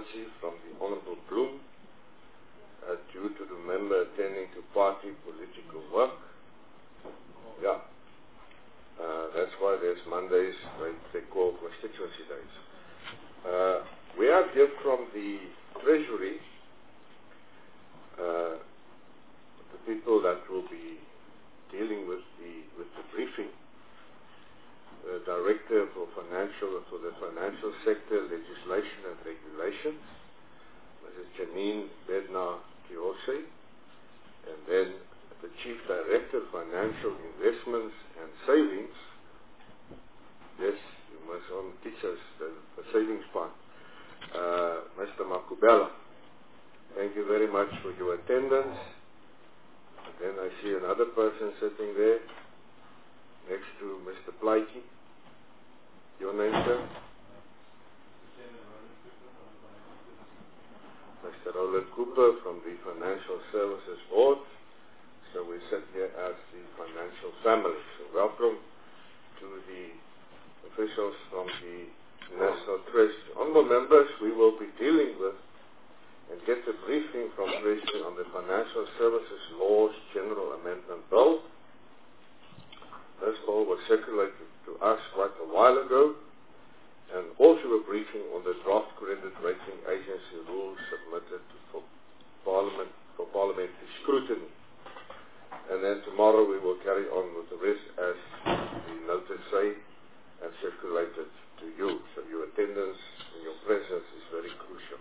apology from the Honorable Bloom due to the member attending to party political work. Yeah, that's why there's Mondays, they call constituency days. We have here from the Treasury the people that will be dealing with the briefing. The Director for the Financial Sector Legislation and Regulation, Mrs. Janine Bednar-Kiose, and then the Chief Director Financial Investments and Savings. Yes, you must teach us the savings part. Mr. Makubela, thank you very much for your attendance. And then I see another person sitting there next to Mr. Plaatje. Your name, sir? Mr. Roland Cooper from the Financial Services Board. So we sit here as the financial family. So welcome to the officials from the National Treasury. Honourable members, we will be dealing with and get a briefing from Treasury on the Financial Services Laws General Amendment Bill. This bill was circulated to us quite a while ago, and also a briefing on the draft credit rating agency rules submitted for parliamentary scrutiny. And then tomorrow we will carry on with the rest as the notice say and circulated to you. So your attendance and your presence is very crucial.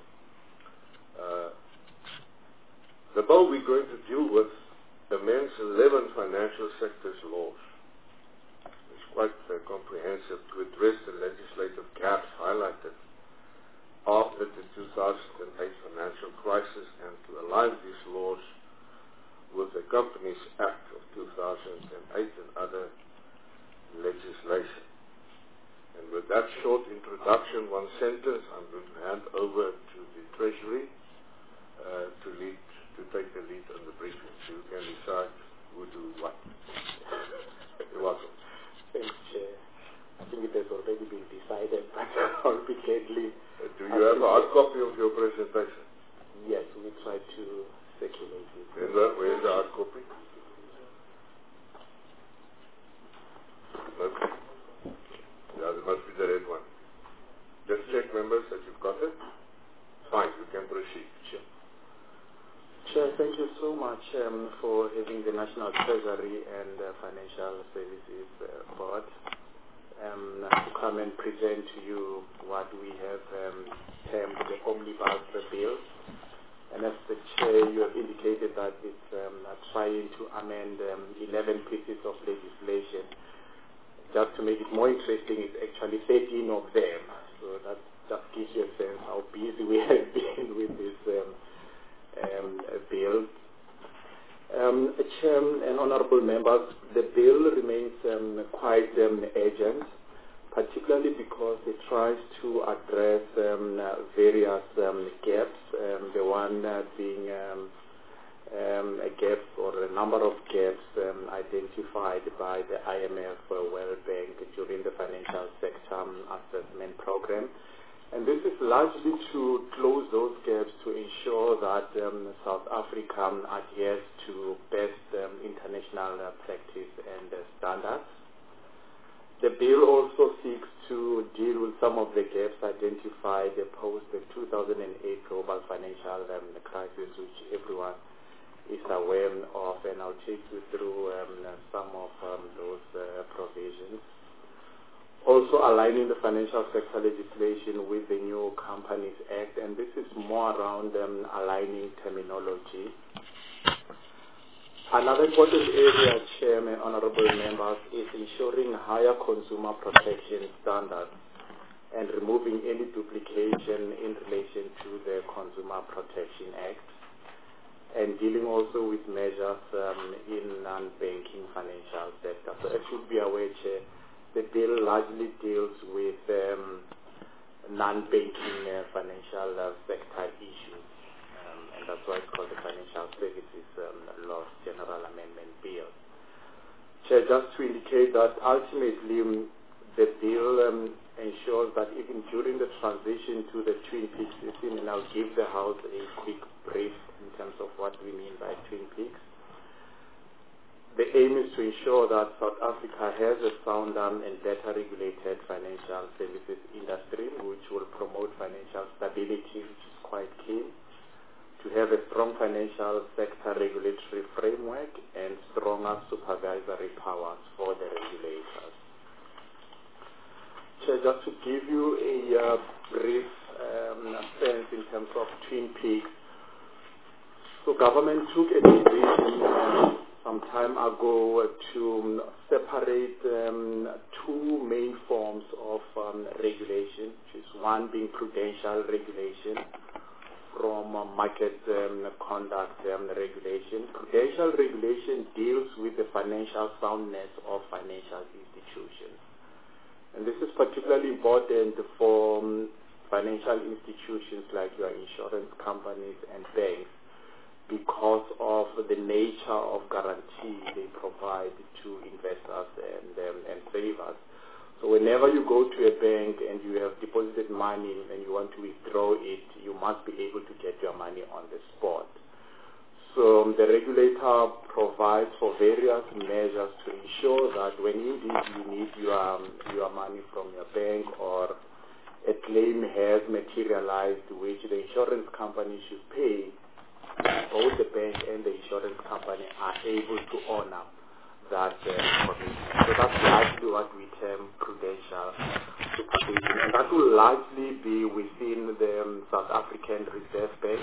The bill we're going to deal with amends 11 financial sectors laws. Quite comprehensive to address the legislative gaps highlighted after the 2008 financial crisis and to align these laws with the Companies Act of 2008 and other legislation. And with that short introduction, one sentence, I'm going to hand over to the Treasury to take the lead on the briefing. So you can decide who do what. You're welcome. Thanks, Chair. I think it has already been decided, but I'll be gladly. Do you have a hard copy of your presentation? Yes, we try to circulate it. Where is the hard copy? Okay. Yeah, there must be the red one. Just check, members, that you've got it. Fine, you can proceed. Sure. Chair, thank you so much for having the National Treasury and Financial Services Board to come and present to you what we have termed the Omnibus Bill. And as the Chair, you have indicated that it's trying to amend 11 pieces of legislation. Just to make it more interesting, it's actually 13 of them. So that just gives you a sense how busy we have been with this bill. Chair and honourable members, the bill remains quite urgent, particularly because it tries to address various gaps, the one being a gap or a number of gaps identified by the IMF World Bank during the financial sector assessment program. And this is largely to close those gaps to ensure that South Africa adheres to best international practice and standards. The bill also seeks to deal with some of the gaps identified post the 2008 global financial crisis, which everyone is aware of, and I'll take you through some of those provisions. Also aligning the financial sector legislation with the new Companies Act, and this is more around aligning terminology. Another important area, Chairman, honourable members, is ensuring higher consumer protection standards and removing any duplication in relation to the Consumer Protection Act, and dealing also with measures in non-banking financial sector. So as you be aware, Chair, the bill largely deals with non-banking financial sector issues, and that's why it's called the Financial Services Laws General Amendment Bill. Chair, just to indicate that ultimately the bill ensures that even during the transition to the Twin Peaks system, and I'll give the House a quick brief in terms of what we mean by Twin Peaks. The aim is to ensure that South Africa has a sound and better regulated financial services industry, which will promote financial stability, which is quite key, to have a strong financial sector regulatory framework and stronger supervisory powers for the regulators. So just to give you a brief sense in terms of Twin Peaks, so government took a decision some time ago to separate two main forms of regulation, which is one being prudential regulation from market conduct regulation. Prudential regulation deals with the financial soundness of financial institutions. And this is particularly important for financial institutions like your insurance companies and banks because of the nature of guarantee they provide to investors and savers. So whenever you go to a bank and you have deposited money and you want to withdraw it, you must be able to get your money on the spot. So the regulator provides for various measures to ensure that when indeed you need your money from your bank or a claim has materialized which the insurance company should pay, both the bank and the insurance company are able to honor that commitment. So that's largely what we term prudential supervision, and that will largely be within the South African Reserve Bank.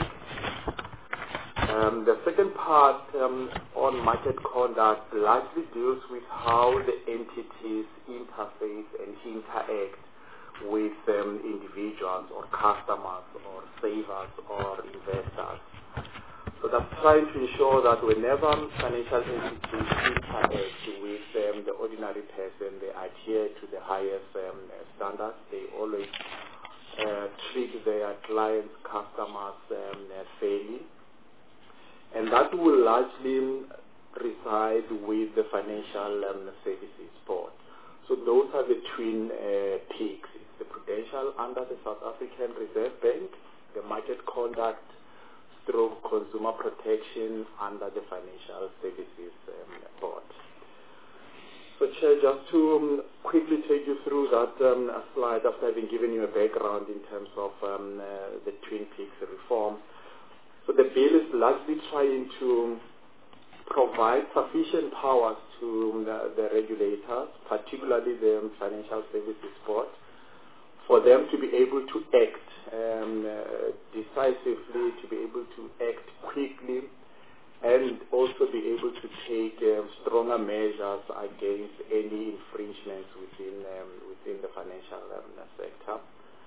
The second part on market conduct largely deals with how the entities interface and interact with individuals or customers or savers or investors. So that's trying to ensure that whenever financial entities interact with the ordinary person, they adhere to the highest standards. They always treat their clients, customers fairly. And that will largely reside with the Financial Services Board. So those are the twin peaks. It's the prudential under the South African Reserve Bank, the market conduct through consumer protection under the Financial Services Board. So Chair, just to quickly take you through that slide after having given you a background in terms of the Twin Peaks reform. So the bill is largely trying to provide sufficient powers to the regulators, particularly the Financial Services Board, for them to be able to act decisively, to be able to act quickly, and also be able to take stronger measures against any infringements within the financial sector.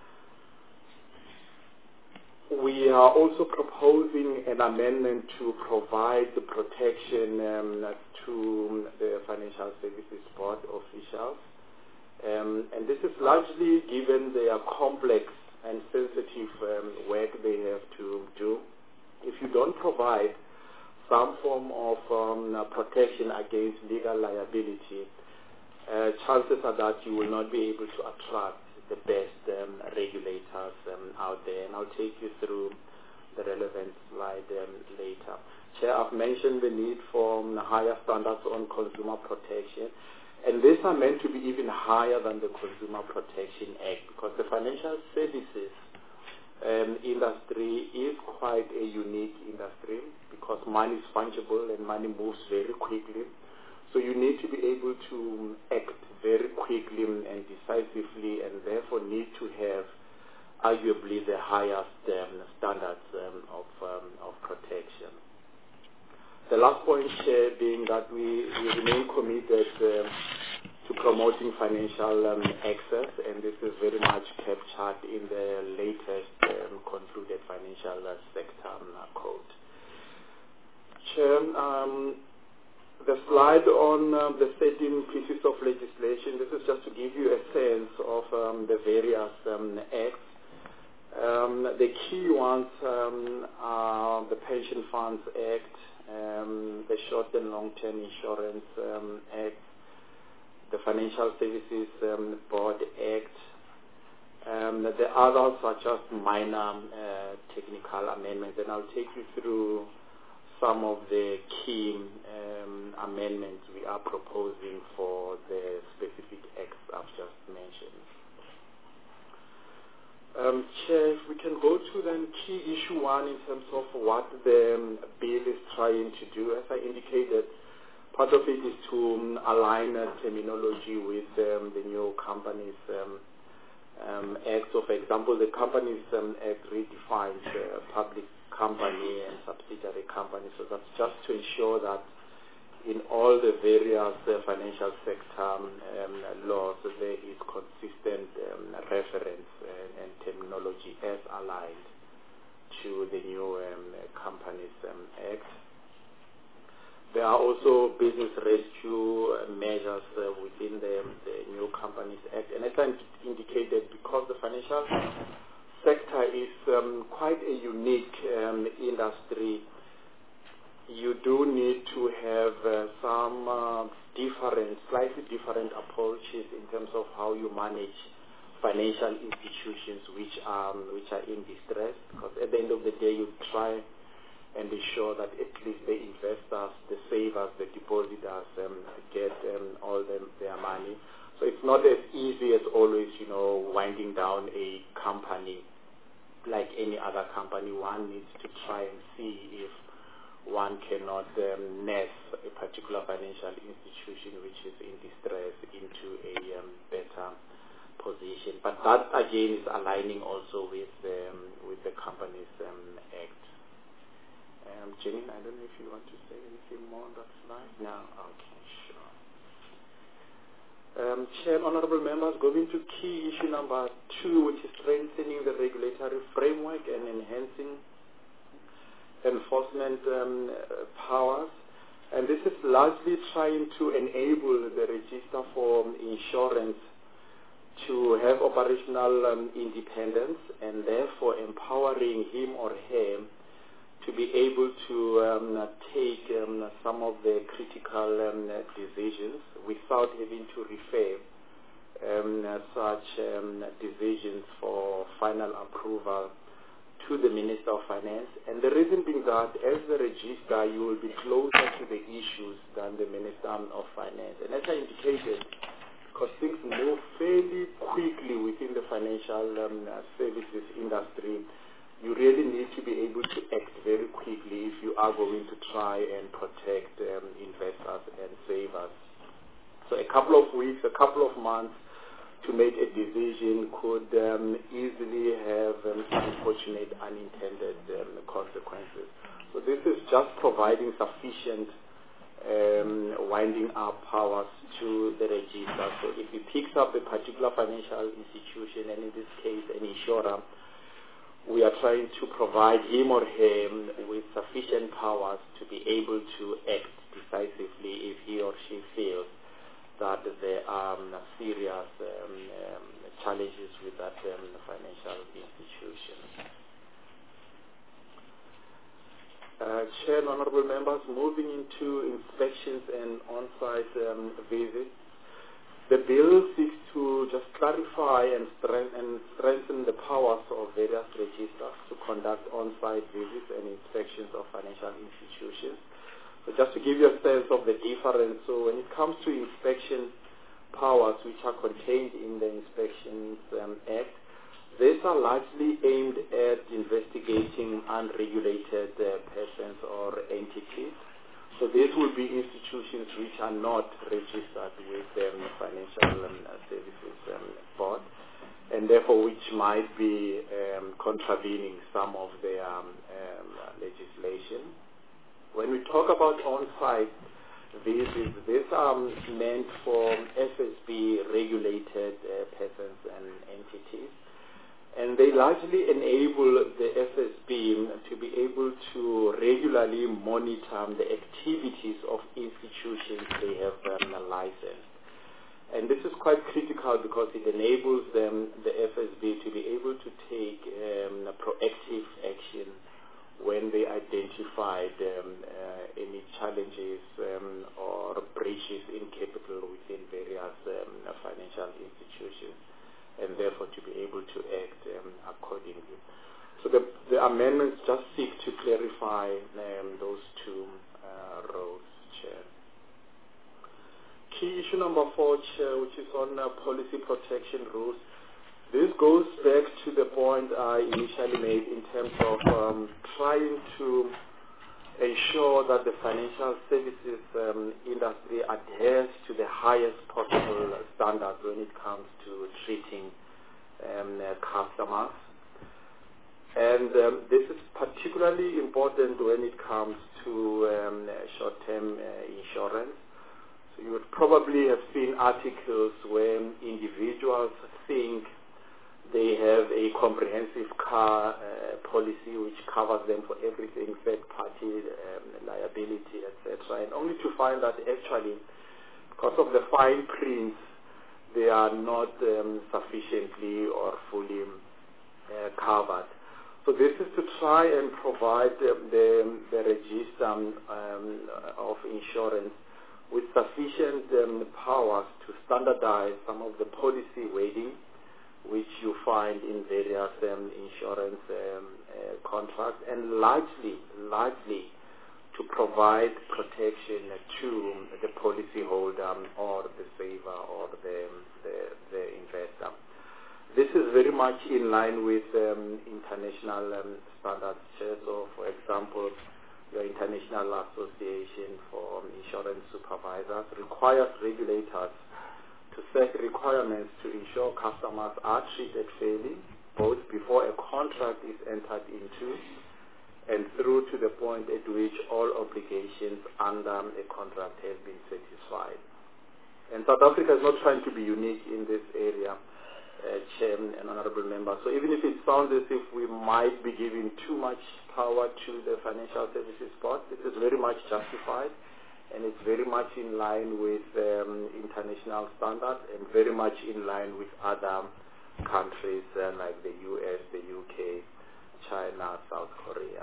We are also proposing an amendment to provide the protection to the Financial Services Board officials. And this is largely given their complex and sensitive work they have to do. If you don't provide some form of protection against legal liability, chances are that you will not be able to attract the best regulators out there, and I'll take you through the relevant slide later. Chair, I've mentioned the need for higher standards on consumer protection, and these are meant to be even higher than the Consumer Protection Act because the financial services industry is quite a unique industry because money is fungible and money moves very quickly. So you need to be able to act very quickly and decisively, and therefore need to have arguably the highest standards of protection. The last point, Chair, being that we remain committed to promoting financial access, and this is very much captured in the latest concluded financial sector code. Chair, the slide on the 13 pieces of legislation, this is just to give you a sense of the various acts. The key ones are the Pension Funds Act, the Short and Long-Term Insurance Act, the Financial Services Board Act, The others are just minor technical amendments, and I'll take you through some of the key amendments we are proposing for the specific acts I've just mentioned. Chair, if we can go to then key issue 1 in terms of what the bill is trying to do. As I indicated, part of it is to align terminology with the new Companies Act. So, for example, the Companies Act redefines public company and subsidiary company. So that's just to ensure that in all the various financial sector laws, there is consistent reference and terminology as aligned to the new Companies Act. There are also business rescue measures within the new Companies Act. And as I indicated, because the financial sector is quite a unique industry, you do need to have some slightly different approaches in terms of how you manage financial institutions which are in distress. Because at the end of the day, you try and ensure that at least the investors, the savers, the depositors get all their money. So it's not as easy as always, winding down a company like any other company. One needs to try and see if one cannot nest a particular financial institution which is in distress into a better position. But that again is aligning also with the Companies Act. Jenny, I don't know if you want to say anything more on that slide. No? Okay, sure. Chair, honorable members, going to key issue number 2, which is strengthening the regulatory framework and enhancing enforcement powers. And this is largely trying to enable the Register for Insurance to have operational independence, and therefore empowering him or her to be able to take some of the critical decisions without having to refer such decisions for final approval to the Minister of Finance. And the reason being that as the register, you will be closer to the issues than the Minister of Finance. And as I indicated, because things move fairly quickly within the financial services industry, you really need to be able to act very quickly if you are going to try and protect investors and savers. So a couple of weeks, a couple of months to make a decision could easily have unfortunate unintended consequences. So this is just providing sufficient winding up powers to the register. So if he picks up a particular financial institution, and in this case an insurer, we are trying to provide him or her with sufficient powers to be able to act decisively if he or she feels that there are serious challenges with that financial institution. Chair and honorable members, moving into inspections and on-site visits. The bill seeks to just clarify and strengthen the powers of various registers to conduct on-site visits and inspections of financial institutions. So just to give you a sense of the difference, so when it comes to inspection powers which are contained in the Inspections Act, these are largely aimed at investigating unregulated persons or entities. So these will be institutions which are not registered with the Financial Services Board, and therefore which might be contravening some of their legislation. When we talk about on-site visits, these are meant for FSB-regulated persons and entities. And they largely enable the FSB to be able to regularly monitor the activities of institutions they have licensed. And this is quite critical because it enables the FSB to be able to take proactive action when they identify any challenges or breaches in capital within various financial institutions, and therefore to be able to amendments just seek to clarify those two roles, Chair. Key issue number 4, Chair, which is on policy protection rules. This goes back to the point I initially made in terms of trying to ensure that the financial services industry adheres to the highest possible standards when it comes to treating customers. And this is particularly important when it comes to short-term insurance. So you would probably have seen articles where individuals think they have a comprehensive car policy which covers them for everything, third-party liability, etc., and only to find that actually, because of the fine prints, they are not sufficiently or fully covered. So this is to try and provide the register of insurance with sufficient powers to standardize some of the policy wording which you find in various insurance contracts, and largely to provide protection to the policyholder or the saver or the investor. This is very much in line with international standards. So, for example, the International Association for Insurance Supervisors requires regulators to set requirements to ensure customers are treated fairly, both before a contract is entered into and through to the point at which all obligations under a contract have been satisfied. And South Africa is not trying to be unique in this area, Chair and Honorable Member. So even if it sounds as if we might be giving too much power to the Financial Services Board, this is very much justified, and it's very much in line with international standards and very much in line with other countries like the US, the UK, China, South Korea.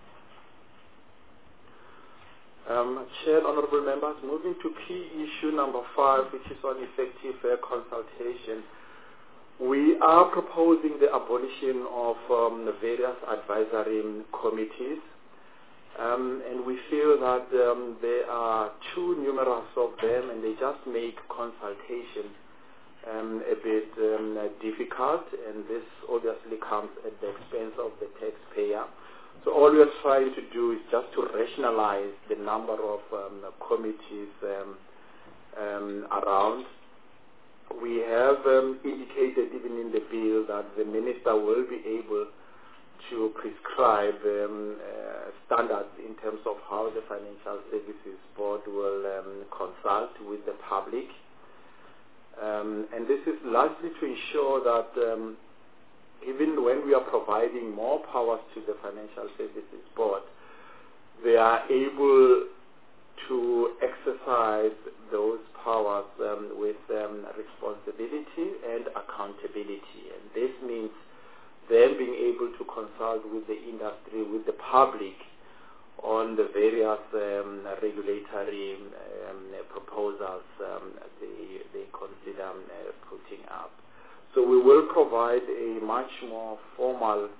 Chair, honorable members, moving to key issue number 5, which is on effective consultation. We are proposing the abolition of the various advisory committees. And we feel that there are too numerous of them, and they just make consultation a bit difficult, and this obviously comes at the expense of the taxpayer. So all we are trying to do is just to rationalize the number of committees around. We have indicated even in the bill that the minister will be able to prescribe standards in terms of how the Financial Services Board will consult with the public. And this is largely to ensure that even when we are providing more powers to the Financial Services Board, they are able to exercise those powers with responsibility and accountability. And this means them being able to consult with the industry, with the public, on the various regulatory proposals they consider putting up. So we will provide a much more formal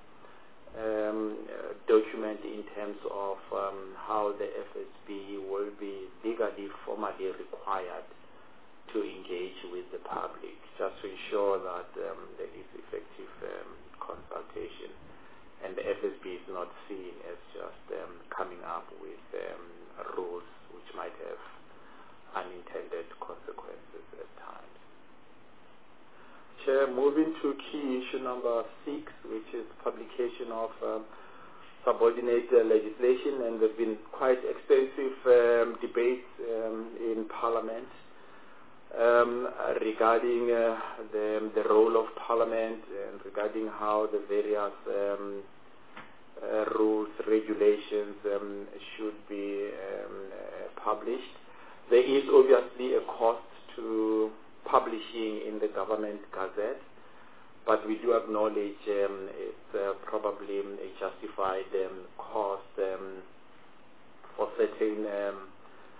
document in terms of how the FSB will be legally, formally required to engage with the public, just to ensure that there is effective consultation, and the FSB is not seen as just coming up with rules which might have unintended consequences at times. Chair, moving to key issue number 6, which is publication of subordinate legislation, and there have been quite extensive debates in Parliament regarding the role of Parliament and regarding how the various rules, regulations should be published. There is obviously a cost to publishing in the Government Gazette, but we do acknowledge it's probably a justified cost for certain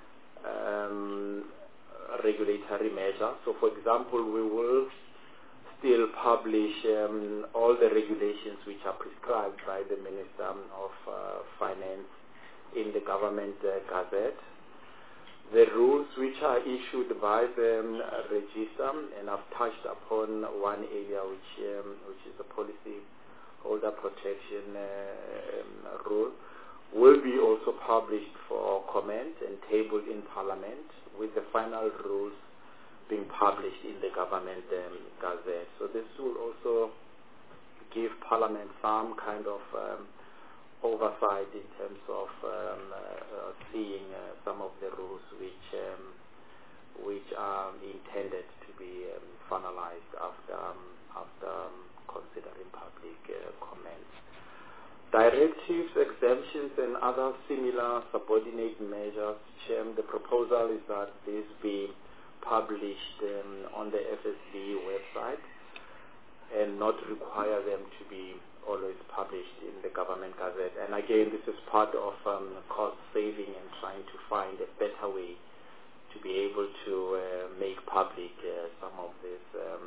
regulatory measures. So, for example, we will still publish all the regulations which are prescribed by the Minister of Finance in the Government Gazette. The rules which are issued by the register, and I've touched upon one area which is the policy holder protection rule, will be also published for comment and tabled in Parliament, with the final rules being published in the Government Gazette. So this will also give Parliament some kind of oversight in terms of seeing some of the rules which are intended to be finalized after considering public comments. Directives, exemptions, and other similar subordinate measures, the proposal is that this be published on the FSB website and not require them to be always published in the Government Gazette. And again, this is part of cost saving and trying to find a better way to be able to make public some of these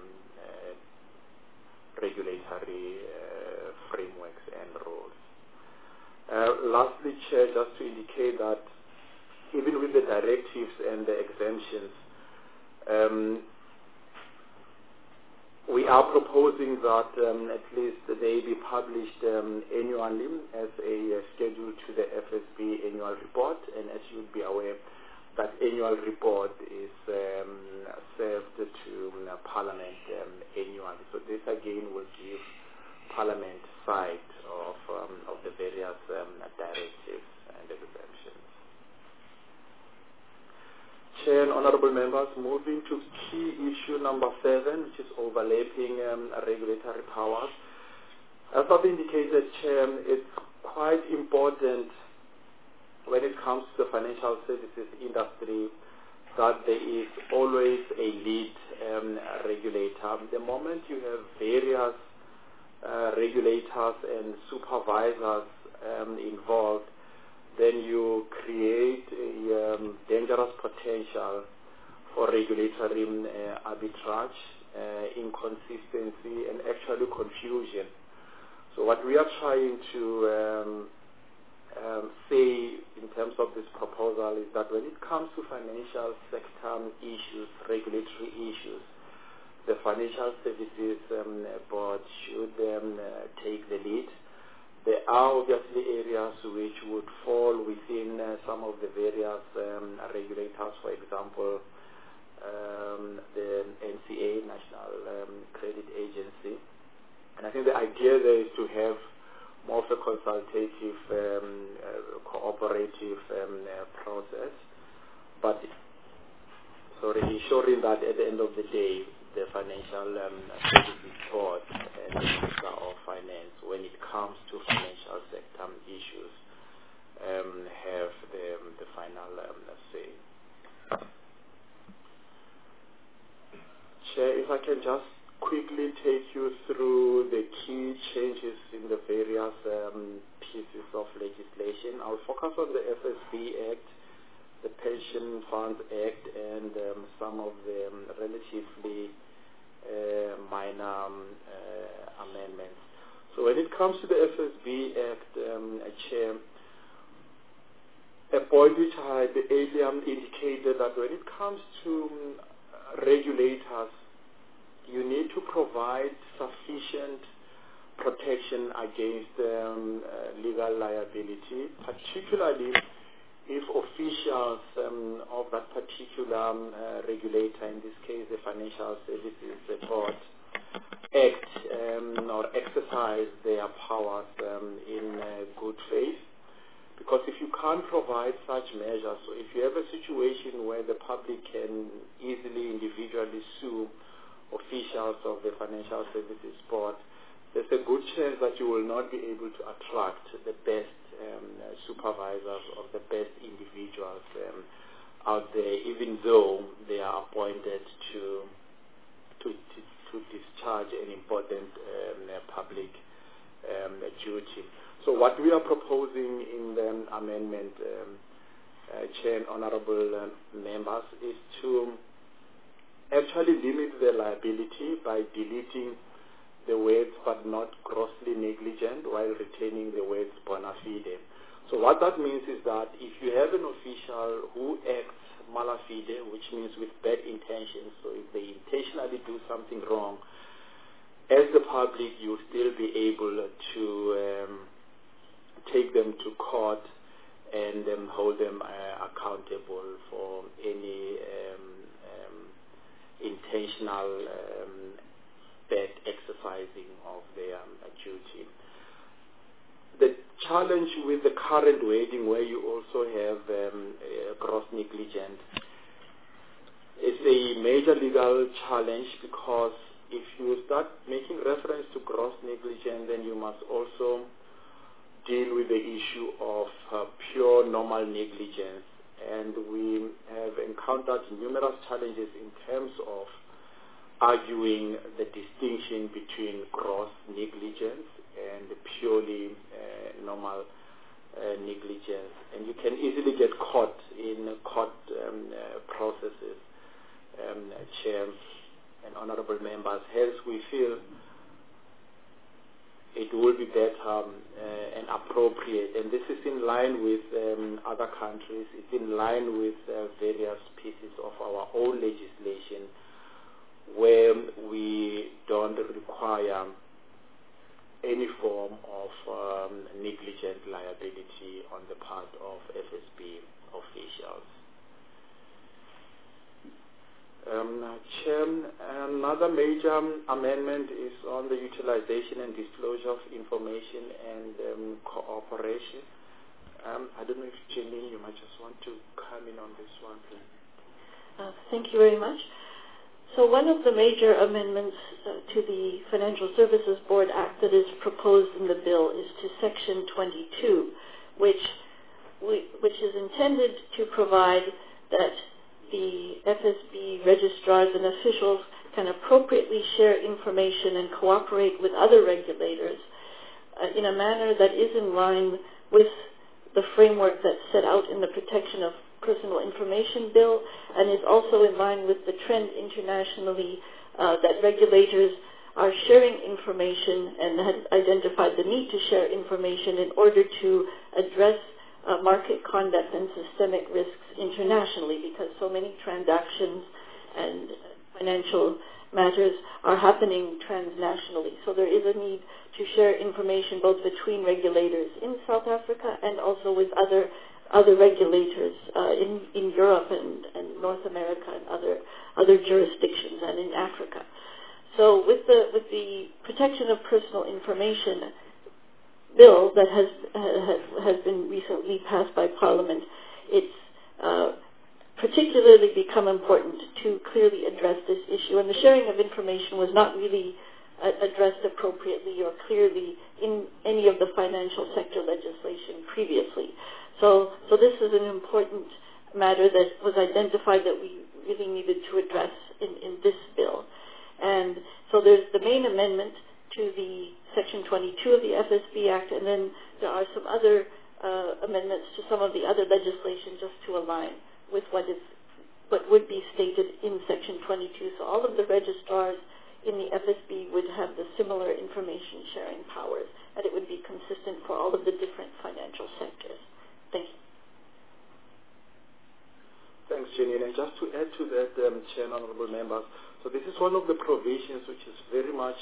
regulatory frameworks and rules. Lastly, Chair, just to indicate that even with the directives and the exemptions, we are proposing that at least they be published annually as a schedule to the FSB annual report. And as you would be aware, that annual report is served to Parliament annually. So this again will give Parliament sight of the various directives and exemptions. Chair and honourable members, moving to key issue number 7, which is overlapping regulatory powers. As I've indicated, Chair, it's quite important when it comes to the financial services industry that there is always a lead regulator. The moment you have various regulators and supervisors involved, then you create a dangerous potential for regulatory arbitrage, inconsistency, and actually confusion. So what we are trying to say in terms of this proposal is that when it comes to financial sector issues, regulatory issues, the Financial Services Board should take the lead. There are obviously areas which would fall within some of the various regulators, for example, the NCA, National Credit Agency. And I think the idea there is to have more of a consultative, cooperative process, but ensuring that at the end of the day, the Financial Services Board and the Minister of Finance, when it comes to financial sector issues, have the final say. Chair, if I can just quickly take you through the key changes in the various pieces of legislation. I'll focus on the FSB Act, the Pension Funds Act, and some of the relatively minor amendments. So when it comes to the FSB Act, Chair, a point which I had earlier indicated that when it comes to regulators, you need to provide sufficient protection against legal liability, particularly if officials of that particular regulator, in this case the Financial Services Board, act or exercise their powers in good faith. Because if you can't provide such measures, so if you have a situation where the public can easily individually sue officials of the Financial Services Board, there's a good chance that you will not be able to attract the best supervisors or the best individuals out there, even though they are appointed to discharge an important public duty. So what we are proposing in the amendment, Chair and honourable members, is to actually limits the liability by deleting the words but not grossly negligent while retaining the words bona fide. So what that means is that if you have an official who acts mala fide, which means with bad intentions, so if they intentionally do something wrong, as the public, you'll still be able to take them to court and hold them accountable for any intentional bad exercising of their duty. The challenge with the current wording, where you also have gross negligence, is a major legal challenge, because if you start making reference to gross negligence, then you must also deal with the issue of pure normal negligence. And we have encountered numerous challenges in terms of arguing the distinction between gross negligence and purely normal negligence. And you can easily get caught in court processes, Chair and honorable members. Hence, we feel it will be better and appropriate, and this is in line with other countries. It's in line with various pieces of our own legislation, where we don't require any form of negligent liability on the part of FSB officials. Chair, another major amendment is on the utilization and disclosure of information and cooperation. I don't know if Jenny, you might just want to come in on this one, please. Thank you very much. So one of the major amendments to the Financial Services Board Act that is proposed in the bill is to Section 22, which is intended to provide that the FSB registrars and officials can appropriately share information and cooperate with other regulators in a manner that is in line with the framework that's set out in the Protection of Personal Information Bill, and is also in line with the trend internationally that regulators are sharing information and have identified the need to share information in order to address market conduct and systemic risks internationally, because so many transactions and financial matters are happening transnationally. So there is a need to share information both between regulators in South Africa and also with other regulators in Europe and North America and other jurisdictions and in Africa. So with the Protection of Personal Information Bill that has been recently passed by Parliament, it's particularly become important to clearly address this issue. And the sharing of information was not really addressed appropriately or clearly in any of the financial sector legislation previously. So this is an important matter that was identified that we really needed to address in this bill. And so there's the main amendment to the Section 22 of the FSB Act, and then there are some other amendments to some of the other legislation just to align with what would be stated in Section 22. So all of the registrars in the FSB would have the similar information sharing powers, and it would be consistent for all of the different financial sectors. Thank you. Thanks, Jenny. And just to add to that, Chair and honorable members, so this is one of the provisions which is very much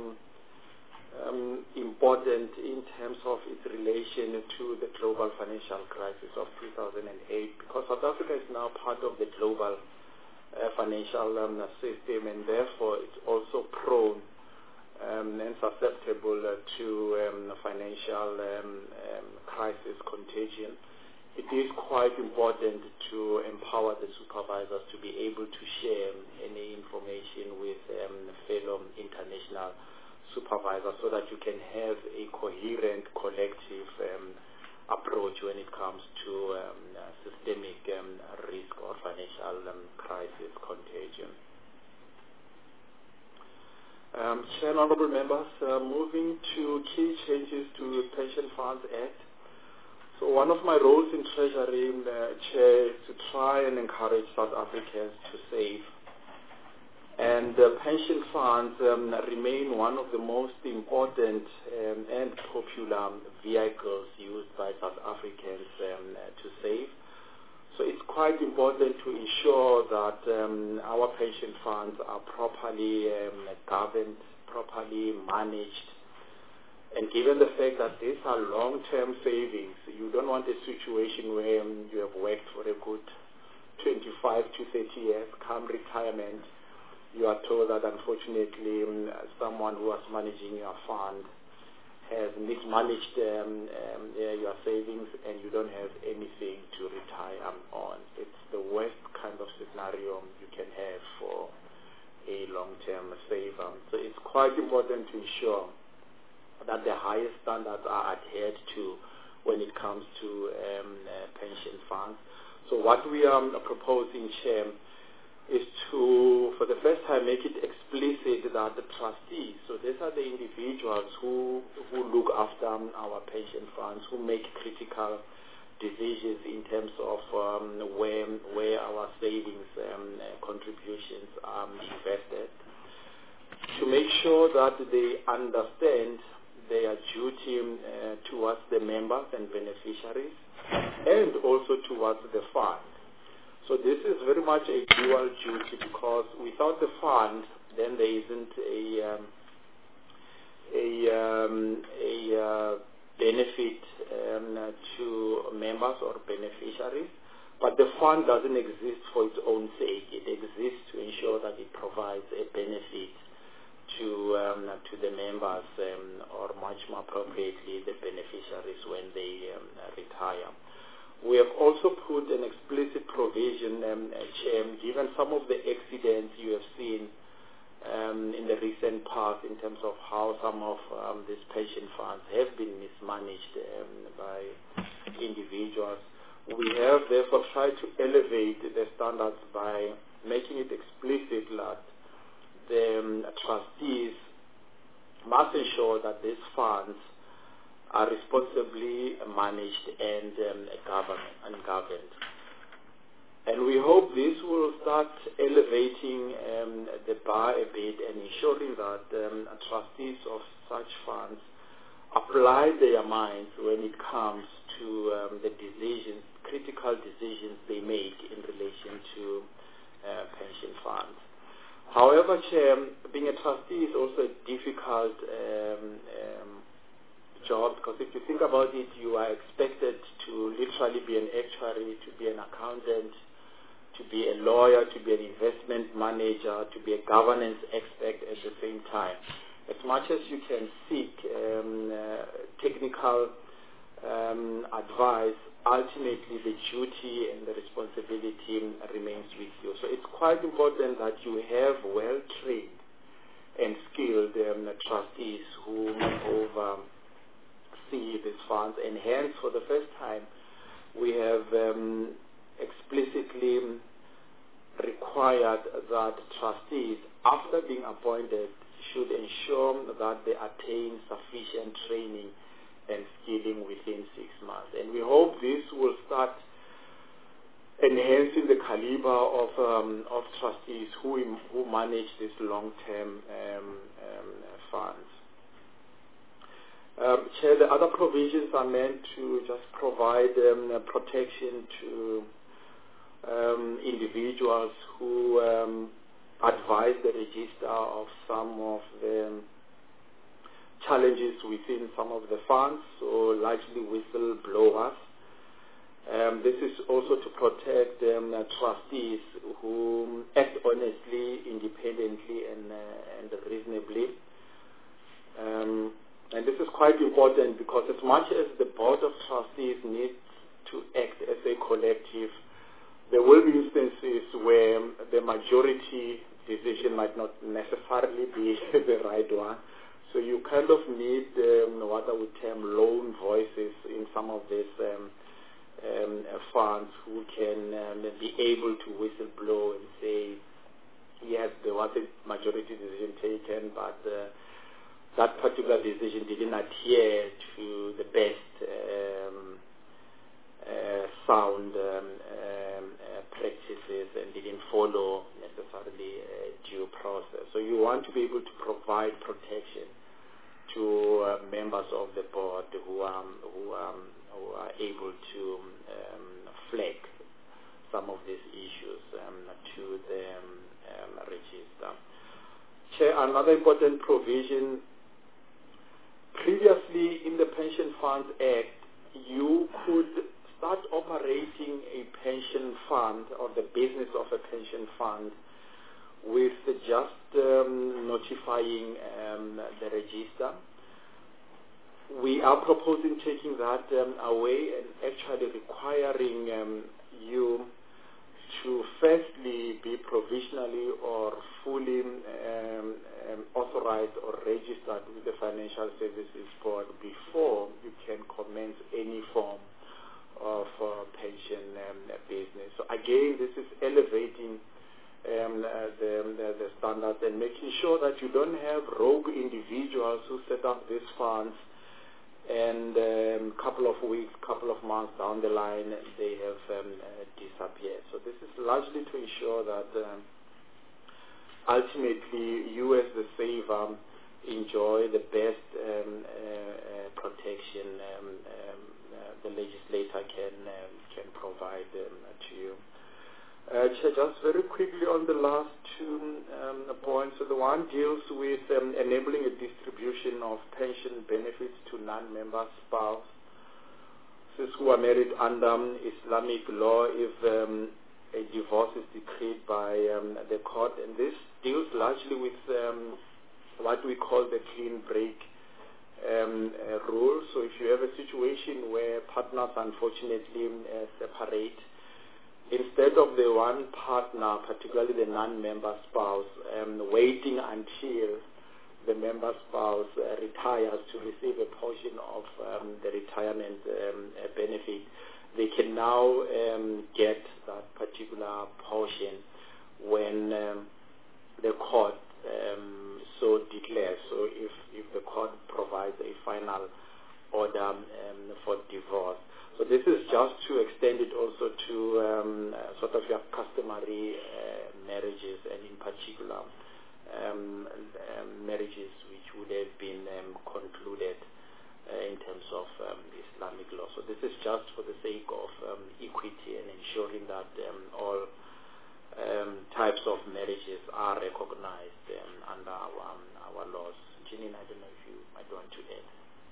important in terms of its relation to the global financial crisis of 2008, because South Africa is now part of the global financial system, and therefore it's also prone and susceptible to financial crisis contagion. It is quite important to empower the supervisors to be able to share any information with fellow international supervisors, so that you can have a coherent, collective approach when it comes to systemic risk or financial crisis contagion. Chair and honorable members, moving to key changes to the Pension Funds Act. So one of my roles in Treasury, Chair, is to try and encourage South Africans to save And pension funds remain one of the most important and popular vehicles used by South Africans to save. So it's quite important to ensure that our pension funds are properly governed, properly managed. And given the fact that these are long-term savings, you don't want a situation where you have worked for a good 25 to 30 years, come retirement, you are told that unfortunately someone who was managing your fund has mismanaged your savings and you don't have anything to retire on. It's the worst kind of scenario you can have for a long-term saver. So it's quite important to ensure that the highest standards are adhered to when it comes to pension funds. So what we are proposing, Chair, is to, for the first time, make it explicit that the trustees, so these are the individuals who look after our pension funds, who make critical decisions in terms of where our savings contributions are invested, to make sure that they understand their duty towards the members and beneficiaries and also towards the fund. So this is very much a dual duty because without the fund, then there isn't a benefit to members or beneficiaries. But the fund doesn't exist for its own sake. It exists to ensure that it provides a benefit to the members or much more appropriately the beneficiaries when they retire. We have also put an explicit provision, Chair, given some of the accidents you have seen in the recent past in terms of how some of these pension funds have been mismanaged by individuals. We have therefore tried to elevate the standards by making it explicit that the trustees must ensure that these funds are responsibly managed and governed. And we hope this will start elevating the bar a bit and ensuring that trustees of such funds apply their minds when it comes to the decisions, critical decisions they make in relation to pension funds. However, Chair, being a trustee is also a difficult job, because if you think about it, you are expected to literally be an actuary, to be an accountant, to be a lawyer, to be an investment manager, to be a governance expert at the same time. As much as you can seek technical advice, ultimately the duty and the responsibility remains with you. So it's quite important that you have well-trained and skilled trustees who oversee these funds, and hence for the first time we have explicitly required that trustees, after being appointed, should ensure that they attain sufficient training and skilling within 6 months. And we hope this will start enhancing the caliber of trustees who manage these long-term funds. Chair, the other provisions are meant to just provide protection to individuals who advise the register of some of the challenges within some of the funds, so largely whistleblowers. This is also to protect trustees who act honestly, independently, and reasonably. And this is quite important because as much as the Board of Trustees needs to act as a collective, there will be instances where the majority decision might not necessarily be the right one. So you kind of need what I would term lone voices in some of these funds who can be able to whistleblow and say, yes, there was a majority decision taken, but that particular decision didn't adhere to the best sound practice practices and didn't follow necessarily due process. So you want to be able to provide protection to members of the board who are able to flag some of these issues to the register. Chair, another important provision, previously in the Pension Funds Act, you could start operating a pension fund or the business of a pension fund with just notifying the register. We are proposing taking that away and actually requiring you to firstly be provisionally or fully authorized or registered with the Financial Services Board before you can commence any form of pension business. So again, this is elevating the standards and making sure that you don't have rogue individuals who set up these funds and a couple of weeks, couple of months down the line, they have disappeared. So this is largely to ensure that ultimately you as the saver enjoy the best protection the legislator can provide to you. Just very quickly on the last two points. So the one deals with enabling a distribution of pension benefits to non-member spouses who are married under Islamic law if a divorce is decreed by the court. And this deals largely with what we call the clean break rule. So if you have a situation where partners unfortunately separate, instead of the one partner, particularly the non-member spouse, waiting until the member spouse retires to receive a portion of the retirement benefit, they can now get that particular portion when the court so declares. So if the court provides a final order for divorce. So this is just to extend it also to sort of your customary marriages, and in particular marriages which would have been concluded in terms of Islamic law. So this is just for the sake of equity and ensuring that all types of marriages are recognized under our laws. Janine, I don't know if you might want to add.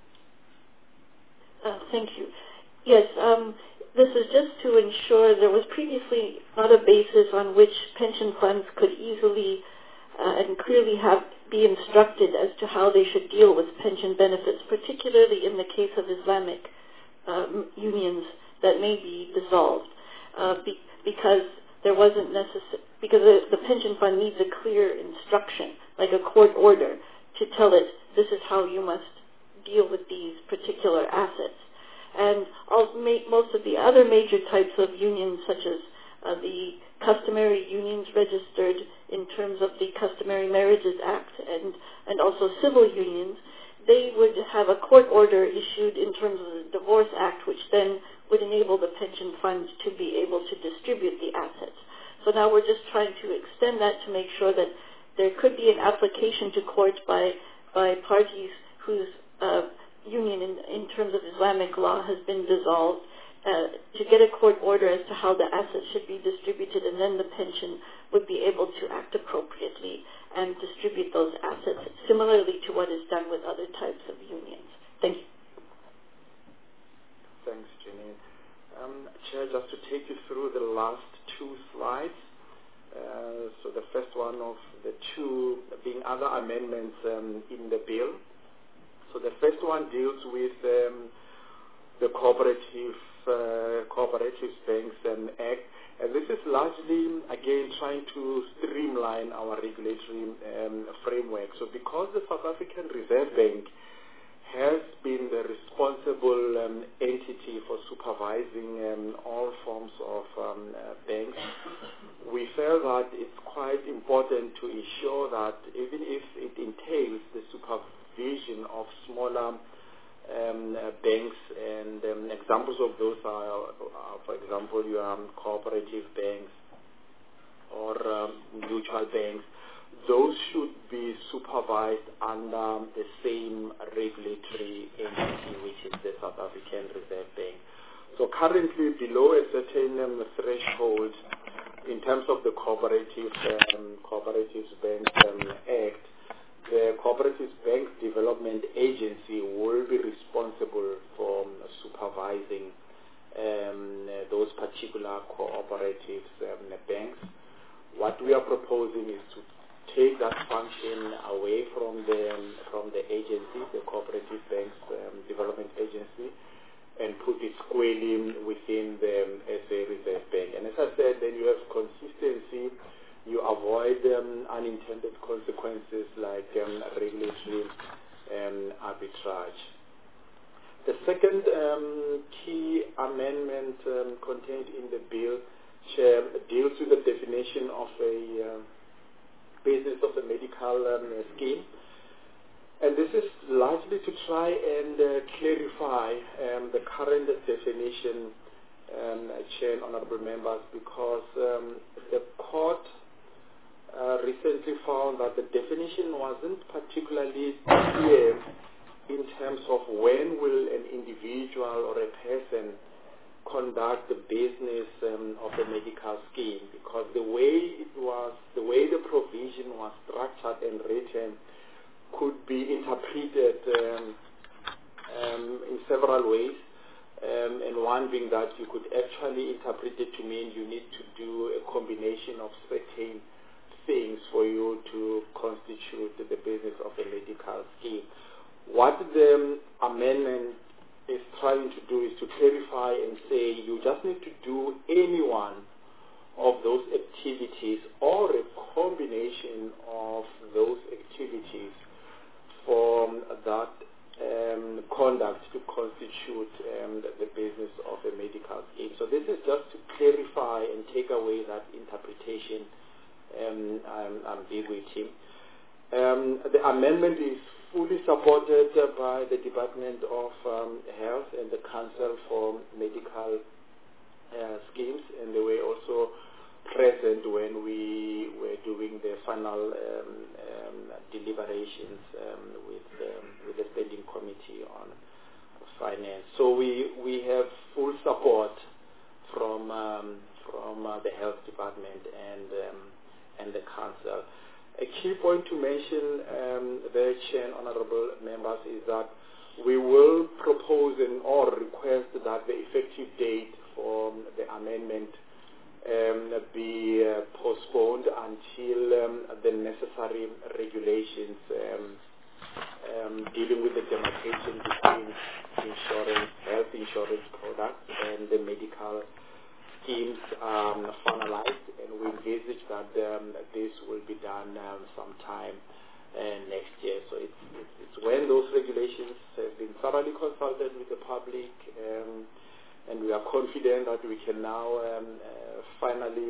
Thank you. Yes, this is just to ensure there was previously not a basis on which pension funds could easily and clearly be instructed as to how they should deal with pension benefits, particularly in the case of Islamic unions that may be dissolved, because there wasn't because the pension fund needs a clear instruction, like a court order, to tell it this is how you must deal with these particular assets. And most of the other major types of unions, such as the customary unions registered in terms of the Customary Marriages Act and also civil unions, they would have a court order issued in terms of the Divorce Act, which then would enable the pension funds to be able to distribute the assets. So now we're just trying to extend that to make sure that there could be an application to court by parties whose union in terms of Islamic law has been dissolved, to get a court order as to how the assets should be distributed, and then the pension would be able to act appropriately and distribute those assets similarly to what is done with other types of unions. Thank you. Thanks, Janine. Chair, just to take you through the last two slides. So the first one of the two being other amendments in the bill. So the first one deals with the Cooperative Banks Act, and this is largely, again, trying to streamline our regulatory framework. So because the South African Reserve Bank has been the responsible entity for supervising all forms of banks, we felt that it's quite important to ensure that even if it entails the supervision of smaller banks, and examples of those are, for example, your cooperative banks, or mutual banks, those should be supervised under the same regulatory entity, which is the South African Reserve Bank. So currently below a certain threshold, in terms of the Cooperatives Bank Act, the Cooperatives Bank Development Agency will be responsible for supervising those particular cooperatives banks. What we are proposing is to take that function away from the agency, the Cooperative Banks Development Agency, and put it squarely within the SA Reserve Bank. And as I said, then you have consistency, you avoid unintended consequences like regulatory arbitrage. The second key amendment contained in the bill, Chair, deals with the definition of a business of a medical scheme. And this is largely to try and clarify the current definition, Chair and Honorable Members, because the court recently found that the definition wasn't particularly clear in terms of when will an individual or a person conduct the business of a medical scheme, because the way the provision was structured and written could be interpreted in several ways, and one being that you could actually interpret it to mean you need to do a combination of certain things for you to constitute the business of a medical scheme. What the amendment is trying to do is to clarify and say you just need to do any one of those activities or a combination of those activities for that conduct to constitute the business of a medical scheme. So this is just to clarify and take away that interpretation ambiguity. The amendment is fully supported by the Department of Health and the Council for Medical Schemes, and they were also present when we were doing the final deliberations with the Standing Committee on Finance. So we have full support from the Health Department and the Council. A key point to mention, the Chair and Honourable Members, is that we will propose or request that the effective date for the amendment be postponed until the necessary regulations dealing with the demarcation between health insurance products and the medical schemes finalized, and we envisage that this will be done sometime next year. So it's when those regulations have been thoroughly consulted with the public, and we are confident that we can now finally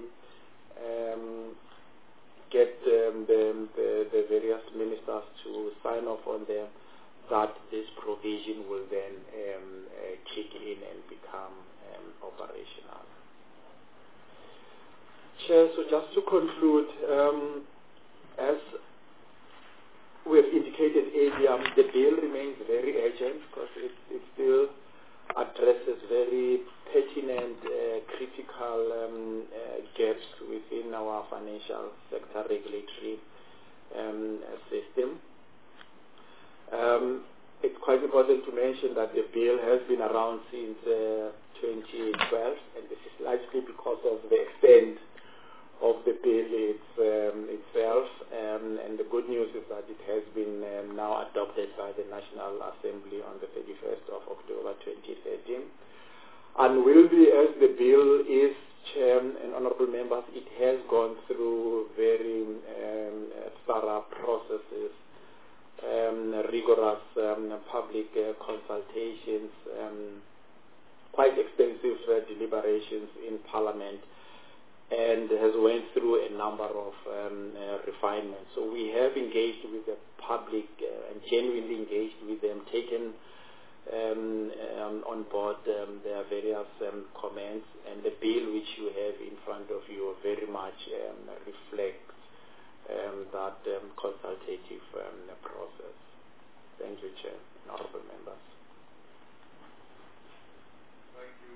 get the various ministers to sign off on them, that this provision will then kick in and become operational. Chair, so just to conclude, as we have indicated earlier, the bill remains very urgent because it still addresses very pertinent, critical gaps within our financial sector regulatory system. It's quite important to mention that the bill has been around since 2012, and this is largely because of the extent of the bill itself, and the good news is that it has been now adopted by the National Assembly on the 31st of October 2013, and will be, as the bill is, Chair and Honourable Members, it has gone through very thorough processes, rigorous public consultations, quite extensive deliberations in Parliament, and has went through a number of refinements. So we have engaged with the public and genuinely engaged with them, taken on board. There are various comments, and the bill which you have in front of you very much reflects that consultative process. Thank you, Chair and honorable members. Thank you,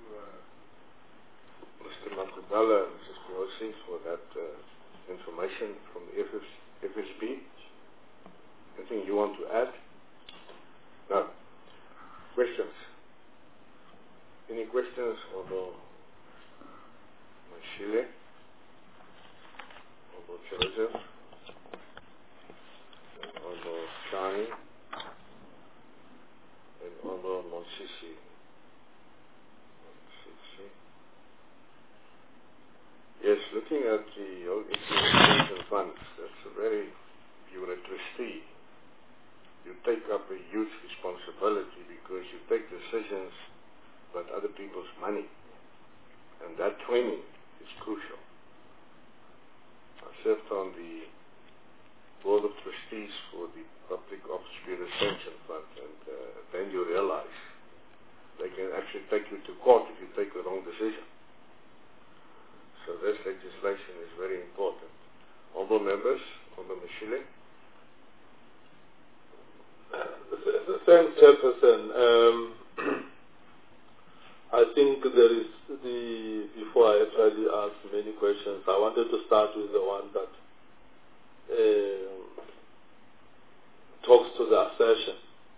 Mr. Makudala and Mrs. Pelosi, for that information from the FSB. Anything you want to add? No. Questions? Any questions over Mashile, over Joseph, over Shani, and over Monsisi? Yes, looking at the old pension funds, that's a very, you're a trustee. You take up a huge responsibility because you take decisions about other people's money. And that training is crucial. I served on the Board of Trustees for the Public Office Bureau Pension Fund, and then you realize they can actually take you to court if you take the wrong decision. So this legislation is very important. Honourable members, Honourable Mashile. Thanks, Chairperson. I think there is before I actually ask many questions, I wanted to start with the one that talks to the assertion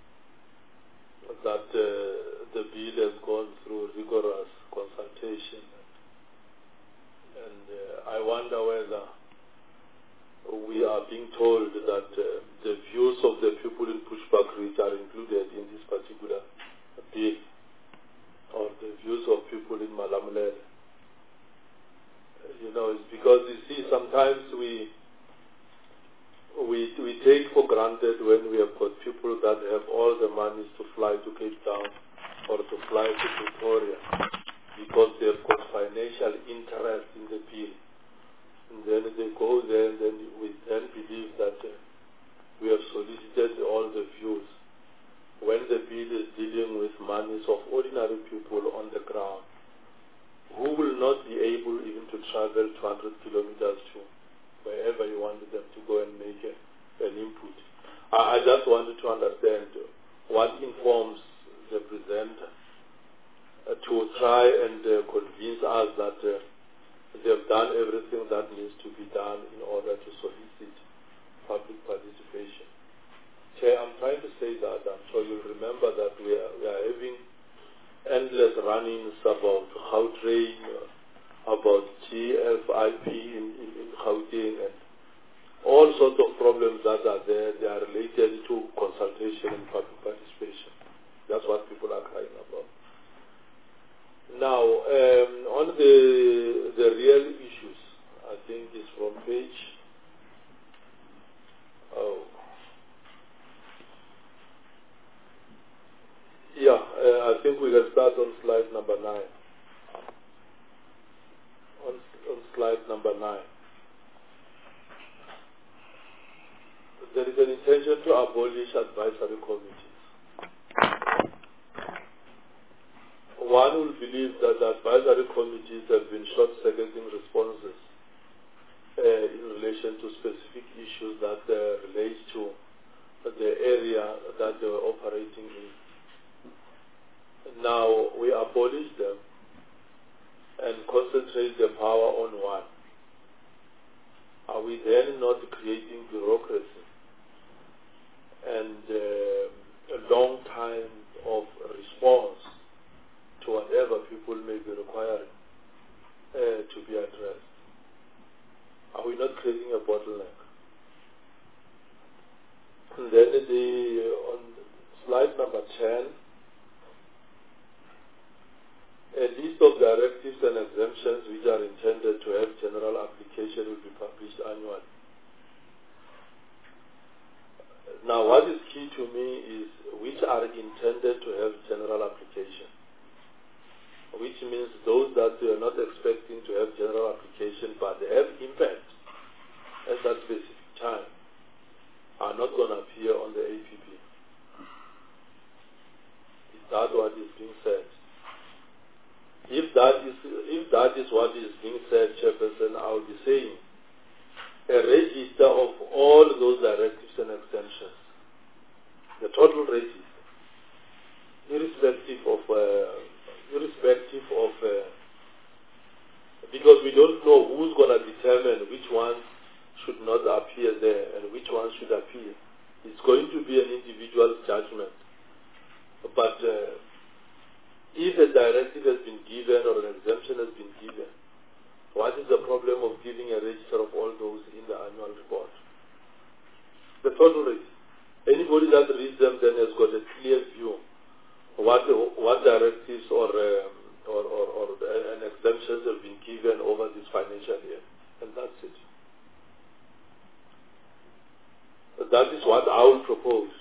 that the bill has gone through rigorous consultation. And I wonder whether we are being told that the views of the people in Pushback Ridge are included in this particular bill, or the views of people in Malamulele. You know, it's because you see sometimes we take for granted when we have got people that have all the monies to fly to Cape Town or to fly to Pretoria because they've got financial interest in the bill. And then they go there, and then we then believe that we have solicited all the views. When the bill is dealing with monies of ordinary people on the ground, who will not be able even to travel 200 kilometers to wherever you wanted them to go and make an input. I just wanted to understand what informs the presenter to try and convince us that they've done everything that needs to be done in order to solicit public participation. Chair, I'm trying to say that, I'm sure you'll remember that we are having endless run-ins about Gautrain, about GFIP in Gauteng, and all sorts of problems that are there. They are related to consultation and public participation. That's what people are crying about. Now, on the real issues, I think it's from page, I think we can start on slide number 9. On slide number 9. There is an intention to abolish advisory committees. One will believe that the advisory committees have been short-circuiting responses in relation to specific issues that relate to the area that they were operating in. Now we abolish them and concentrate the power on one. Are we then not creating bureaucracy and a long time of response to whatever people may be requiring to be addressed? Are we not creating a bottleneck? And then on slide number 10, a list of directives and exemptions which are intended to have general application will be published annually. Now, what is key to me is which are intended to have general application, which means those that we are not expecting to have general application but they have impact at that specific time are not going to appear on the APP. It That's what is being said. If that is what is being said, Chairperson, I will be saying a register of all those directives and exemptions, the total register, irrespective of because we don't know who's going to determine which ones should not appear there and which ones should appear. It's going to be an individual judgment. But if a directive has been given or an exemption has been given, what is the problem of giving a register of all those in the annual report? The total register. Anybody that reads them then has got a clear view what directives or an exemptions have been given over this financial year, and that's it. That is what I will propose,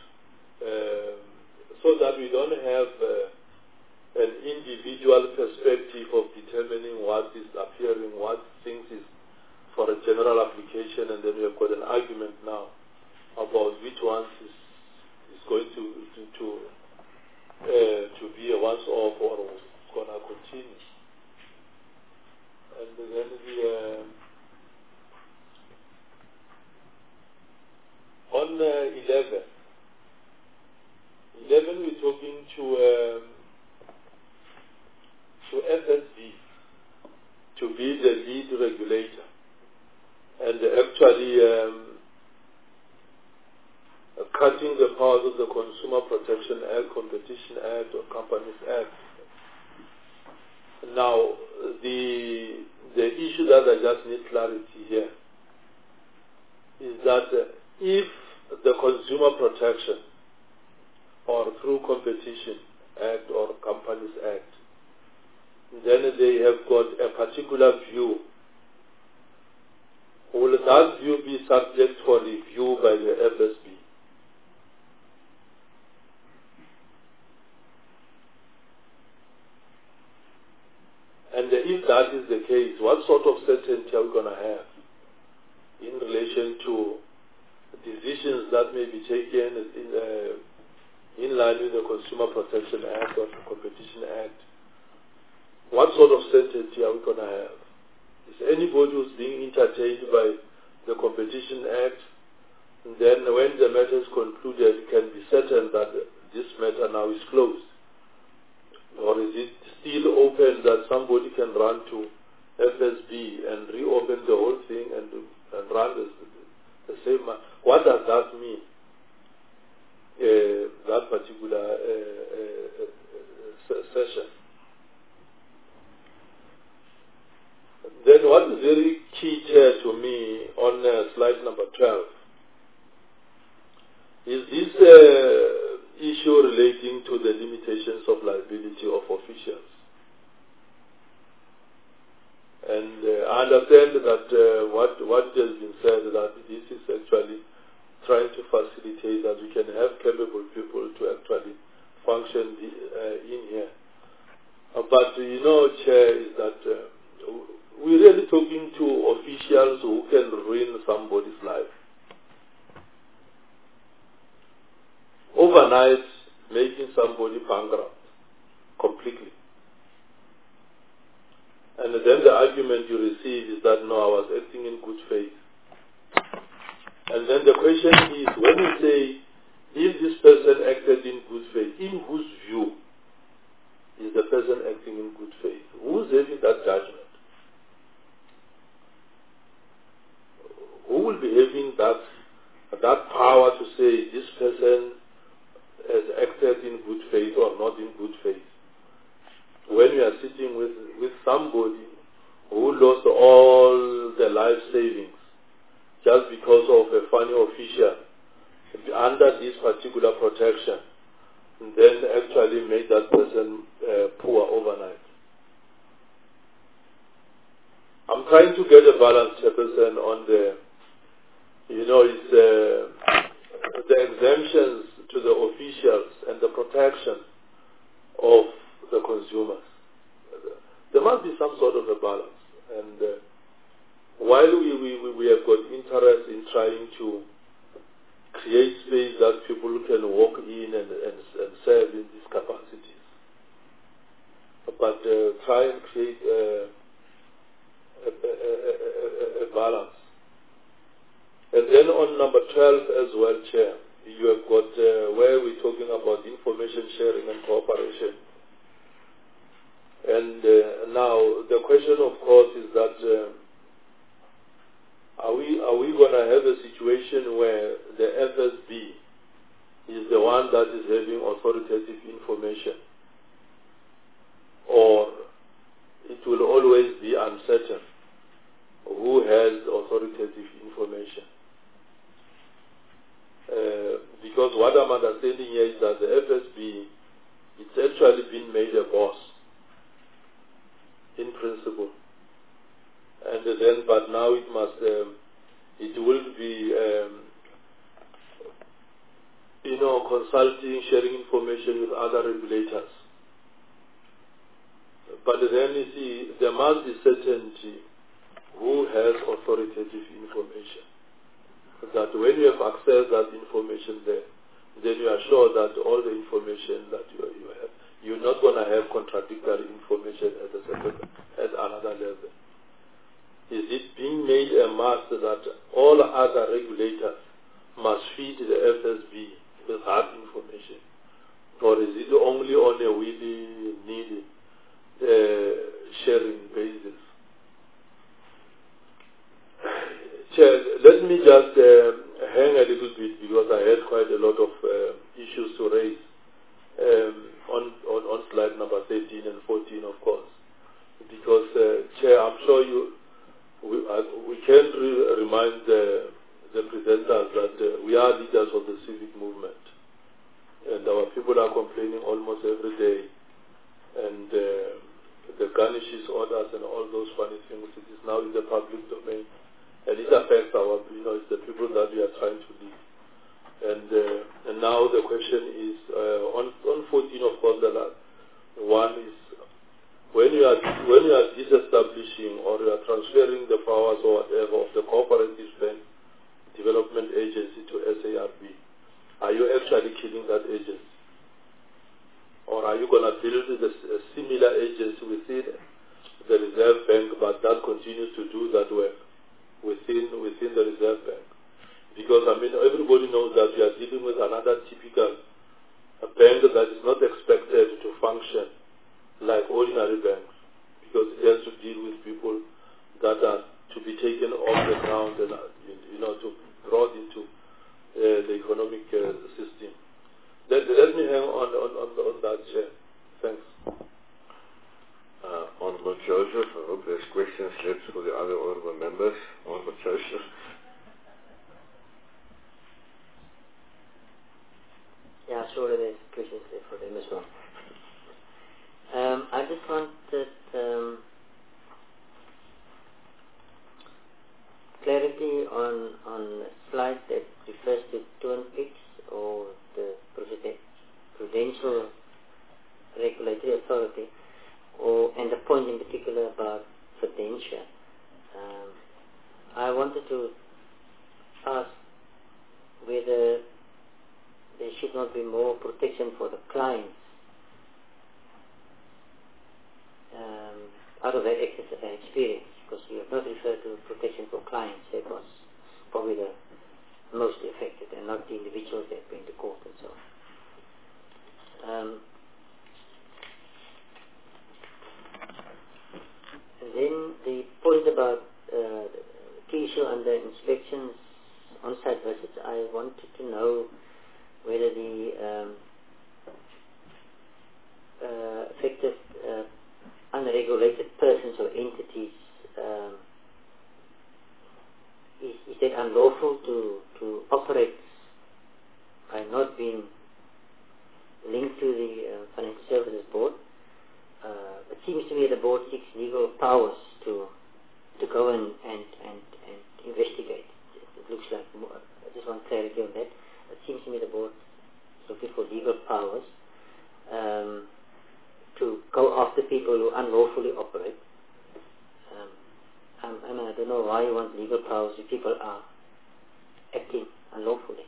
so that we don't have an individual perspective of determining what is appearing, what things is for a general application, and then we have got an argument now about which ones is going to be a once-off or going to continue. And then on 11, we're talking to FSB to be the lead regulator, and actually cutting the powers of the Consumer Protection Act, Competition Act, or Companies Act. Now, the issue that I just need clarity here is that if the Consumer Protection or through Competition Act or Companies Act, then they have got a particular view, will that view be subject for review by the FSB? And if that is the case, what sort of certainty are we going to have in relation to decisions that may be taken in line with the Consumer Protection Act or the Competition Act? What sort of certainty are we going to have? Is anybody who's being entertained by the Competition Act, and then when the matter is concluded, can be certain that this matter now is closed? Or is it still open that somebody can run to FSB and reopen the whole thing and run the same? What does that mean? That particular session. Then what is very key here to me on slide number 12 is this issue relating to the limitations of liability of officials. And I understand that what has been said, that this is actually trying to facilitate that we can have capable people to actually function in here. But Chair, is that we're really talking to officials who can ruin somebody's life. Overnight, making somebody bankrupt completely. And then the argument you receive is that, no, I was acting in good faith. And then the question is, when you say, if this person acted in good faith, in whose view is the person acting in good faith? Who's having that judgment? Who will be having that power to say this person has acted in good faith or not in good faith? When you are sitting with somebody who lost all their life savings just because of a funny official under this particular protection, and then actually made that person poor overnight. I'm trying to get a balance, Chairperson, on the exemptions to the officials and the protection of the consumers. There must be some sort of a balance. And while we have got interest in trying to create space that people can walk in and serve in these capacities, but try and create a balance. And then on number 12 as well, Chair, you have got where we're talking about information sharing and cooperation. And now the question, of course, is that are we going to have a situation where the FSB is the one that is having authoritative information, or it will always be uncertain who has authoritative information? Because what I'm understanding here is that the FSB, it's actually been made a boss in principle, and then but now it must it will be consulting, sharing information with other regulators. But then you see, there must be certainty who has authoritative information. That when you have accessed that information there, then you are sure that all the information that you have, you're not going to have contradictory information at another level. Is it being made a must that all other regulators must feed the FSB with hard information? Or is it only on a willy-nilly sharing basis? Chair, let me just hang a little bit because I had quite a lot of issues to raise on slide number 13 and 14, of course. Because, Chair, I'm sure we can remind the presenters that we are leaders of the civic movement. And our people are complaining almost every day. And the garnishes orders and all those funny things, it is now in the public domain. And it affects our, it's the people that we are trying to lead. And now the question is, on 14, of course, the last one is, when you are disestablishing or you are transferring the powers or whatever of the Cooperative Bank Development Agency to SARB, are you actually killing that agency? Or are you going to build a similar agency within the Reserve Bank, but that continues to do that work within the Reserve Bank? Because, everybody knows that we are dealing with another typical bank that is not expected to function like ordinary banks, because it has to deal with people that are to be taken off the ground and, to brought into the economic system. Let me hang on that, Chair. Thanks. Honorable Joseph, I hope there's questions left for the other honorable members. Honorable Joseph. Yeah, sure, there's questions left for them as well. I just wanted clarity on a slide that refers to Twin Peaks or the Prudential Regulatory Authority, and the point in particular about Fidentia. I wanted to ask whether there should not be more protection for the clients out of their experience, because you have not referred to protection for clients. That was probably the most affected, and not the individuals that have been to court and so on. And then the point about the key issue under inspections, on-site visits, I wanted to know whether the affected unregulated persons or entities, is it unlawful to operate by not being linked to the Financial Services Board? It seems to me the board seeks legal powers to go and investigate. It looks like more, I just want clarity on that. It seems to me the board is looking for legal powers to go after people who unlawfully operate. And I don't know why you want legal powers if people are acting unlawfully.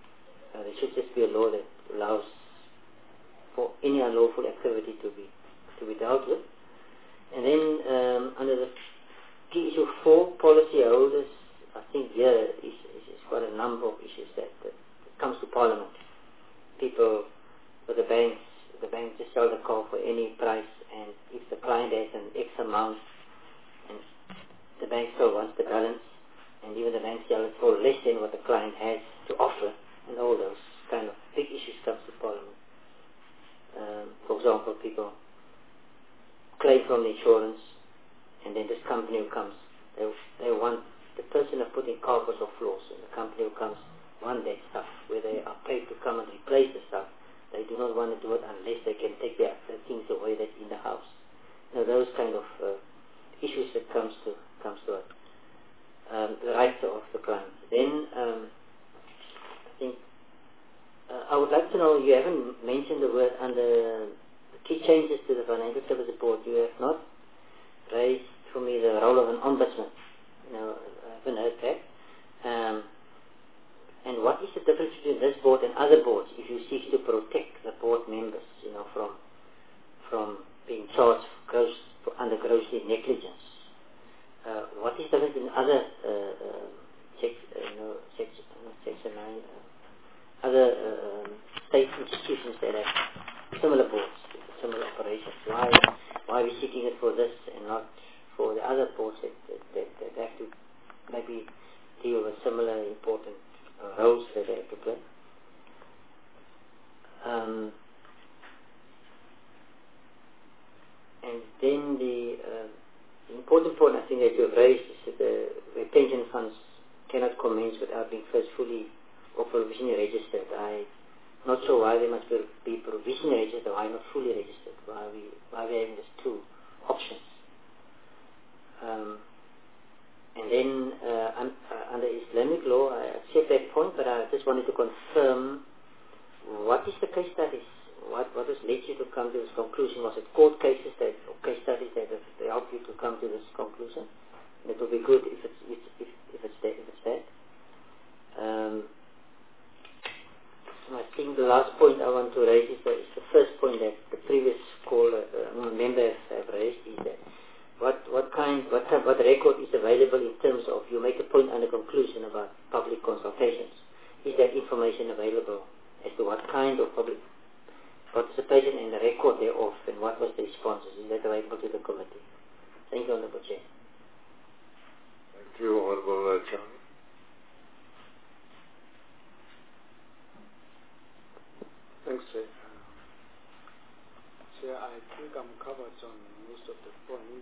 There should just be a law that allows for any unlawful activity to be to be dealt with. And then under the key issue 4, policyholders, I think here is quite a number of issues that comes to Parliament. People with the bank just sell the car for any price, and if the client has an X amount and the bank still wants the balance, and even the bank sells it for less than what the client has to offer, and all those kind of big issues comes to Parliament. For example, people claim from the insurance, and then this company who comes, they want the person who put in carpets or floors, and the company who comes want that stuff, where they are paid to come and replace the stuff. They do not want to do it unless they can take the things away that's in the house. Those kind of issues that comes to it. The rights of the client. Then I think I would like to know, you haven't mentioned the word under the key changes to the Financial Services Board. You have not raised for me the role of an ombudsman. I haven't heard that. And what is the difference between this board and other boards if you seek to protect the board members, from being charged under grossly negligence? What is the difference in other Section 9, other state institutions that have similar boards, similar operations? Why are we seeking it for this and not for the other boards that have to maybe deal with similar important roles that they have to play? And then the important point I think that you have raised is that the pension funds cannot commence without being first fully or provisionally registered. I'm not sure why they must be provisionally registered, why not fully registered, why we having these two options. And then under Islamic law, I accept that point, but I just wanted to confirm, what is the case studies? What has led you to come to this conclusion? Was it court cases or case studies that helped you to come to this conclusion? And it would be good if it's that. I think the last point I want to raise is the first point that the previous member have raised, is that what record is available in terms of, you make a point under conclusion about public consultations. Is that information available as to what kind of public participation and the record thereof, and what was the responses? Is that available to the committee? Thank you, Honourable Chair. Thank you, Honourable Chairman. Thanks, Chair. Chair, I think I'm covered on most of the points.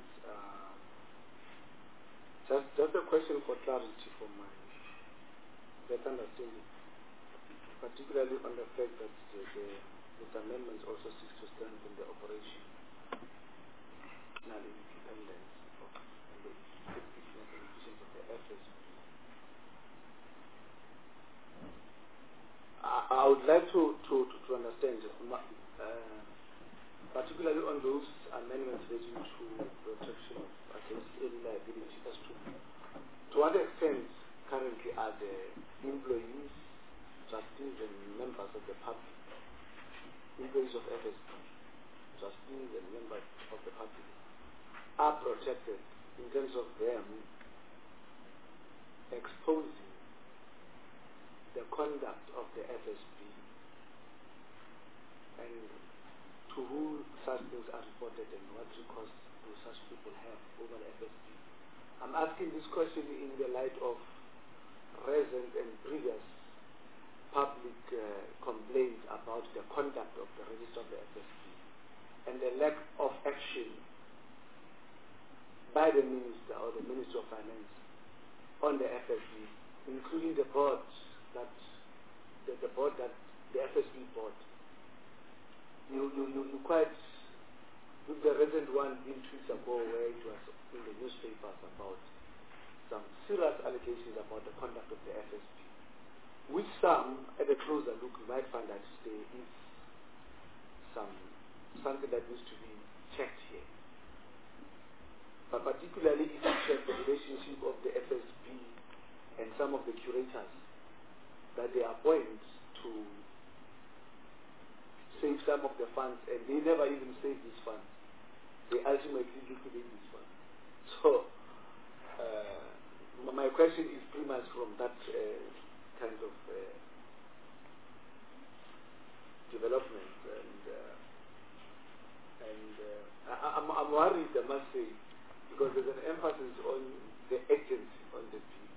Just a question for clarity for my better understanding, particularly on the fact that this amendment also seeks to strengthen the operational independence and the effectiveness and efficiency of the FSB. I would like to understand, particularly on those amendments relating to protection against any liability, as to what extent currently are the employees, trustees and members of the public, employees of FSB, trustees and members of the public, are protected in terms of them exposing the conduct of the FSB and to whom such things are reported and what recourse do such people have over the FSB. I'm asking this question in the light of recent and previous public complaints about the conduct of the register of the FSB and the lack of action by the minister or the Minister of Finance on the FSB, including the board that the FSB board. You quite, with the recent one being 2 weeks ago, where it was in the newspapers about some serious allegations about the conduct of the FSB, which some, at a closer look, you might find that there is something that needs to be checked here. But particularly if you check the relationship of the FSB and some of the curators that they appoint to save some of the funds, and they never even save these funds. they ultimately liquidate this one. So my question is pretty much from that kind of development, and I'm worried, I must say, because there's an emphasis on the agency on the bill,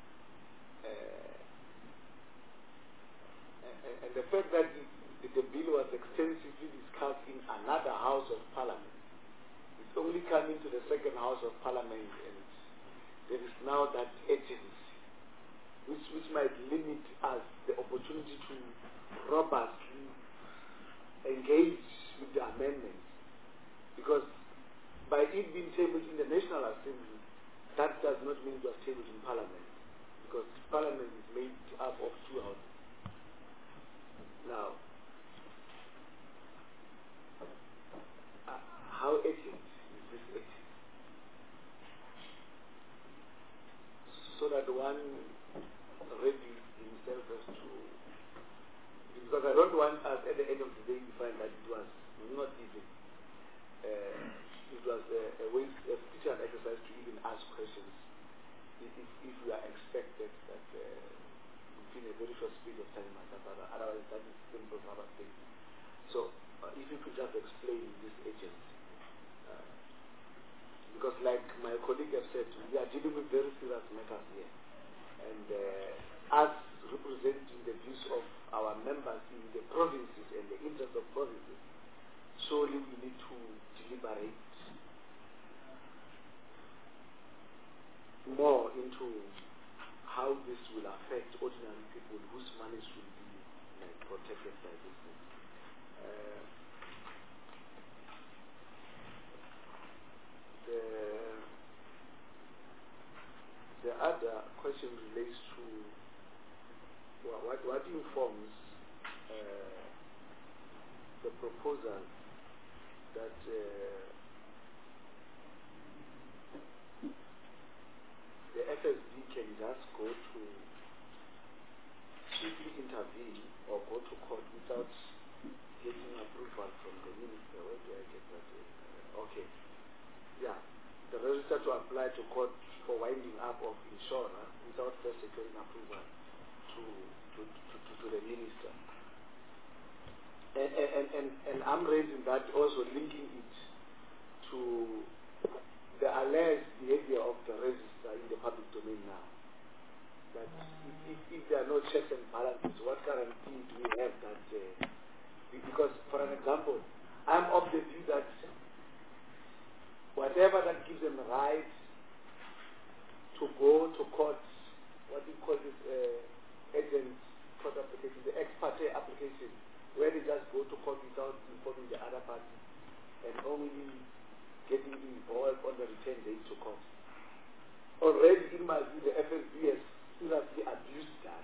and the fact that the bill was extensively discussed in another House of Parliament. It's only coming to the second House of Parliament, and there is now that agency, which might limit us the opportunity to robustly engage with the amendments. Because by it being tabled in the National Assembly, that does not mean it was tabled in Parliament, because Parliament is made up of two houses. Now, how urgent is this urgent? So that one ready himself as to, because I don't want us at the end of the day to find that it was not even, it was a waste, a futile exercise to even ask questions if we are expected that within a very short period of time, otherwise that is simple rubber statement. So if you could just explain this agency. Because like my colleague has said, we are dealing with very serious matters here. And us representing the views of our members in the provinces and the interests of provinces, surely we need to deliberate more into how this will affect ordinary people whose monies will be protected by this thing. The other question relates to what informs the proposal that the FSB can just go to swiftly intervene or go to court without getting approval from the minister. Where do I get that? Okay. Yeah. The register to apply to court for winding up of insurer without first securing approval to the minister. And I'm raising that, also linking it to the alleged behavior of the register in the public domain now. That if there are no checks and balances, what guarantee do we have that? Because, for an example, I'm of the view that whatever that gives them the right to go to court, what do you call this, agent court application, the ex parte application, where they just go to court without informing the other party and only getting involved on the return date to court. Already, in my view, the FSB has seriously abused that.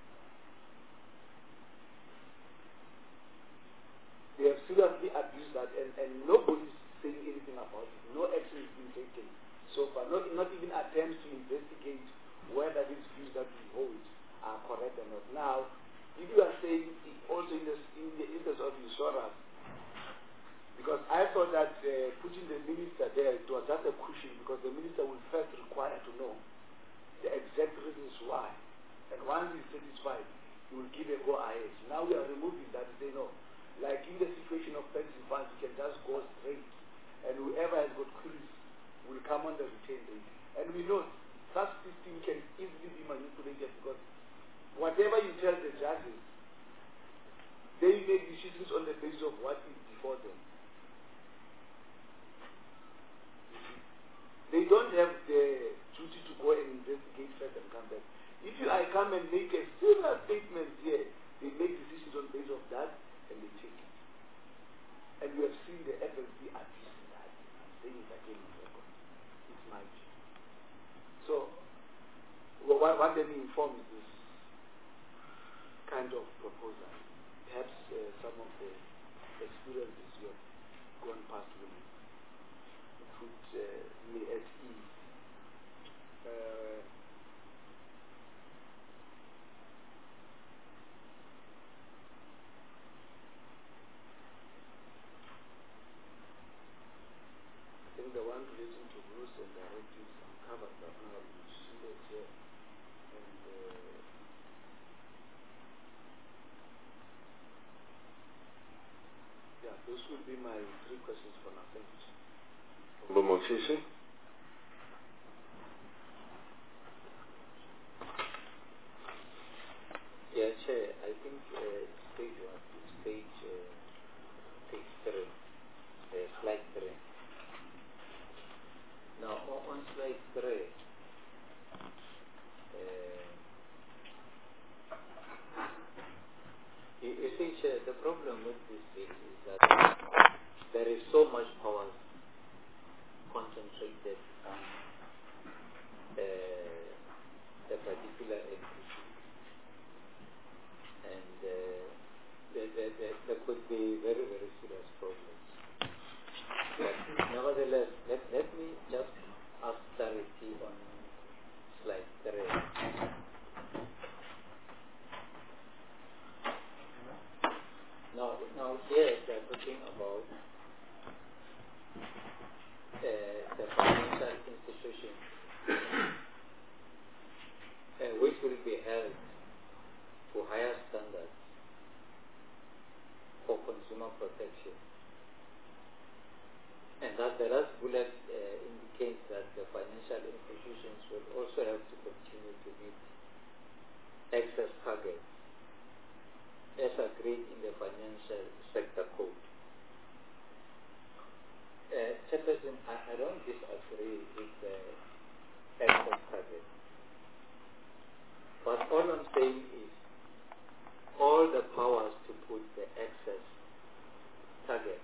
They have seriously abused that, and nobody's saying anything about it. No action is being taken so far. Not even attempts to investigate whether these views that we hold are correct or not. Now, if you are saying also in the interest of insurance, because I thought that putting the minister there, it was just a cushion, because the minister will first require to know the exact reasons why. And once he's satisfied, he will give a go ahead. Now we are removing that and say no. Like in the situation of pension funds, you can just go straight, and whoever has got queries will come on the return date. And we know such system can easily be manipulated, because whatever you tell the judges, they make decisions on the basis of what is before them. They don't have the duty to go and investigate first and come back. If I come and make a similar statement here, they make decisions on the basis of that, and they take it. And we have seen the FSB abusing that. I'm saying it again on record. It's my view. So, what then informs this kind of proposal? Perhaps some of the experiences you have gone past will put me at ease. Mosisi. Yeah, Chair, I think stage 1 to stage 3, slide 3. Now, on slide 3, you see, Chair, the problem with this bill is that there is so much power concentrated on the particular entity, and there could be very, very serious problems. But nevertheless, let me just ask clarity on slide 3. Now here they are talking about the financial institutions which will be held to higher standards for consumer protection. And that the last bullet indicates that the financial institutions will also have to continue to meet excess targets as agreed in the Financial Sector Code. Chairperson, I don't disagree with the excess target. But all I'm saying is all the powers to put the excess target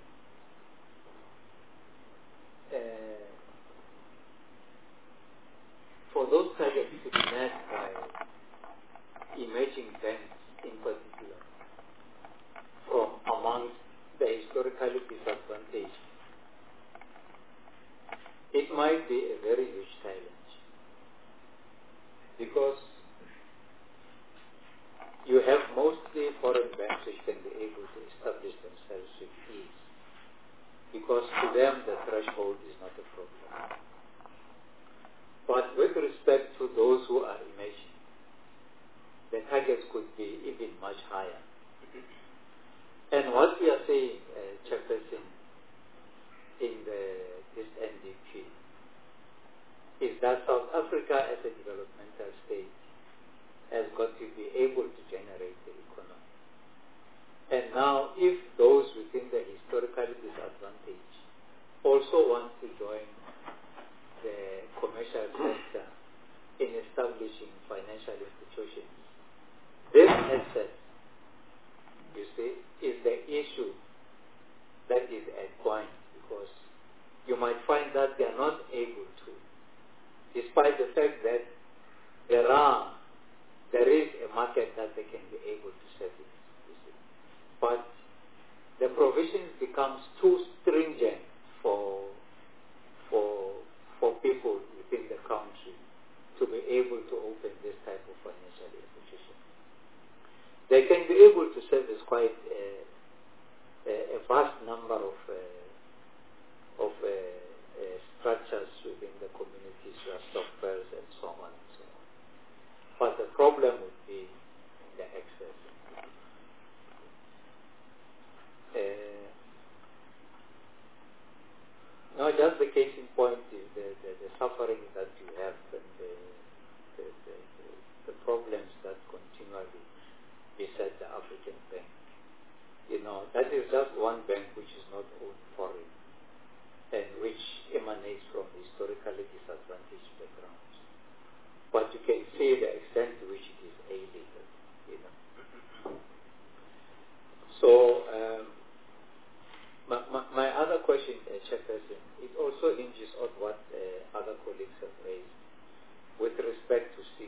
for those targets to be met by emerging banks in particular from amongst the historically disadvantaged, it might be a very huge challenge because you have mostly foreign banks which can be able to establish themselves with ease because to them the threshold is not a problem. But with respect to those who are emerging, the targets could be even much higher. And what we are saying, Chairperson, in this NDP, is that South Africa as a developmental state has got to be able to generate the economy. And now if those within the historically disadvantaged also want to join the commercial sector in establishing financial institutions, this access, you see, is the issue that is at point, because you might find that they are not able to, despite the fact that there is a market that they can be able to service, you see. But the provisions becomes too stringent for people within the country to be able to open this type of financial institution. They can be able to service quite a vast number of structures within the communities, stockpiles and so on and so on. But the problem would be the access. Now, just the case in point is the suffering that you have and the problems that continually beset the African bank. You know, that is just one bank which is not owned foreign and which emanates from historically disadvantaged backgrounds. But you can see the extent to which it is alienated, you know. So, my other question, Chairperson, it also hinges on what other colleagues have raised with respect to SIX.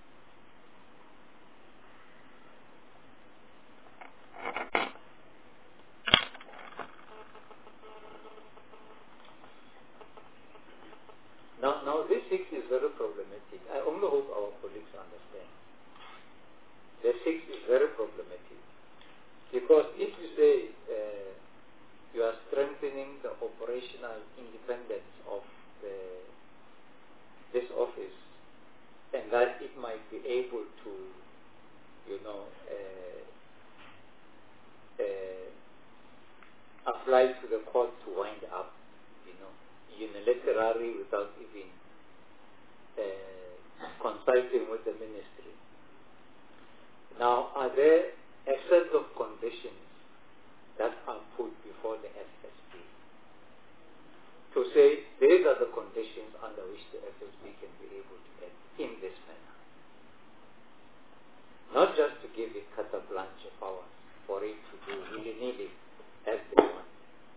Now this SIX is very problematic. I only hope our colleagues understand. The SIX is very problematic because if you say you are strengthening the operational independence of this office, and that it might be able to, you know, apply to the court to wind up, you know, unilaterally without even consulting with the ministry. Now, are there a set of conditions that are put before the FSB to say these are the conditions under which the FSB can be able to act in this manner? Not just to give it carte blanche power for it to do willy-nilly as they want.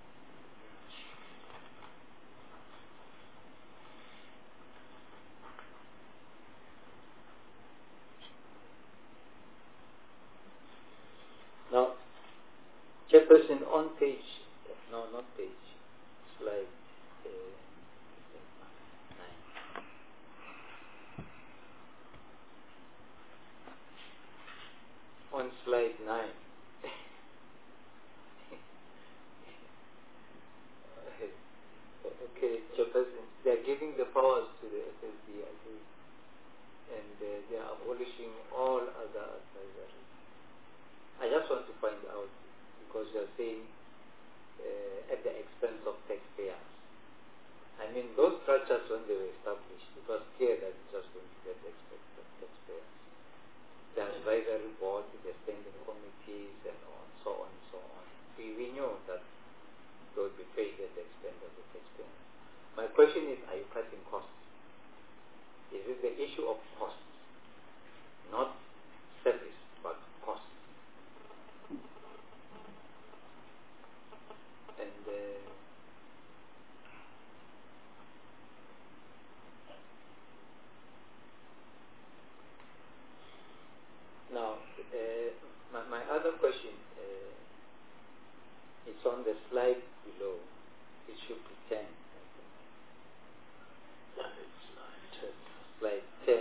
Now, Chairperson, on page, no, not page, slide 9. On slide 9. Okay, Chairperson, they are giving the powers to the FSB, I think, and they are abolishing all other advisories. I just want to find out, because you are saying at the expense of taxpayers. I mean, those structures, when they were established, it was clear that it was going to be at the expense of taxpayers. The advisory board, the standing committees, and so on and so on. We knew that they would be paid at the expense of the taxpayers. My question is, are you cutting costs? Is it the issue of costs? Not service, but costs. And now, my other question, it's on the slide below. It should be 10. Slide 10.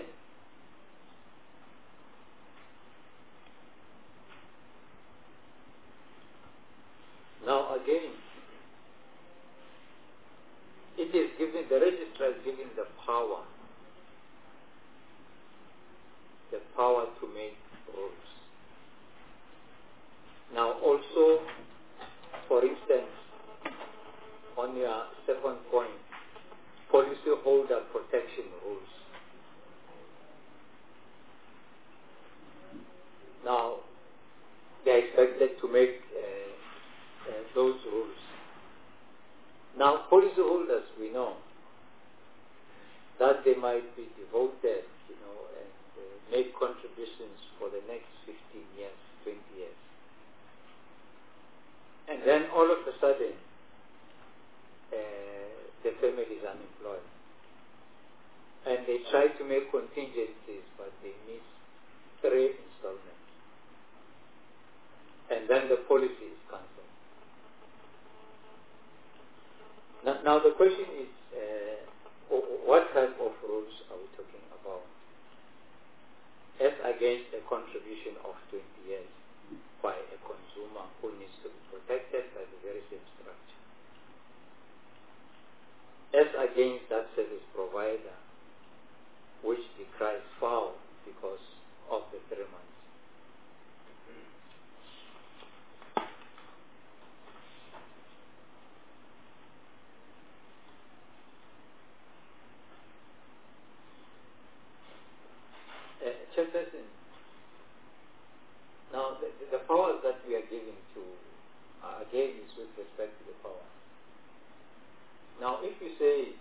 Now again, it is given, the registrar is given the power to make rules. Now also, for instance, on your second point, policyholder protection rules. Now, they are expected to make those rules. Now, policyholders, we know that they might be devoted, and make contributions for the next 15 years, 20 years. And then all of a sudden, the family is unemployed. And they try to make contingencies, but they miss 3 installments. And then the policy is cancelled. Now the question is, what type of rules are we talking about? As against a contribution of 20 years by a consumer who needs to be protected by the very same structure. As against that service provider which decries foul because of the 3 months. Chairperson, now the powers that we are giving to, again, is with respect to the powers. Now, if you say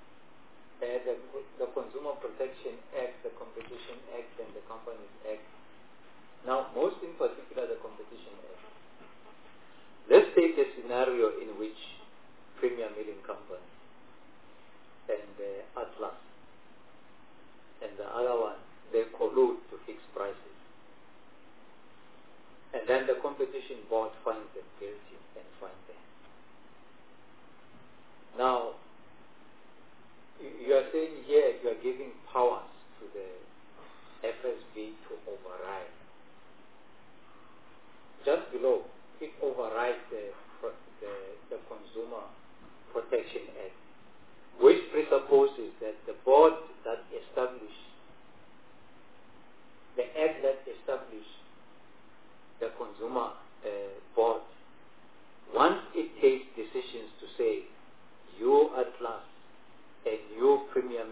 the Consumer Protection Act, the Competition Act, and the Companies Act, now most in particular the Competition Act, let's take a scenario in which Premier Milling Company and Atlas and the other one, they collude to fix prices. And then the competition board finds them guilty and fines them. Now, you are saying here you are giving powers to the FSB to override. Just below, it overrides the Consumer Protection Act, which presupposes that the board that established the act that established the consumer board, once it takes decisions to say, you at last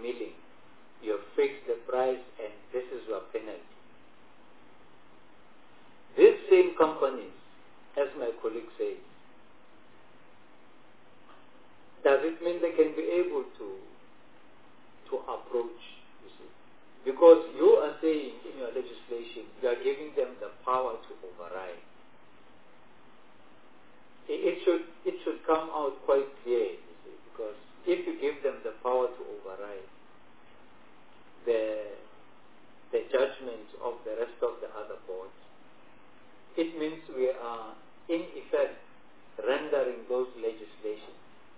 milling. You have fixed the price and this is your penalty. These same companies, as my colleague says, does it mean they can be able to approach, you see? Because you are saying in your legislation, you are giving them the power to override. It should come out quite clear, you see, because if you give them the power to override the judgment of the rest of the other boards, it means we are in effect rendering those legislations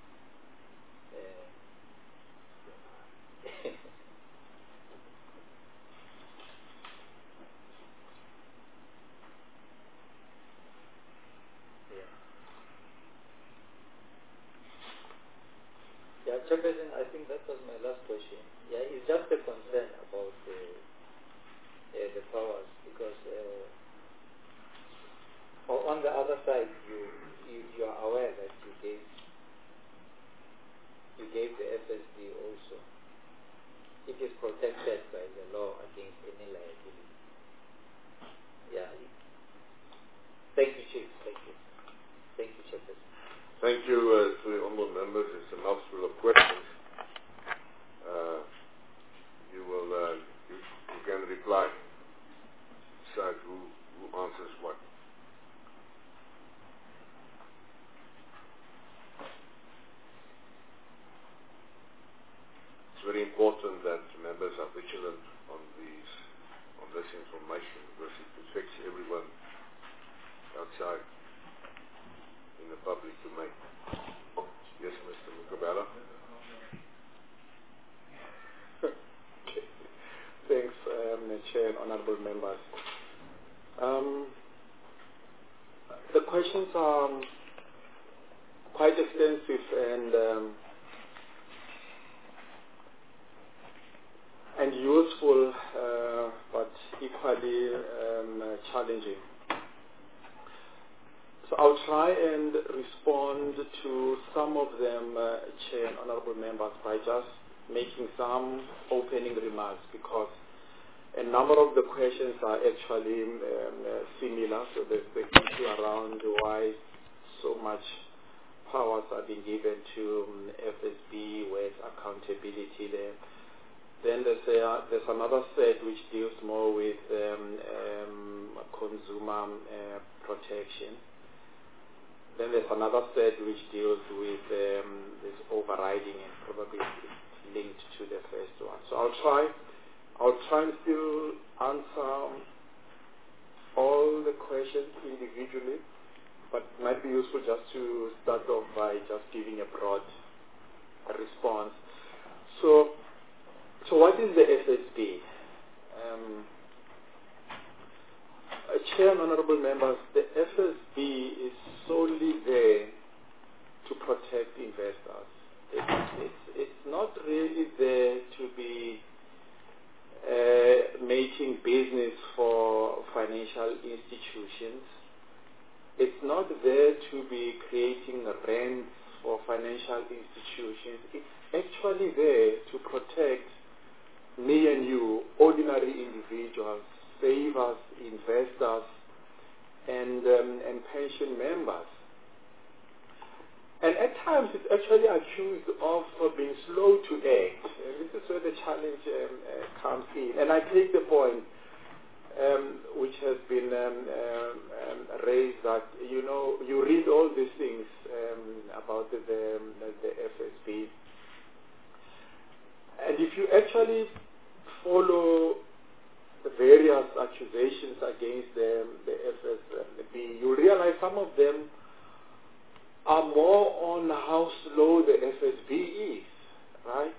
Yeah, Chairperson, I think that was my last question. Yeah, it's just a concern about the powers, because on the other side, you are aware that you gave the FSB also. It is protected by the law against any liability. Yeah. Thank you, Chief. Thank you. Thank you, Chairperson. Thank you to the honourable members. It's a mouthful of questions. You can reply. Decide who answers what. It's very important that members are vigilant on this information, because it affects everyone outside in the public domain. Yes, Mr. Mukabela. Thanks, Chair and honourable members. The questions are quite extensive and useful, but equally challenging. So I'll try and respond to some of them, Chair and honourable members, by just making some opening remarks, because a number of the questions are actually similar. So there's the issue around why so much powers are being given to FSB, where's accountability there. Then there's another set which deals more with consumer protection. Then there's another set which deals with this overriding, and probably linked to the first one. So I'll try and still answer all the questions individually, but it might be useful just to start off by just giving a broad response. So what is the FSB? Chair and honourable members, the FSB is solely there to protect investors. It's not really there to be making business for financial institutions. It's not there to be creating rents for financial institutions. It's actually there to protect me and you, ordinary individuals, savers, investors, and pension members. And at times it's actually accused of being slow to act. This is where the challenge comes in. And I take the point which has been raised that, you read all these things about the FSB. And if you actually follow the various accusations against the FSB, you realize some of them are more on how slow the FSB is, right?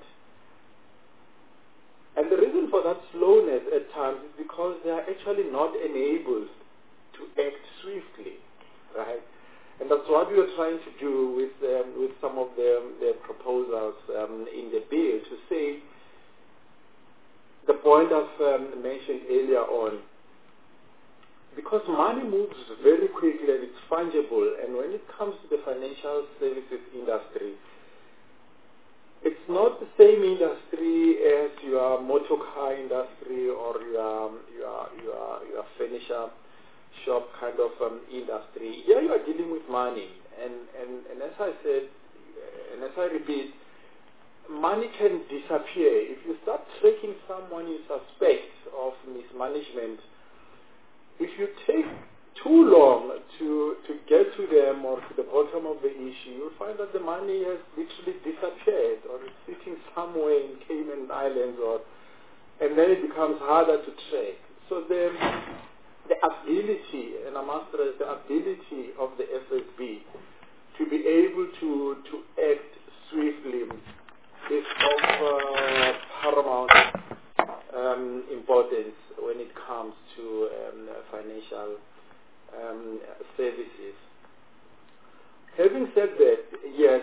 And the reason for that slowness at times is because they are actually not enabled to act swiftly, right? And that's what we are trying to do with some of the proposals in the bill, to say the point I've mentioned earlier on, because money moves very quickly and it's fungible, and when it comes to the financial services industry, it's not the same industry as your motor car industry or your furniture shop kind of industry. Here you are dealing with money, and as I said, and as I repeat, money can disappear. If you start tracking someone you suspect of mismanagement, if you take too long to get to them or to the bottom of the issue, you'll find that the money has literally disappeared or is sitting somewhere in Cayman Islands, and then it becomes harder to track. So the ability, and I must stress, the ability of the FSB to be able to act swiftly is of paramount importance when it comes to financial services. Having said that, yes,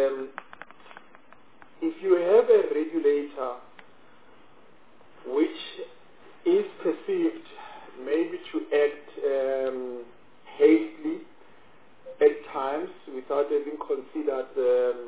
if you have a regulator which is perceived maybe to act hastily at times without having considered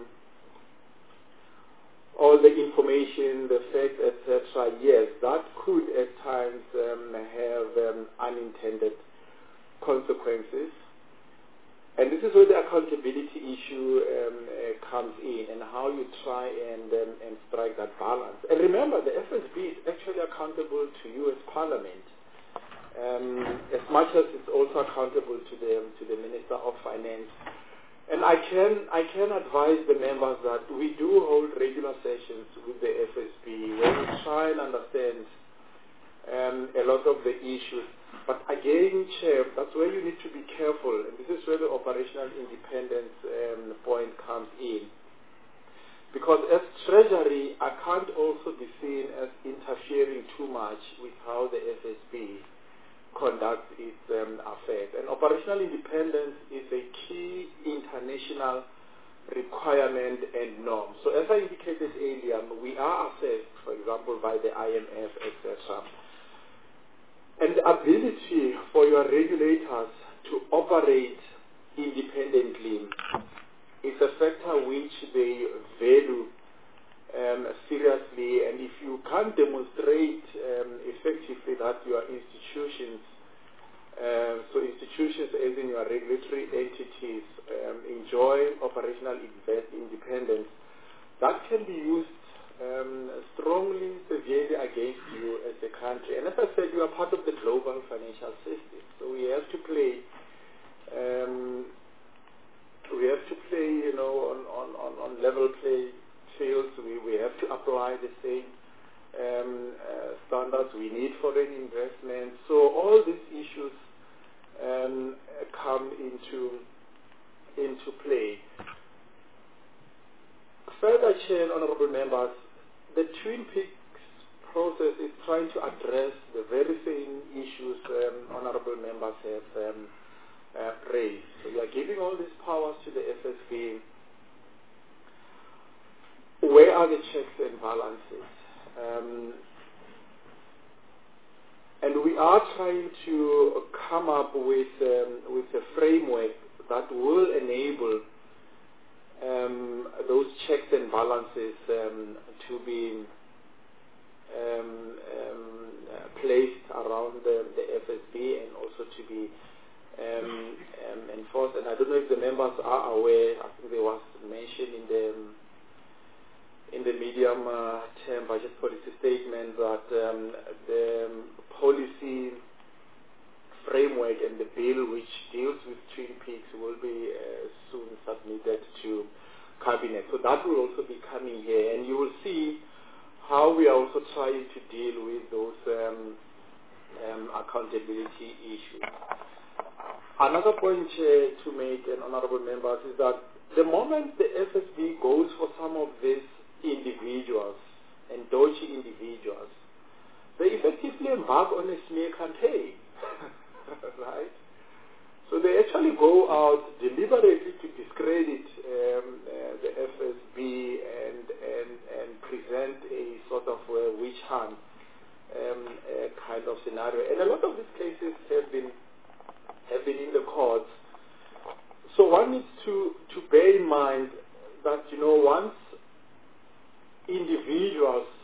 all the information, the facts, etc., yes, that could at times have unintended consequences. And this is where the accountability issue comes in, and how you try and strike that balance. And remember, the FSB is actually accountable to you as Parliament, as much as it's also accountable to the Minister of Finance. And I can advise the members that we do hold regular sessions with the FSB where we try and understand a lot of the issues. But again, Chair, that's where you need to be careful, and this is where the operational independence point comes in. Because as Treasury, I can't also be seen as interfering too much with how the FSB conducts its affairs. And operational independence is a key international requirement and norm. So as I indicated earlier, we are assessed, for example, by the IMF, etc. And the ability for your regulators to operate independently is a factor which they value seriously. And if you can't demonstrate effectively that your institutions, so institutions as in your regulatory entities, enjoy operational independence, that can be used strongly, severely against you as a country. And as I said, you are part of the global financial system, so we have to play. On level play fields. We have to apply the same standards we need foreign investment. So all these issues come into play. Further, Chair and Honourable Members, the Twin Peaks process is trying to address the very same issues Honourable Members have raised. So we are giving all these powers to the FSB. Where are the checks and balances? And we are trying to come up with a framework that will enable those checks and balances to be placed around the FSB and also to be enforced. And I don't know if the members are aware, I think there was mention in the medium term budget policy statement that the policy framework and the bill which deals with Twin Peaks will be soon submitted to Cabinet. So that will also be coming here, and you will see how we are also trying to deal with those accountability issues. Another point to make, and honourable members, is that the moment the FSB goes for some of these individuals and dodgy individuals, they effectively embark on a smear campaign, right? So they actually go out deliberately to discredit the FSB and present a sort of witch hunt kind of scenario. And a lot of these cases have been in the courts. So one needs to bear in mind that, once individuals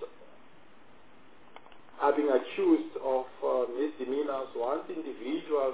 are being accused of misdemeanors, once individuals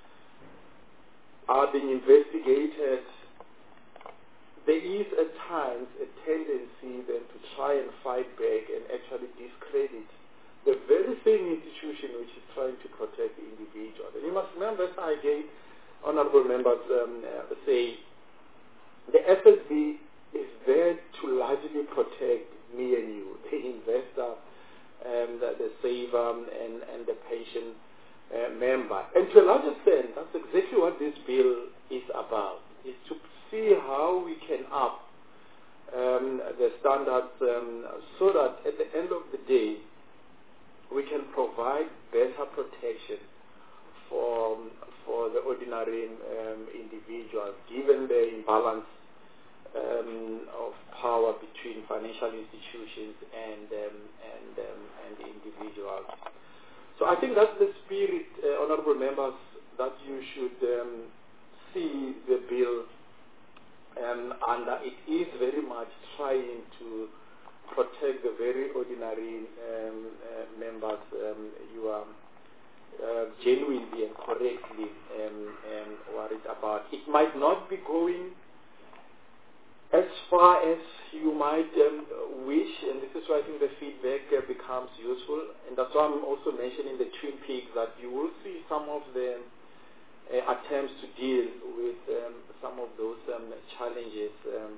are being investigated, there is at times a tendency then to try and fight back and actually discredit the very same institution which is trying to protect the individual. And you must remember, as I gave honorable members say, the FSB is there to largely protect me and you, the investor, the saver, and the pension member. And to a large extent, that's exactly what this bill is about, is to see how we can up the standards so that at the end of the day, we can provide better protection for the ordinary individuals, given the imbalance of power between financial institutions and individuals. So I think that's the spirit, honorable members, that you should see the bill under. It is very much trying to protect the very ordinary members you are genuinely and correctly worried about. It might not be going as far as you might wish, and this is why I think the feedback becomes useful, and that's why I'm also mentioning the Twin Peaks, that you will see some of the attempts to deal with some of those challenges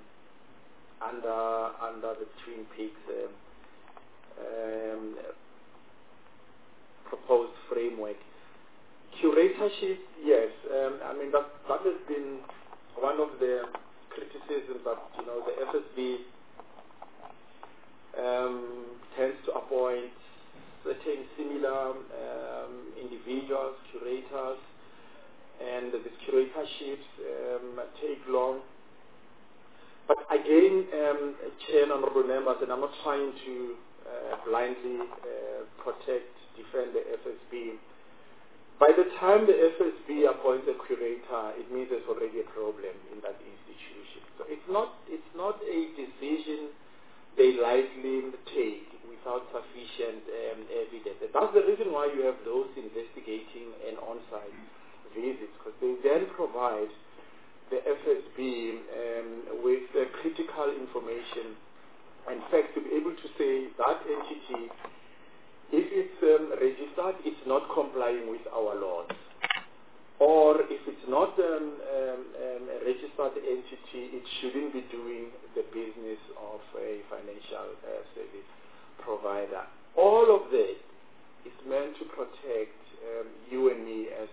under the Twin Peaks proposed framework. Curatorship, yes, I mean that has been one of the criticisms that the FSB tends to appoint certain similar individuals, curators, and these curatorships take long. But again, Chair and honorable members, and I'm not trying to blindly defend the FSB. By the time the FSB appoints a curator, it means there's already a problem in that institution. So it's not a decision they lightly take without sufficient evidence. And that's the reason why you have those investigating and on-site visits, because they then provide the FSB with critical information and facts to be able to say that entity, if it's registered, it's not complying with our laws. Or if it's not a registered entity, it shouldn't be doing the business of a financial service provider. All of that is meant to protect you and me as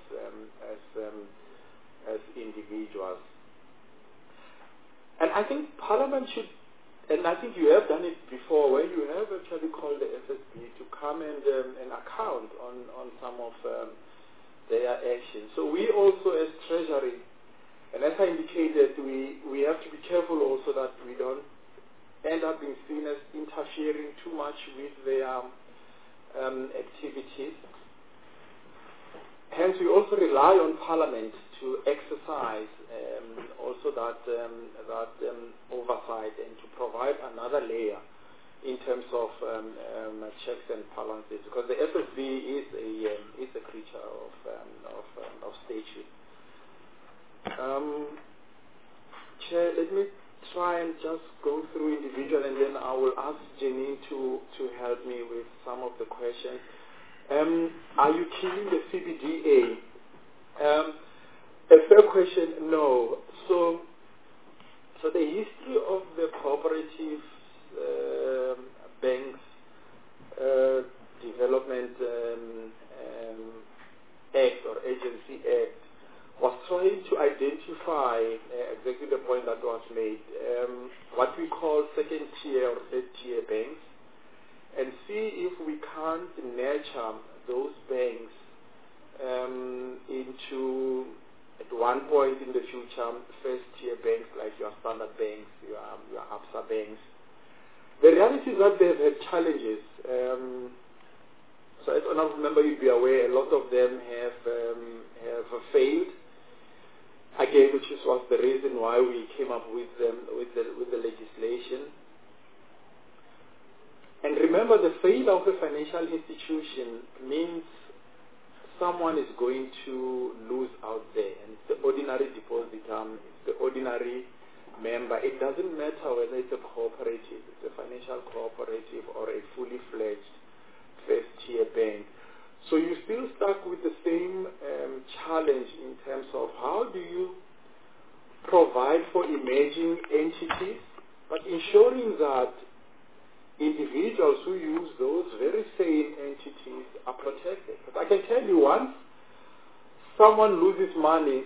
individuals. And I think Parliament should, and I think you have done it before, where you have actually called the FSB to come and account on some of their actions. So we also as Treasury, and as I indicated, we have to be careful also that we don't end up being seen as interfering too much with their activities. Hence, we also rely on Parliament to exercise also that oversight and to provide another layer in terms of checks and balances, because the FSB is a creature of statute. Chair, let me try and just go through individual, and then I will ask Janine to help me with some of the questions. Are you killing the CBDA? A fair question, no. So the history of the Cooperative Banks Development Act or Agency Act was trying to identify exactly the point that was made, what we call second tier or third tier banks, and see if we can't nurture those banks into, at one point in the future, first-tier banks like your Standard banks, your Absa banks. The reality is that they have had challenges. So as honorable member, you'd be aware, a lot of them have failed. Again, which was the reason why we came up with the legislation. remember, the failure of a financial institution means someone is going to lose out there. And it's the ordinary depositor, it's the ordinary member. It doesn't matter whether it's a cooperative, it's a financial cooperative, or a fully fledged first-tier bank. So you're still stuck with the same challenge in terms of how do you provide for emerging entities, but ensuring that individuals who use those very same entities are protected. But I can tell you, once someone loses money,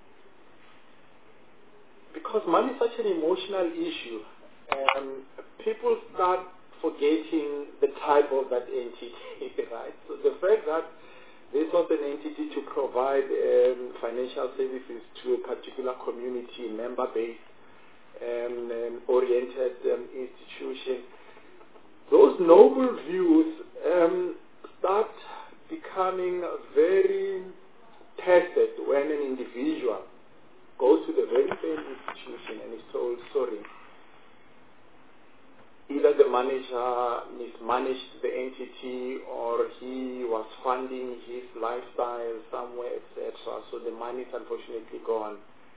because money is such an emotional issue, people start forgetting the type of that entity, right? So the fact that this was an entity to provide financial services to a particular community, member-based oriented institution, those noble views start becoming very tested when an individual goes to the very same institution and is told, sorry, either the manager mismanaged the entity or he was funding his lifestyle somewhere, etc. So the money is unfortunately gone.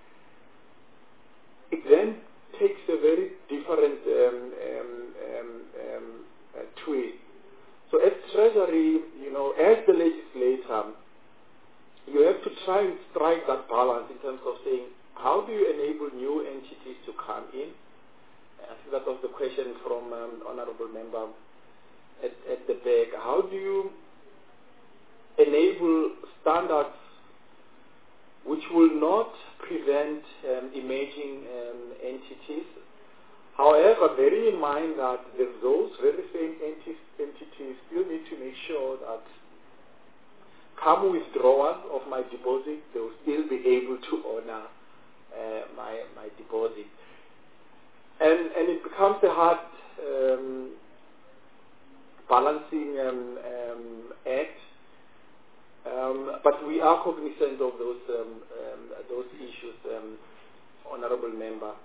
It then takes a very different twist. So as Treasury, as the legislator, you have to try and strike that balance in terms of saying, how do you enable new entities to come in? I think that was the question from Honorable Member at the back. How do you enable standards which will not prevent emerging entities? However, bearing in mind that those very same entities still need to make sure that come withdrawal of my deposit, they will still be able to honor my deposit. And it becomes a hard balancing act, but we are cognizant of those issues, Honorable Member.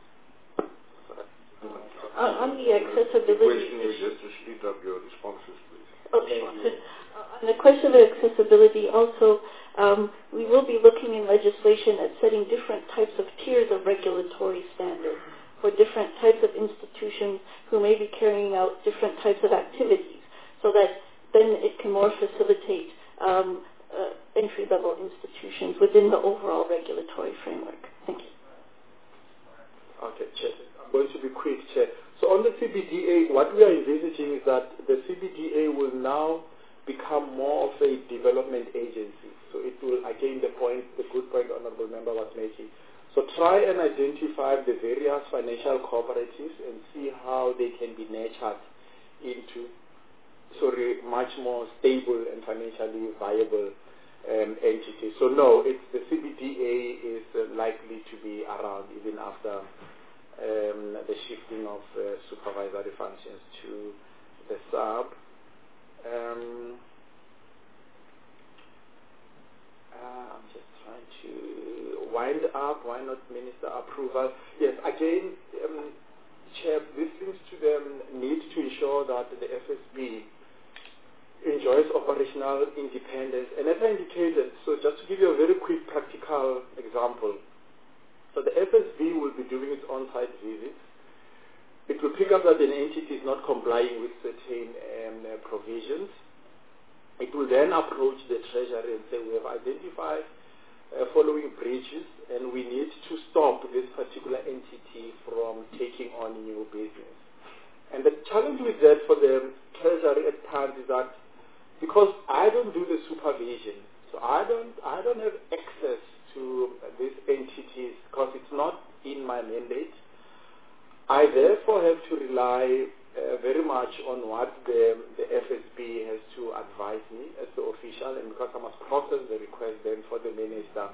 On the accessibility question is just to speed up your responses, please. Okay. On the question of accessibility, also, we will be looking in legislation at setting different types of tiers of regulatory standards for different types of institutions who may be carrying out different types of activities, so that then it can more facilitate entry-level institutions within the overall regulatory framework. Thank you. Okay, Chair. I'm going to be quick, Chair. So on the CBDA, what we are envisaging is that the CBDA will now become more of a development agency. So it will, again, the good point Honorable Member was making. So try and identify the various financial cooperatives and see how they can be nurtured into much more stable and financially viable entities. So no, the CBDA is likely to be around even after the shifting of supervisory functions to the sub. I'm just trying to wind up. Why not minister approval? Yes, again, Chair, this links to the need to ensure that the FSB enjoys operational independence. And as I indicated, so just to give you a very quick practical example, so the FSB will be doing its on-site visits. It will pick up that an entity is not complying with certain provisions. It will then approach the Treasury and say, we have identified following breaches and we need to stop this particular entity from taking on new business. And the challenge with that for the Treasury at times is that because I don't do the supervision, so I don't have access to these entities because it's not in my mandate. I therefore have to rely very much on what the FSB has to advise me as the official, and because I must process the request then for the minister.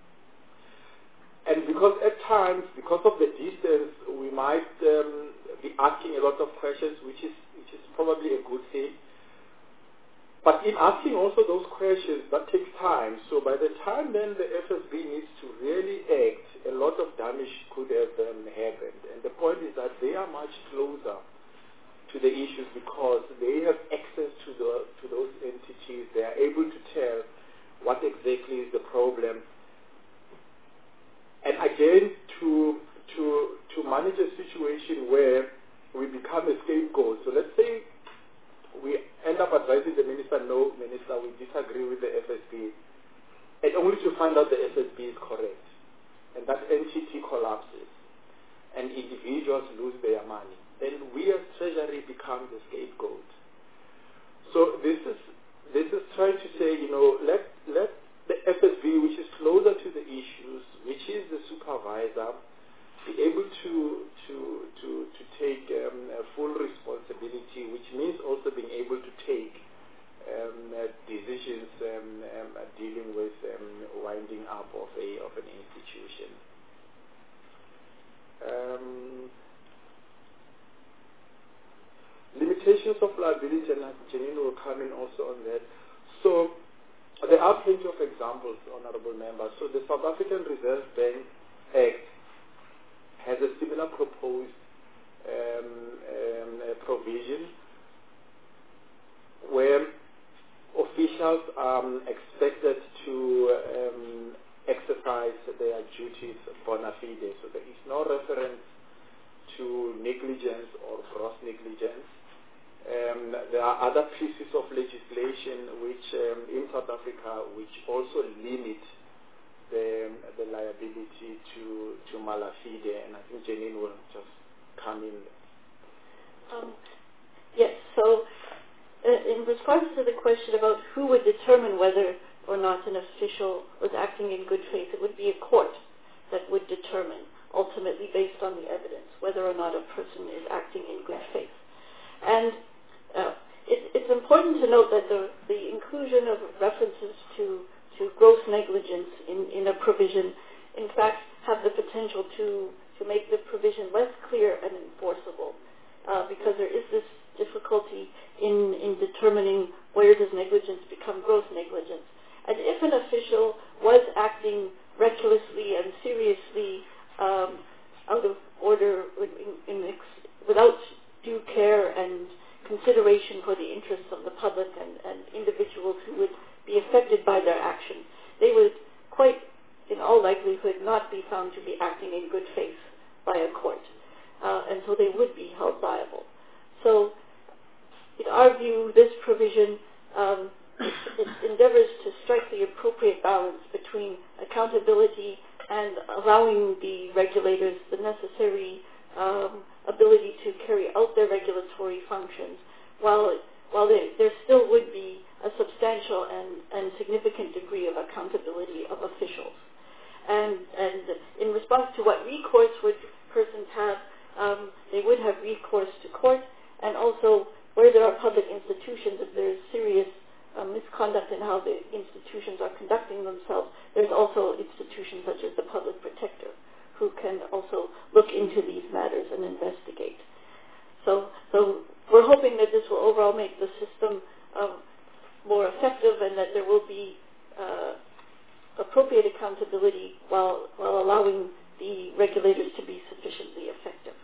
And because at times, because of the distance, we might be asking a lot of questions, which is probably a good thing. But in asking also those questions, that takes time. So by the time then the FSB needs to really act, a lot of damage could have happened. And the point is that they are much closer the issues because they have access to those entities. They are able to tell what exactly is the problem. And again, to manage a situation where we become a scapegoat. So let's say we end up advising the minister, no, minister, we disagree with the FSB, and only to find out the FSB is correct. And that entity collapses, and individuals lose their money. Then we as Treasury become the scapegoat. So this is trying to say, let the FSB, which is closer to the issues, which is the supervisor, be able to take full responsibility, which means also being able to take decisions dealing with winding up of an institution. Limitations of liability, and Janine will come in also on that. So there are plenty of examples, honorable members. So the South African Reserve Bank Act has a similar proposed provision where officials are expected to exercise their duties bona fide. So there is no reference to negligence or gross negligence. There are other pieces of legislation which in South Africa which also limit the liability to malafide, and I think Janine will just come in. Yes, so in response to the question about who would determine whether or not an official was acting in good faith, it would be a court that would determine, ultimately based on the evidence, whether or not a person is acting in good faith. And it's important to note that the inclusion of references to gross negligence in a provision, in fact, have the potential to make the provision less clear and enforceable, because there is this difficulty in determining where does negligence become gross negligence. And if an official was acting recklessly and seriously out of order, without due care and consideration for the interests of the public and individuals who would be affected by their action, they would quite, in all likelihood, not be found to be acting in good faith by a court. And so they would be held liable. So, in our view, this provision it endeavors to strike the appropriate balance between accountability and allowing the regulators the necessary ability to carry out their regulatory functions, while there still would be a substantial and significant degree of accountability of officials. And in response to what recourse would persons have, they would have recourse to court, and also where there are public institutions, if there is serious misconduct in how the institutions are conducting themselves, there's also institutions such as the public protector who can also look into these matters and investigate. So we're hoping that this will overall make the system more effective, and that there will be appropriate accountability while allowing the regulators to be sufficiently effective.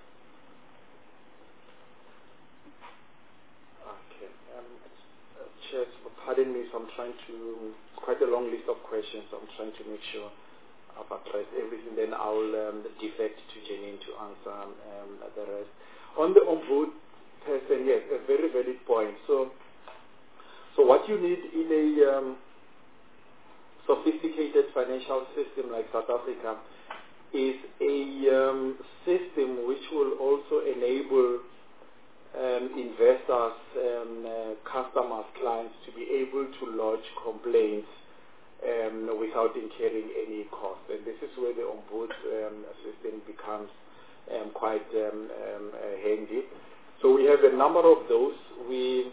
Okay. Chair, pardon me if I'm trying to, quite a long list of questions, so I'm trying to make sure I've addressed everything, then I'll defect to Janine to answer the rest. On the ombudsman person, yes, a very valid point. So what you need in a sophisticated financial system like South Africa is a system which will also enable investors, customers, clients to be able to lodge complaints without incurring any cost. And this is where the ombudsman system becomes quite handy. So we have a number of those. We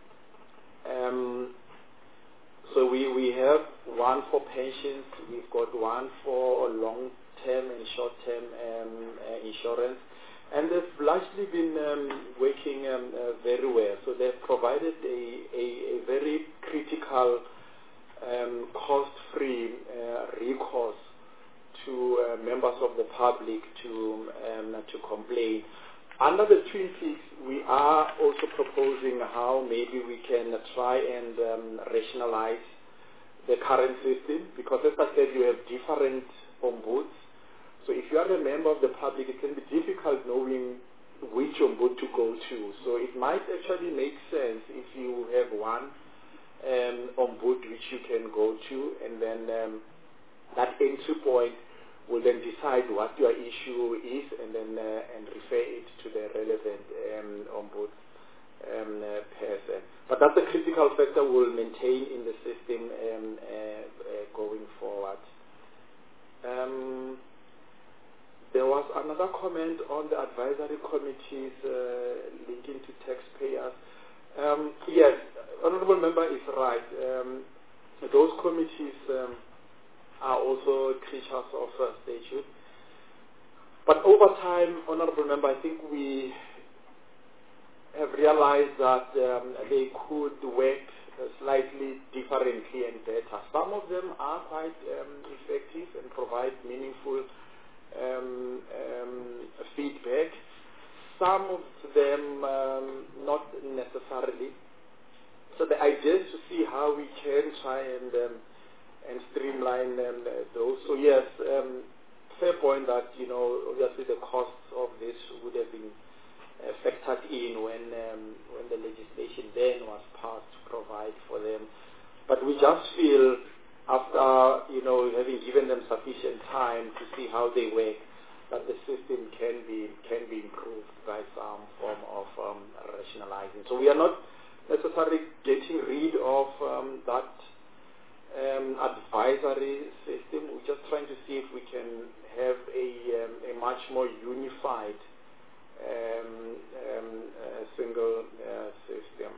have one for pensions. We've got one for long-term and short-term insurance. And they've largely been working very well. So they've provided a very critical, cost-free recourse to members of the public to complain. under the Twin Peaks, we are also proposing how maybe we can try and rationalize the current system, because as I said, you have different ombuds. So if you are a member of the public, it can be difficult knowing which ombud to go to. So it might actually make sense if you have one ombud which you can go to, and then that entry point will then decide what your issue is, and then and refer it to the relevant ombud person. But that's a critical factor we'll maintain in the system going forward. There was another comment on the advisory committees linking to taxpayers. Yes, Honorable Member is right. Those committees are also creatures of statute. But over time, Honorable Member, I think we have realized that they could work slightly differently and better. Some of them are quite effective and provide meaningful feedback. Some of them not necessarily. So the idea is to see how we can try and streamline those. So yes, fair point that, you know, obviously the costs of this would have been factored in when the legislation then was passed to provide for them. But we just feel, after, you know, having given them sufficient time to see how they work, that the system can be improved by some form of rationalizing. So we are not necessarily getting rid of that advisory system. We're just trying to see if we can have a much more unified single system.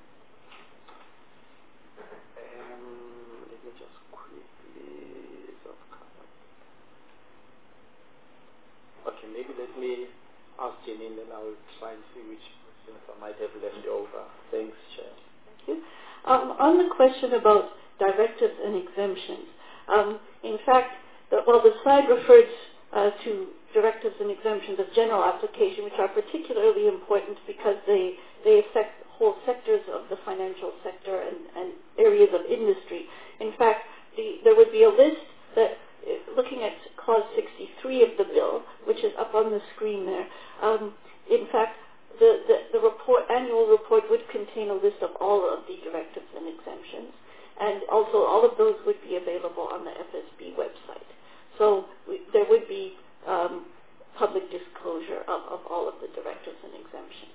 Let me just quickly cover. Okay, maybe let me ask Janine, then I will try and see which questions I might have left over. Thanks, Chair. Thank you. On the question about directives and exemptions, in fact, the slide referred to directives and exemptions of general application, which are particularly important because they affect whole sectors of the financial sector and areas of industry. In fact, there would be a list that, looking at Clause 63 of the bill, which is up on the screen there, in fact, the annual report would contain a list of all of the directives and exemptions, and also all of those would be available on the FSB website. So there would be public disclosure of all of the directives and exemptions.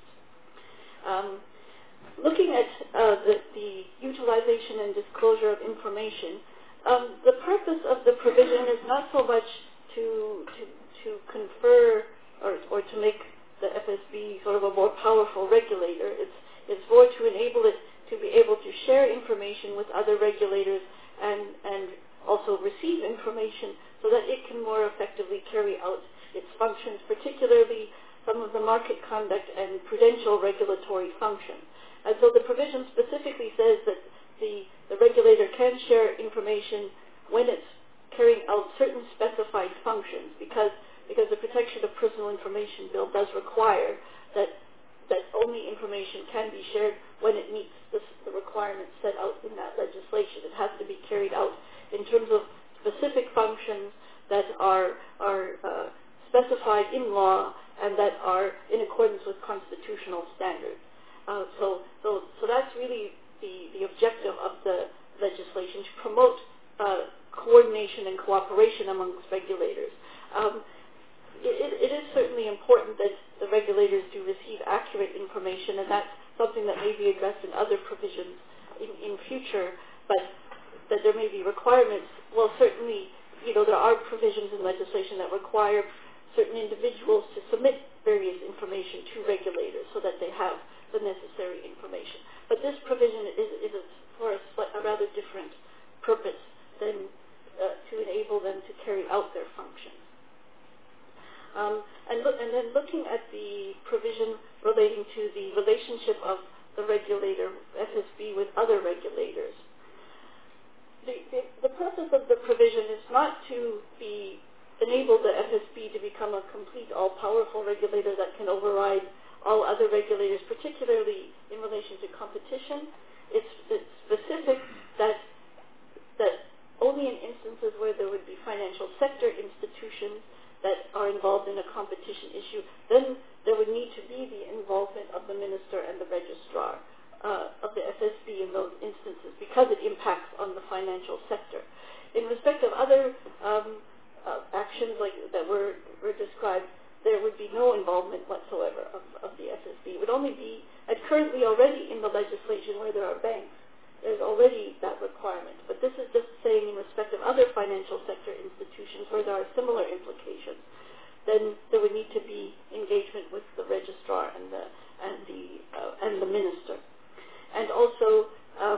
Looking at the utilization and disclosure of information, the purpose of the provision is not so much to confer or to make the FSB sort of a more powerful regulator. It's more to enable it to be able to share information with other regulators and also receive information so that it can more effectively carry out its functions, particularly some of the market conduct and prudential regulatory functions. And so the provision specifically says that the regulator can share information when it's carrying out certain specified functions, because the Protection of Personal Information Bill does require that only information can be shared when it meets the requirements set out in that legislation. It has to be carried out in terms of specific functions that are specified in law and that are in accordance with constitutional standards. So that's really the objective of the legislation, to promote coordination and cooperation amongst regulators. It is certainly important that the regulators do receive accurate information, and that's something that may be addressed in other provisions in future, but that there may be requirements. Well, certainly, there are provisions in legislation that require certain individuals to submit various information to regulators so that they have the necessary information. But this provision is for a rather different purpose than to enable them to carry out their functions. And then looking at the provision relating to the relationship of the regulator, FSB, with other regulators, the purpose of the provision is not to be enable the FSB to become a complete, all-powerful regulator that can override all other regulators, particularly in relation to competition. It's specific that only in instances where there would be financial sector institutions that are involved in a competition issue, then there would need to be the involvement of the minister and the registrar of the FSB in those instances, because it impacts on the financial sector. In respect of other actions like that were described, there would be no involvement whatsoever of the FSB. It would only be, and currently already in the legislation where there are banks, there's already that requirement. But this is just saying in respect of other financial sector institutions where there are similar implications, then there would need to be engagement with the registrar and the minister. And also,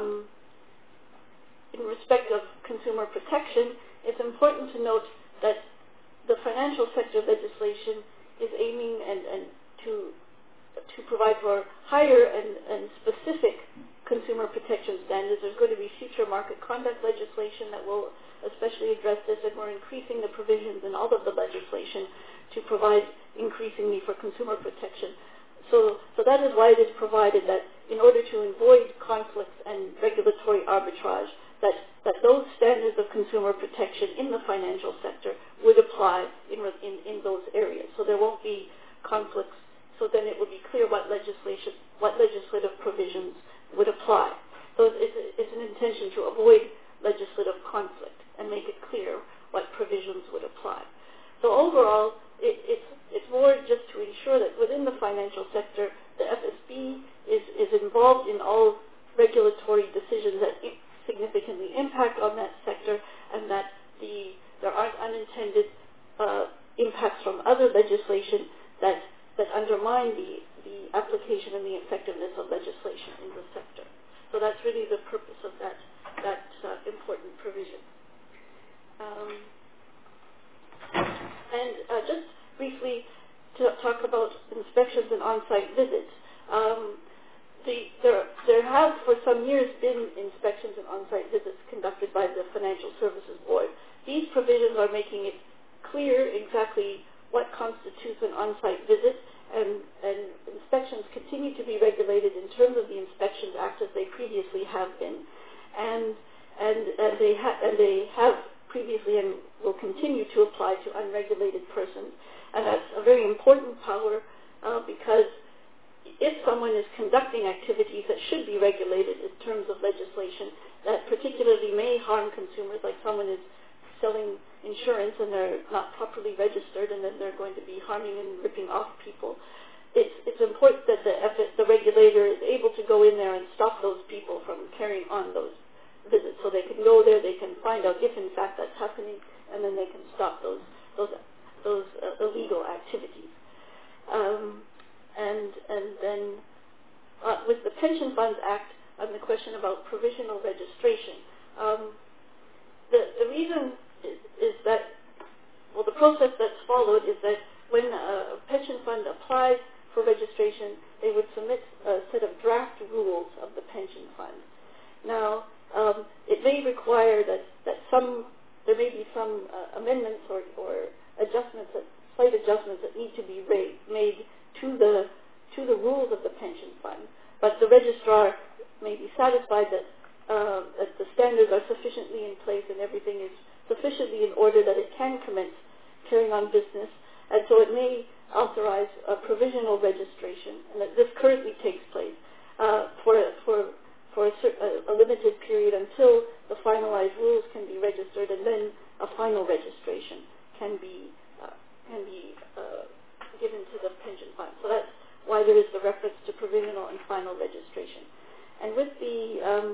in respect of consumer protection, it's important to note that the financial sector legislation is aiming and to provide for higher and specific consumer protection standards. There's going to be future market conduct legislation that will especially address this, and we're increasing the provisions in all of the legislation to provide increasingly for consumer protection. So that is why it is provided that in order to avoid conflicts and regulatory arbitrage, that those standards of consumer protection in the financial sector would apply in those areas. So there won't be conflicts. So then it would be clear what legislative provisions would apply. So it's an intention to avoid legislative conflict and make it clear what provisions would apply. So overall, it's more just to ensure that within the financial sector, the FSB is involved in all regulatory decisions that significantly impact on that sector, and that there aren't unintended impacts from other legislation that undermine the application and the effectiveness of legislation in the sector. So that's really the purpose of that important provision. And just briefly to talk about inspections and on-site visits. There have for some years been inspections and on-site visits conducted by the Financial Services Board. These provisions are making it clear exactly what constitutes an on-site visit, and inspections continue to be regulated in terms of the Inspections Act as they previously have been, and they have previously and will continue to apply to unregulated persons. And that's a very important power because if someone is conducting activities that should be regulated in terms of legislation that particularly may harm consumers, like someone is selling insurance and they're not properly registered and then they're going to be harming and ripping off people, it's important that the regulator is able to go in there and stop those people from carrying on those visits. So they can go there, they can find out if in fact that's happening, and then they can stop those illegal activities. And then with the Pension Funds Act and the question about provisional registration, the reason is that, well, the process that's followed is that when a pension fund applies for registration, they would submit a set of draft rules of the pension fund. Now, it may require that there may be some amendments or adjustments, slight adjustments that need to be made to the rules of the pension fund. But the registrar may be satisfied that the standards are sufficiently in place and everything is sufficiently in order that it can commence carrying on business, and so it may authorize a provisional registration, and that this currently takes place for a limited period until the finalized rules can be registered, and then a final registration can be given to the pension fund. So that's why there is the reference to provisional and final registration. And with the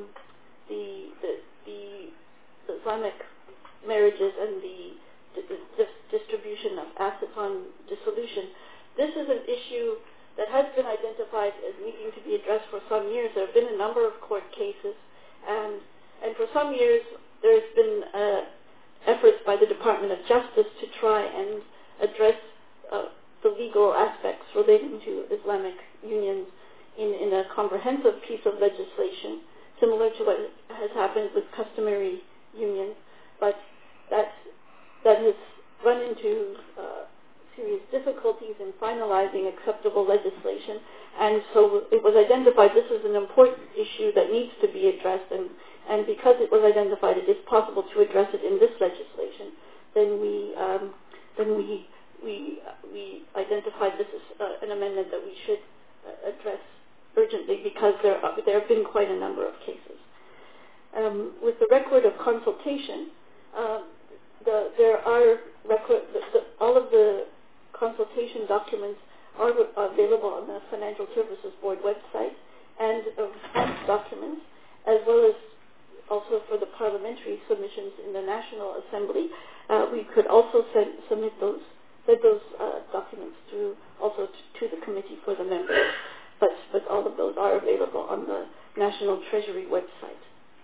Islamic marriages and the distribution of assets on dissolution, this is an issue that has been identified as needing to be addressed for some years. There have been a number of court cases, and for some years there's been efforts by the Department of Justice to try and address the legal aspects relating to Islamic unions in a comprehensive piece of legislation, similar to what has happened with customary unions, but that run into serious difficulties in finalizing acceptable legislation, and so it was identified this is an important issue that needs to be addressed, and because it was identified it is possible to address it in this legislation, then we identified this as an amendment that we should address urgently, because there have been quite a number of cases. With the record of consultation, there are all of the consultation documents are available on the Financial Services Board website, and response documents, as well as also for the parliamentary submissions in the National Assembly. We could also send those documents through also to the committee for the members, but all of those are available on the National Treasury website.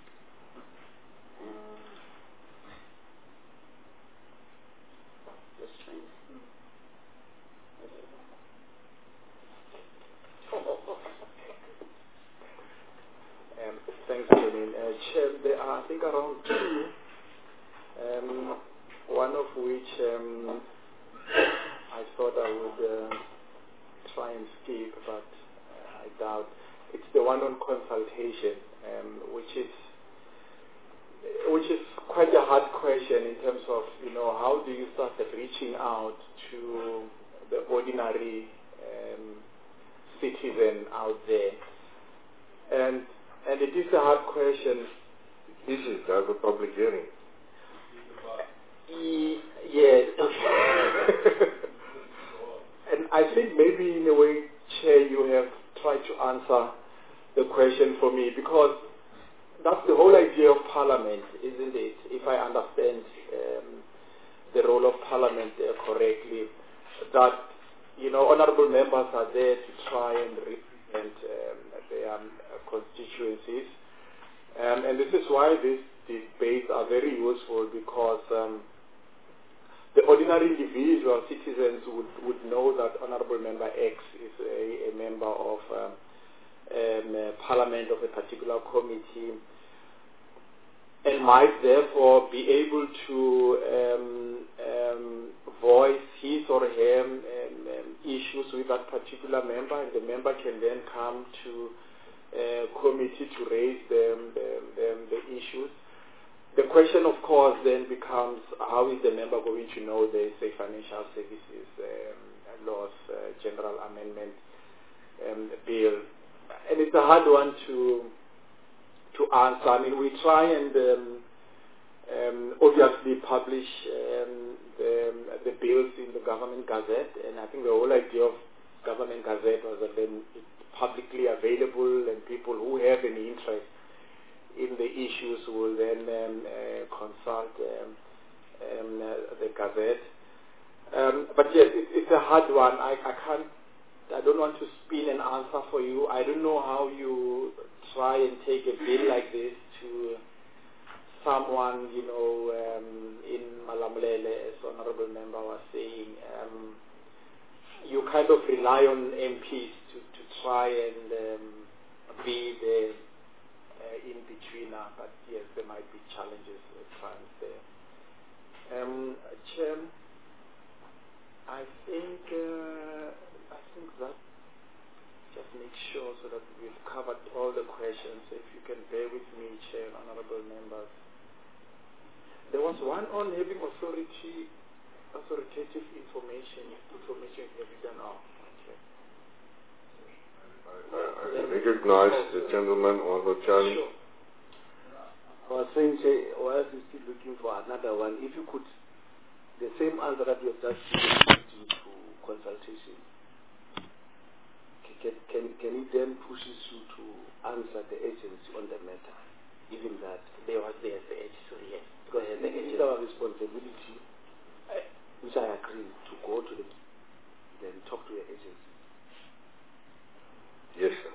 Thanks, Janine. Chair, there are, I think, around two, one of which I thought I would try and skip, but I doubt. It's the one on consultation, which is quite a hard question in terms of, how do you start reaching out to the ordinary citizen out there? And it is a hard question. This is to have a public hearing. Yes. And I think maybe in a way, Chair, you have tried to answer the question for me, because that's the whole idea of Parliament, isn't it? If I understand the role of Parliament correctly, that, honourable members are there to try and represent their constituencies. And this is why these debates are very useful, because the ordinary individual citizens would know that Honourable Member X is a member of Parliament of a particular committee, and might therefore be able to voice his or her issues with that particular member, and the member can then come to committee to raise the issues. The question, of course, then becomes, how is the member going to know there's a financial services laws general amendment bill? And it's a hard one to answer. I mean, we try and obviously publish the bills in the Government Gazette, and I think the whole idea of Government Gazette was that then it's publicly available, and people who have any interest in the issues will then consult the Gazette. But yes, it's a hard one. I don't want to spin an answer for you. I don't know how you try and take a bill like this to someone, in Malamulele, as Honourable Member was saying. You kind of rely on MPs to try and be the in-betweener, but yes, there might be challenges at times there. Chair, I think that just make sure so that we've covered all the questions. If you can bear with me, Chair, honourable members. There was one on having authoritative information evident. I recognize the gentleman on the challenge. Sure. I was saying, while you're still looking for another one, if you could, the same answer that you have just given to consultation, can it then pushes you to answer the agency on the matter, even that There's the agency, yes. Go ahead, the it is agency. our responsibility, which I agree, to go to then talk to the agency. Yes, sir.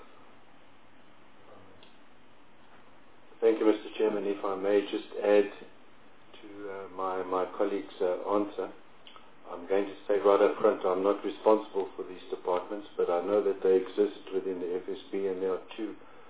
Thank you, Mr. Chairman. If I may just add to my colleague's answer, I'm going to say right up front, I'm not responsible for these departments, but I know that they exist within the FSB, and there are two.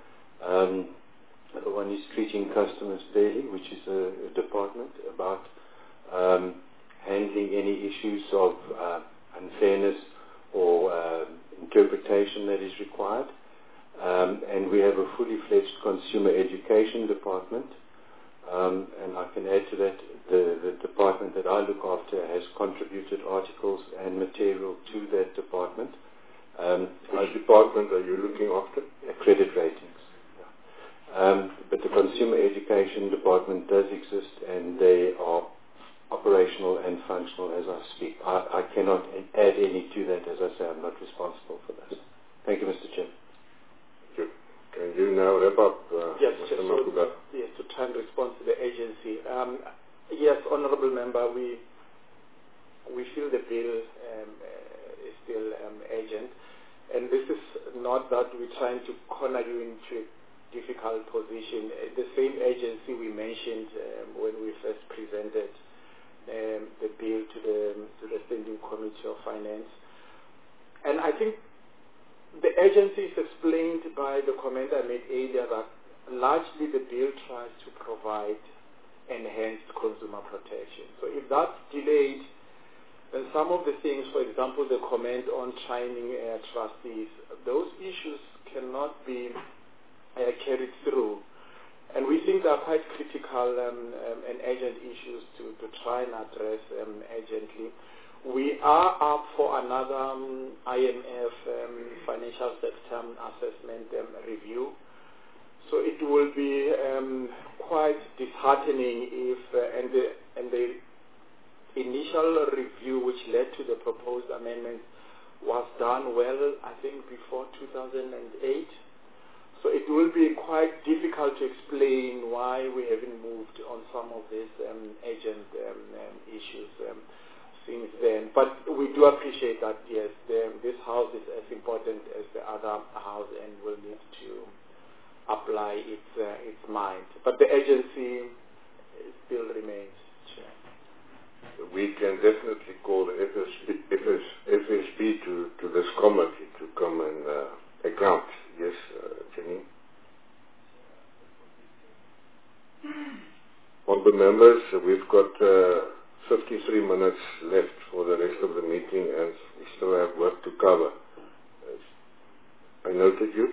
The one is treating customers fairly, which is a department about handling any issues of unfairness or interpretation that is required. And we have a fully fledged consumer education department. And I can add to that, the department that I look after has contributed articles and material to that department. Which department are you looking after? Credit ratings. But the consumer education department does exist, and they are operational and functional as I speak. I cannot add any to that. As I say, I'm not responsible for that. Thank you, Mr. Chairman. Thank you. Can you now wrap up, yes, Mr. Makuba? Yes, to try and respond to the agency. Yes, Honourable Member, we feel the bill is still urgent. And this is not that we're trying to corner you into a difficult position. The same agency we mentioned when we first presented the bill to the Standing Committee of Finance. And I think the agency is explained by the comment I made earlier that largely the bill tries to provide enhanced consumer protection. So if that's delayed, and some of the things, for example, the comment on trining trustees, those issues cannot be carried through. And we think they are quite critical and urgent issues to try and address urgently. We are up for another IMF financial sector assessment review. So it will be quite disheartening if, and the initial review which led to the proposed amendment was done well, I think, before 2008. So it will be quite difficult to explain why we haven't moved on some of these urgent issues since then. But we do appreciate that, yes, this house is as important as the other house and will need to apply its mind. But the agency still remains. We can definitely call the FSB to this committee to come and account. Yes, Janine? Honourable members, we've got 53 minutes left for the rest of the meeting, and we still have work to cover. I noted you.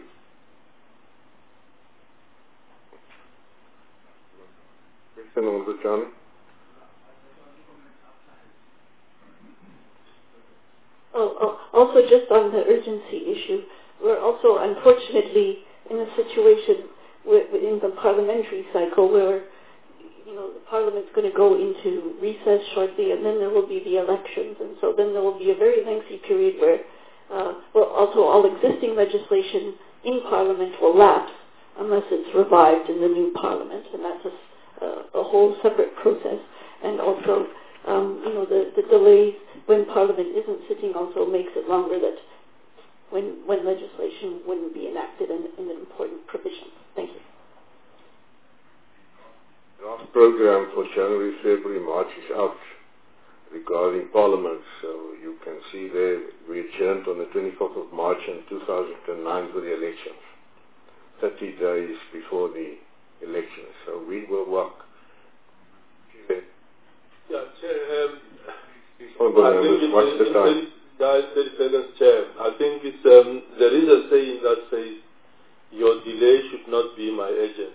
Question, Honourable Chani? Also, just on the urgency issue, we're also unfortunately in a situation in the parliamentary cycle where the Parliament's going to go into recess shortly, and then there will be the elections, and so then there will be a very lengthy period where, also all existing legislation in Parliament will lapse unless it's revived in the new Parliament, and that's a whole separate process. And also, the delays when Parliament isn't sitting also makes it longer that when legislation wouldn't be enacted in an important provision. Thank you. Draft program for January, February, March is out regarding Parliament. So you can see there we adjourned on the 24th of March in 2009 for the elections, 30 days before the elections. So we will work. Yeah, Chair, what's the time? 30 seconds, Chair. I think it's, there is a saying that says, your delay should not be my urgency.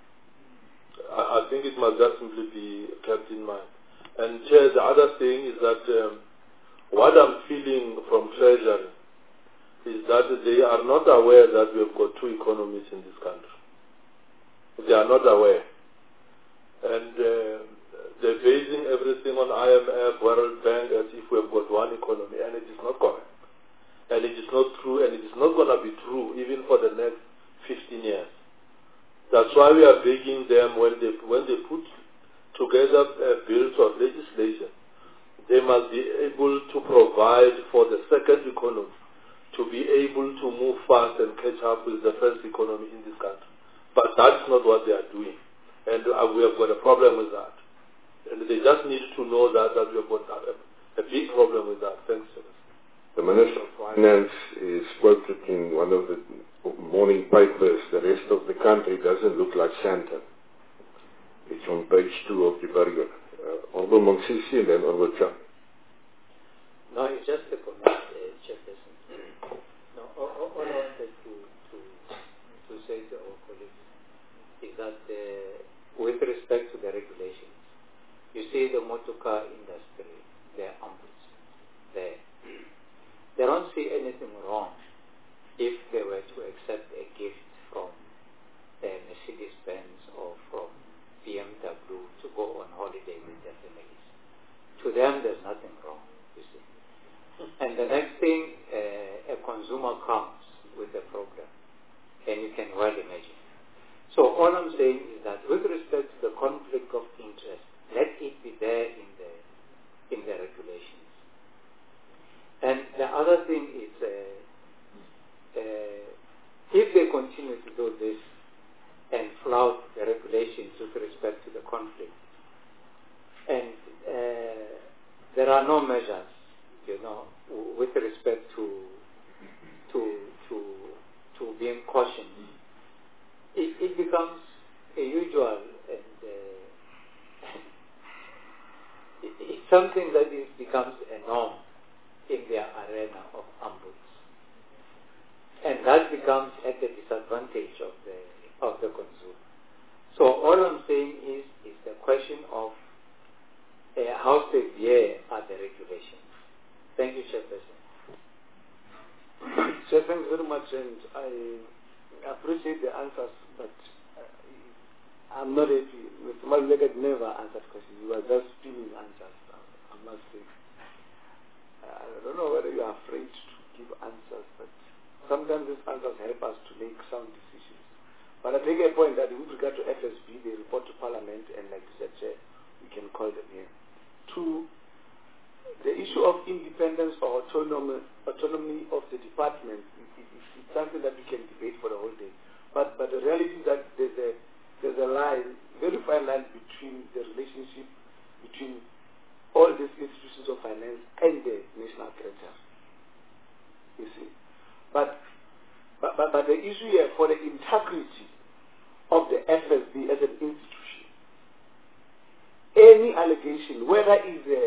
I think it must just simply be kept in mind. And Chair, the other thing is that what I'm feeling from Treasury is that they are not aware that we have got two economies in this country. They are not aware. And they're basing everything on IMF, World Bank as if we have got one economy, and it is not correct. And it is not true, and it is not going to be true even for the next 15 years. That's why we are begging them when they put together bills or legislation, they must be able to provide for the second economy to be able to move fast and catch up with the first economy in this country. But that's not what they are doing. And we have got a problem with that. And they just need to know that we have got a big problem with that. Thanks, sir. The Minister of Finance is quoted in one of the morning papers. The rest of the country doesn't look like Santa. It's on page 2 of the Burger. Honorable Mongisi and then Honorable Chan. No, it's just a comment, Chairperson. No, all I wanted to say to our colleagues is that with respect to the regulations, you see the motor car industry, they're ombudsmen there. They don't see anything wrong if they were to accept a gift from Mercedes-Benz or from BMW to go on holiday with their families. To them, there's nothing wrong, you see. And the next thing, a consumer comes with the program, and you can well imagine. So all I'm saying is that with respect to the conflict of interest, let it be there in the regulations. And the other thing is, if they continue to do this and flout the regulations with respect to the conflict, and there are no measures, with respect to being cautioned, it becomes a usual, and it's something that becomes a norm in their arena of ombuds, and that becomes at the disadvantage of the consumer. So all I'm saying is the question of how severe are the regulations. Thank you, Chairperson. So thanks very much, and I appreciate the answers, but I'm not happy. Mr. Maluleka never answered questions. You were just spinning answers, I must say. I don't know whether you are afraid to give answers, but sometimes these answers help us to make sound decisions. But I take a point that with regard to FSB, they report to Parliament, and like you said, Chair, we can call them here. 2, the issue of independence or autonomy of the department is something that we can debate for the whole day. But the reality is that there's a line, very fine line between the relationship between all these institutions of finance and the National Treasury. You see. But the issue here for the integrity of the FSB as an institution, any allegation, whether it's a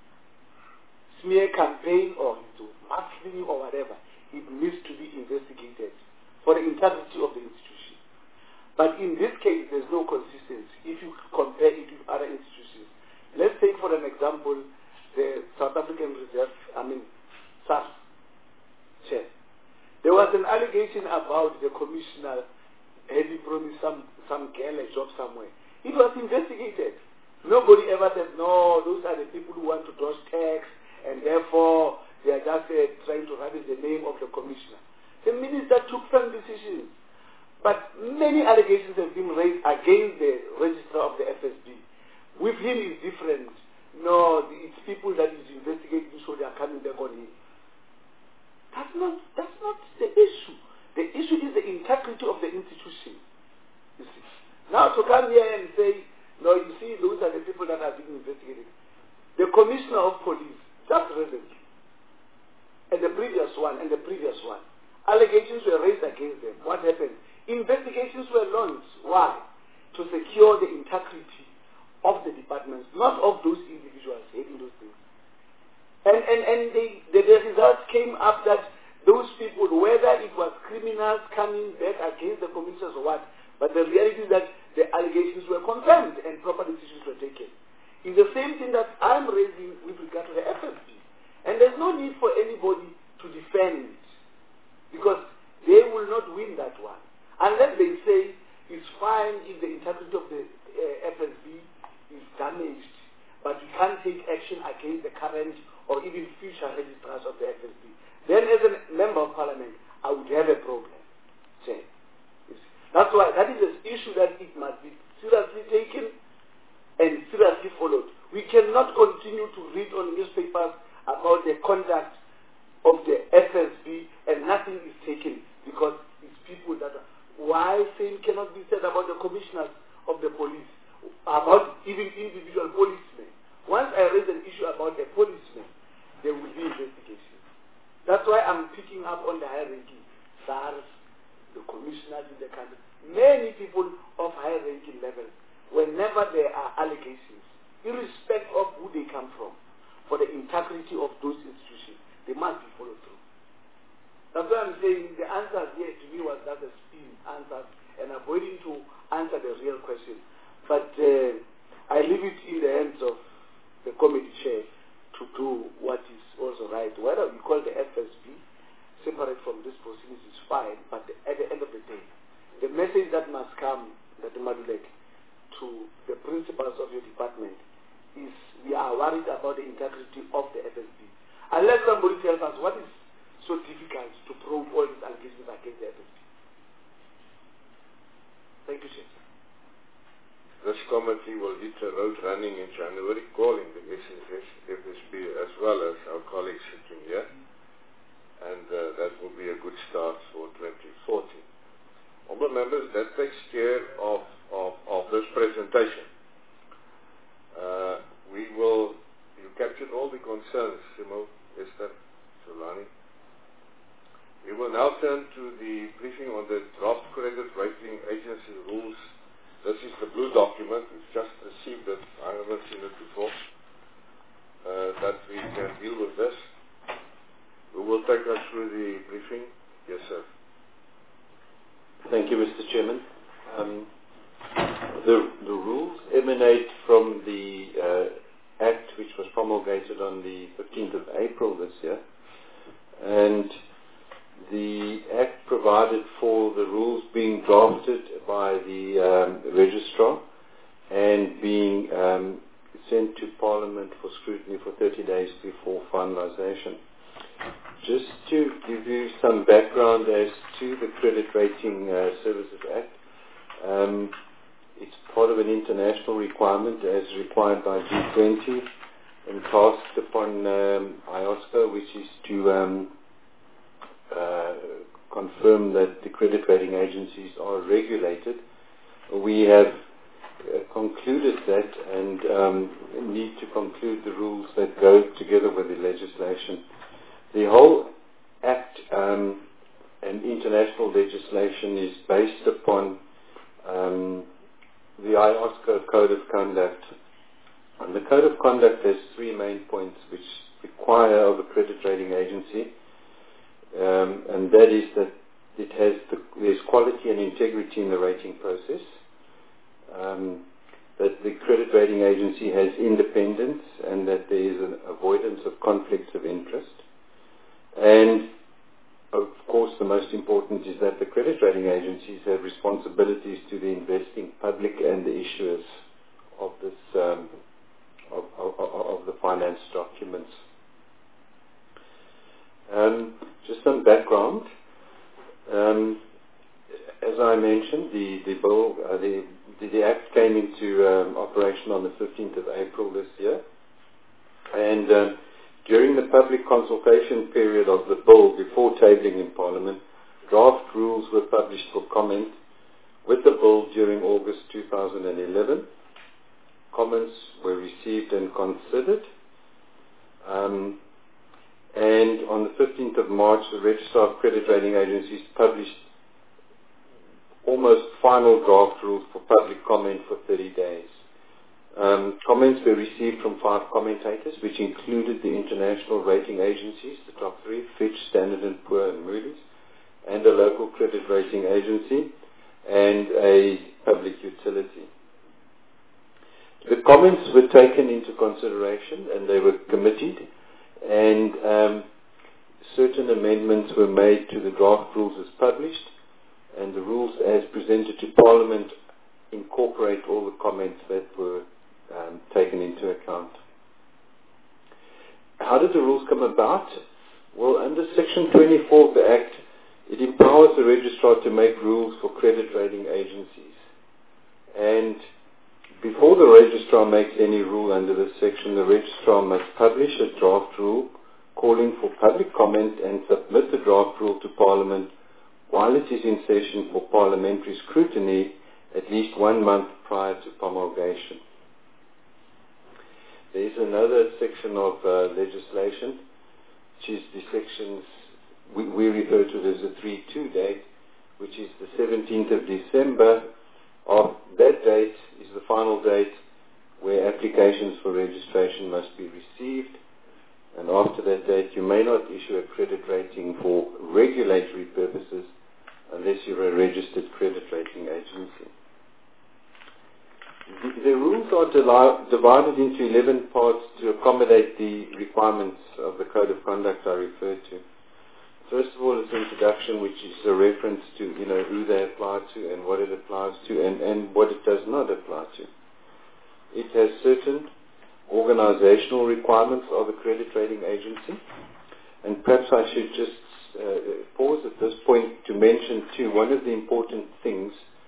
smear campaign or into mudslinging or whatever, it needs to be investigated for the integrity of the institution. But in this case, there's no consistency if you compare it with other institutions. Let's take for an example the South African Reserve, SARS chair. There was an allegation about the commissioner having promised some girl a job somewhere. It was investigated. Nobody ever said, no, those are the people who want to dodge tax, and therefore they are just trying to rubbish the name of the commissioner. The minister took some decisions. But many allegations have been raised against the registrar of the FSB. With him is different. No, it's people that is investigating, so they are coming back on him. That's not the issue. The issue is the integrity of the institution. You see. Now to come here and say, no, you see, those are the people that are being investigated. The commissioner of police, just recently, and the previous one, allegations were raised against them. What happened? Investigations were launched. Why? To secure the integrity of the departments, not of those individuals heading those things. And the results came up that those people, whether it was criminals coming back against the commissioners or what, but the reality is that the allegations were confirmed and proper decisions were taken. It's the same thing that I'm raising with regard to the FSB. And there's no need for anybody to defend it, because they will not win that one. Unless they say it's fine if the integrity of the FSB is damaged, but you can't take action against the current or even future registrars of the FSB. Then as a member of Parliament, I would have a problem. Say. That's why that is an issue that it must be seriously taken and seriously followed. We cannot continue to read on newspapers about the conduct of the FSB and nothing is taken because it's people that are... Why same cannot be said about the commissioners of the police, about even individual policemen? Once I raise an issue about a policeman, there will be investigation. That's why I'm picking up on the hierarchy. SARS, the commissioners in the country, many people of high-ranking level, whenever there are allegations, irrespective avoiding to answer the real question. But I leave it in the hands of the committee chair to do what is also right. Whether we call the FSB separate from this proceedings is fine, but at the end of the day, the message that must come, that Madulek, to the principals of your department is we are worried about the integrity of the FSB. Unless somebody tells us what is so difficult to prove all these allegations against the FSB. Thank you, Chair. This committee will hit the road running in January, calling the FSB as well as our colleagues sitting here. And that will be a good start for 2014. Honourable members, that takes care of this presentation. You captured all the concerns, Simo, Esther, Solani. We will now turn to the briefing on the draft credit rating agency rules. This is the blue document. We've just received it. I haven't seen it before. That we can deal with this. Who will take us through the briefing? Yes, sir. Thank you, Mr. Chairman. The rules emanate from the Act which was promulgated on the 15th of April this year. And the Act provided for the rules being drafted by the Registrar and being sent to Parliament for scrutiny for 30 days before finalisation. Just to give you some background as to the Credit Rating Services Act, it's part of an international requirement as required by G20 and tasked upon IOSCO, which is to confirm that the credit rating agencies are regulated. We have concluded that and need to conclude the rules that go together with the legislation. The whole Act and international legislation is based upon the IOSCO Code of Conduct. And the Code of Conduct has three main points which require of a credit rating agency, and that is that there's quality and integrity in the rating process, that the credit rating agency has independence, and that there is an avoidance of conflicts of interest. And of course, the most important is that the credit rating agencies have responsibilities to the investing public and the issuers of this of the finance documents. Just some background. As I mentioned, the bill, the Act came into operation on the 15th of April this year, and during the public consultation period of the bill before tabling in Parliament, draft rules were published for comment with the bill during August 2011. Comments were received and considered. And on the 15th of March, the Registrar of Credit Rating Agencies published almost final draft rules for public comment for 30 days. Comments were received from 5 commentators, which included the international rating agencies, the top 3, Fitch, Standard & Poor and Moody's, and a local credit rating agency, and a public utility. The comments were taken into consideration and they were committed, and certain amendments were made to the draft rules as published, and the rules as presented to Parliament incorporate all the comments that were taken into account. How did the rules come about? Well, under Section 24 of the Act, it empowers the Registrar to make rules for credit rating agencies. And before the Registrar makes any rule under this section, the Registrar must publish a draft rule calling for public comment and submit the draft rule to Parliament while it is in session for parliamentary scrutiny at least 1 month prior to promulgation. There is another section of legislation, which is the sections we refer to it as the 3-2 date, which is the 17th of December. Of that date is the final date where applications for registration must be received, and after that date you may not issue a credit rating for regulatory purposes unless you're a registered credit rating agency. The rules are divided into 11 parts to accommodate the requirements of the Code of Conduct I referred to. First of all, it's introduction, which is a reference to, who they apply to and what it applies to and what it does not apply to. It has certain organizational requirements of a credit rating agency. And perhaps I should just pause at this point to mention, too, one of the important things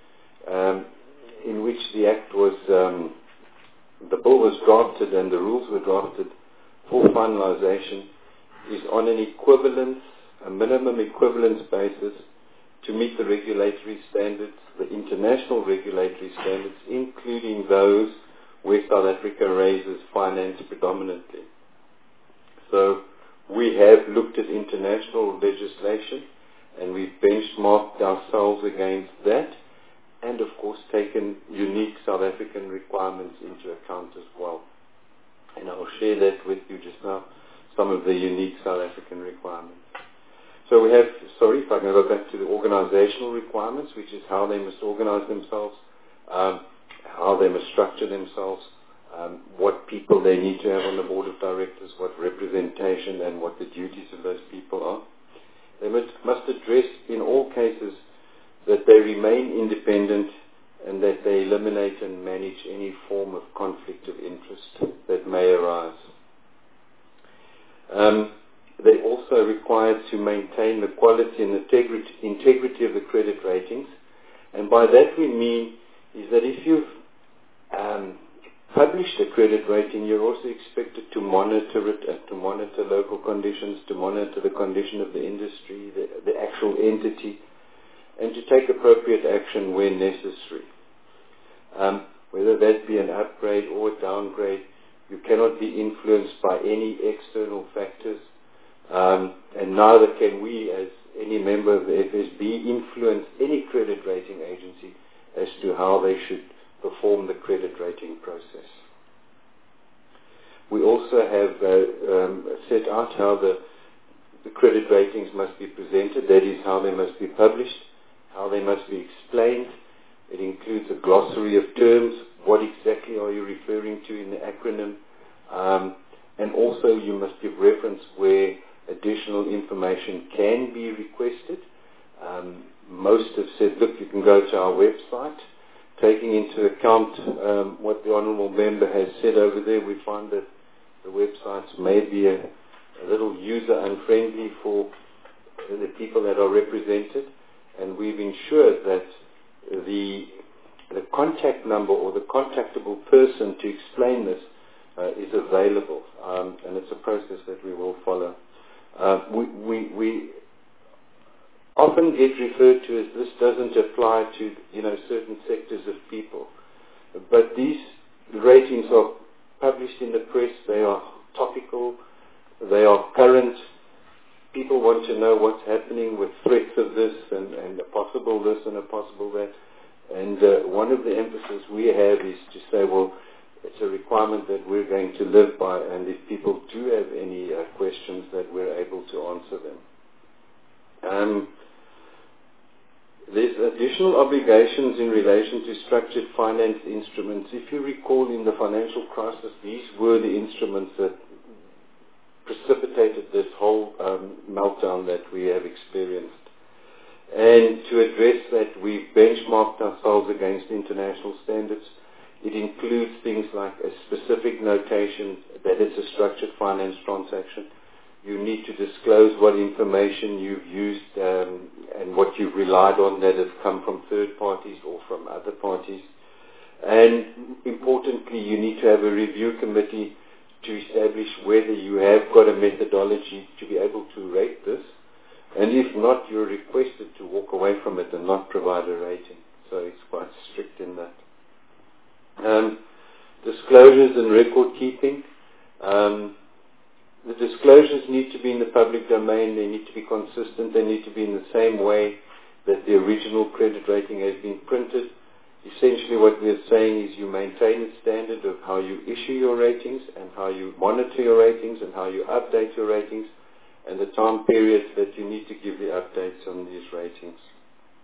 in which the Act was, the bill was drafted and the rules were drafted for finalization is on an equivalence, a minimum equivalence basis to meet the regulatory standards, the international regulatory standards, including those where South Africa raises finance predominantly. So we have looked at international legislation and we've benchmarked ourselves against that and of course taken unique South African requirements into account as well. And I'll share that with you just now, some of the unique South African requirements. So we have, if I can go back to the organizational requirements, which is how they must organize themselves, how they must structure themselves, what people they need to have on the board of directors, what representation and what the duties of those people are. They must address in all cases that they remain independent and that they eliminate and manage any form of conflict of interest that may arise. They're also required to maintain the quality and integrity of the credit ratings. And by that we mean is that if you've published a credit rating, you're also expected to monitor it and to monitor local conditions, to monitor the condition of the industry, the actual entity, and to take appropriate action where necessary. Whether that be an upgrade or a downgrade, you cannot be influenced by any external factors, and neither can we, as any member of the FSB, influence any credit rating agency as to how they should perform the credit rating process. We also have set out how the credit ratings must be presented, that is, how they must be published, how they must be explained. It includes a glossary of terms, what exactly are you referring to in the acronym, and also you must give reference where additional information can be requested. Most have said, look, you can go to our website. Taking into account what the Honourable Member has said over there, we find that the websites may be a little user-unfriendly for the people that are represented, and we've ensured that the contact number or the contactable person to explain this is available, and it's a process that we will follow. We often get referred to as this doesn't apply to certain sectors of people, but these ratings are published in the press. They are topical, they are current. People want to know what's happening with threats of this and a possible this and a possible that. And one of the emphasis we have is to say, well, it's a requirement that we're going to live by, and if people do have any questions, that we're able to answer them. There's additional obligations in relation to structured finance instruments. If you recall, in the financial crisis, these were the instruments that precipitated this whole meltdown that we have experienced. And to address that, we've benchmarked ourselves against international standards. It includes things like a specific notation that it's a structured finance transaction. You need to disclose what information you've used and what you've relied on that has come from third parties or from other parties. And importantly, you need to have a review committee to establish whether you have got a methodology to be able to rate this. And if not, you're requested to walk away from it and not provide a rating. So it's quite strict in that. Disclosures and record keeping. The disclosures need to be in the public domain. They need to be consistent. They need to be in the same way that the original credit rating has been printed. Essentially what we're saying is you maintain the standard of how you issue your ratings and how you monitor your ratings and how you update your ratings and the time periods that you need to give the updates on these ratings.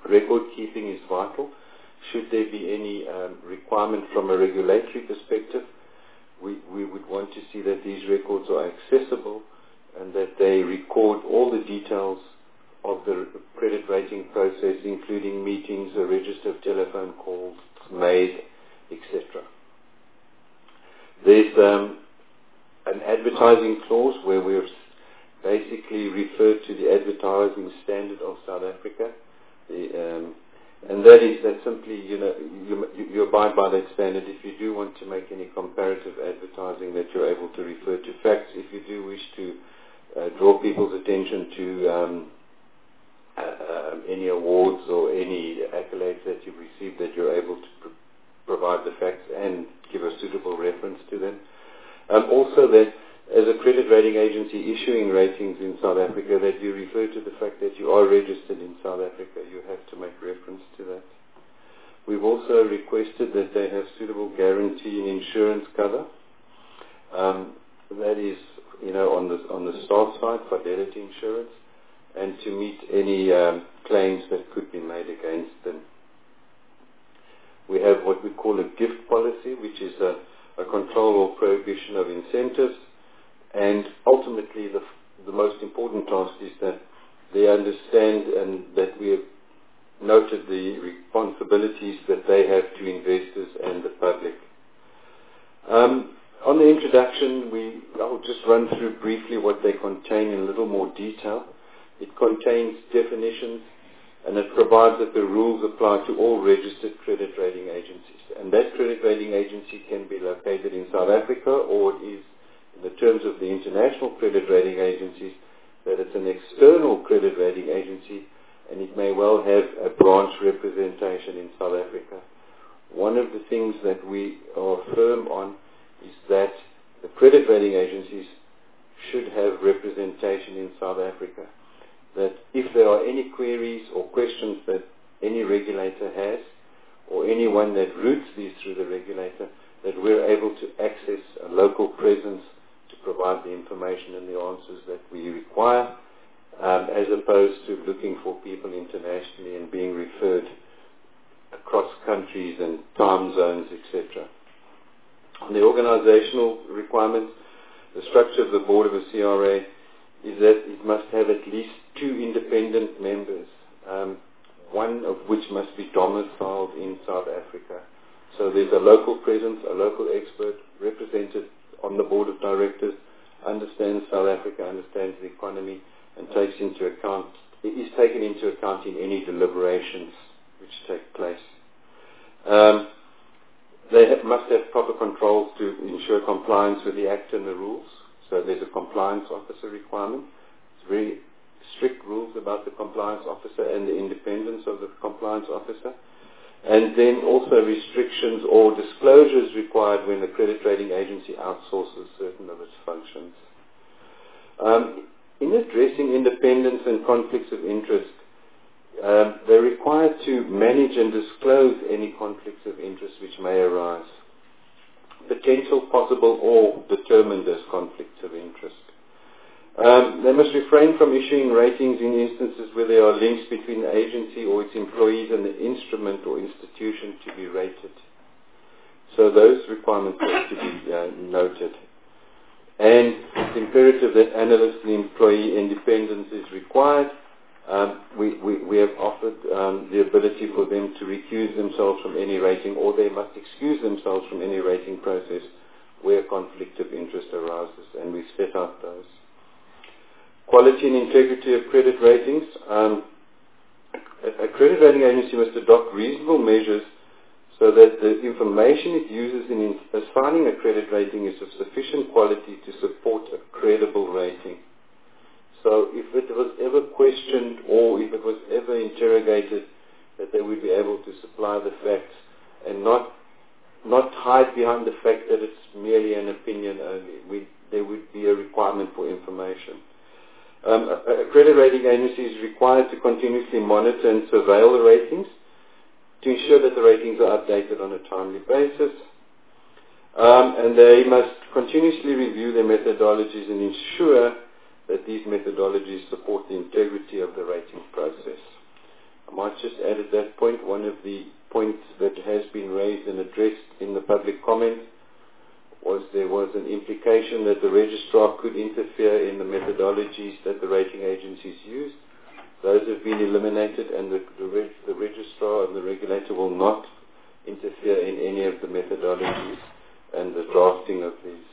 Record keeping is vital. Should there be any requirement from a regulatory perspective, we would want to see that these records are accessible and that they record all the details of the credit rating process, including meetings, a register of telephone calls made, etc. There's an advertising clause where we've basically referred to the advertising standard of South Africa, and that is that simply, you abide by that standard. If you do want to make any comparative advertising, that you're able to refer to facts. If you do wish to draw people's attention to any awards or any accolades that you've received, that you're able to provide the facts and give a suitable reference to them. Also that as a credit rating agency issuing ratings in South Africa, that you refer to the fact that you are registered in South Africa. You have to make reference to that. We've also requested that they have suitable guarantee and insurance cover. That is, on the staff side, fidelity insurance, and to meet any claims that could be made against them. We have what we call a gift policy, which is a control or prohibition of incentives. And ultimately, the most important task is that they understand and that we have noted the responsibilities that they have to investors and the public. On the introduction, I'll just run through briefly what they contain in a little more detail. It contains definitions, and it provides that the rules apply to all registered credit rating agencies. And that credit rating agency can be located in South Africa, or it is, in the terms of the international credit rating agencies, that it's an external credit rating agency, and it may well have a branch representation in South Africa. One of the things that we are firm on is that the credit rating agencies should have representation in South Africa. That if there are any queries or questions that any regulator has, or anyone that routes these through the regulator, that we're able to access a local presence to provide the information and the answers that we require, as opposed to looking for people internationally and being referred across countries and time zones, etc. On the organizational requirements, the structure of the board of a CRA is that it must have at least 2 independent members, one of which must be domiciled in South Africa. So there's a local presence, a local expert represented on the board of directors, understands South Africa, understands the economy, and is taken into account in any deliberations which take place. They must have proper controls to ensure compliance with the Act and the rules. So there's a compliance officer requirement. It's very strict rules about the compliance officer and the independence of the compliance officer. And then also restrictions or disclosures required when the credit rating agency outsources certain of its functions. In addressing independence and conflicts of interest, they're required to manage and disclose any conflicts of interest which may arise, potential, possible, or determined as conflicts of interest. They must refrain from issuing ratings in instances where there are links between the agency or its employees and the instrument or institution to be rated. So those requirements have to be noted. And it's imperative that analyst and employee independence is required. We have offered the ability for them to recuse themselves from any rating, or they must excuse themselves from any rating process where conflict of interest arises, and we've set out those. Quality and integrity of credit ratings. A credit rating agency must adopt reasonable measures so that the information it uses in assigning a credit rating is of sufficient quality to support a credible rating. So if it was ever questioned or if it was ever interrogated, that they would be able to supply the facts and not hide behind the fact that it's merely an opinion only. There would be a requirement for information. A credit rating agency is required to continuously monitor and surveil the ratings to ensure that the ratings are updated on a timely basis. And they must continuously review their methodologies and ensure that these methodologies support the integrity of the rating process. I might just add at that point, one of the points that has been raised and addressed in the public comment was there was an implication that the registrar could interfere in the methodologies that the rating agencies use. Those have been eliminated, and the registrar and the regulator will not interfere in any of the methodologies and the drafting of these.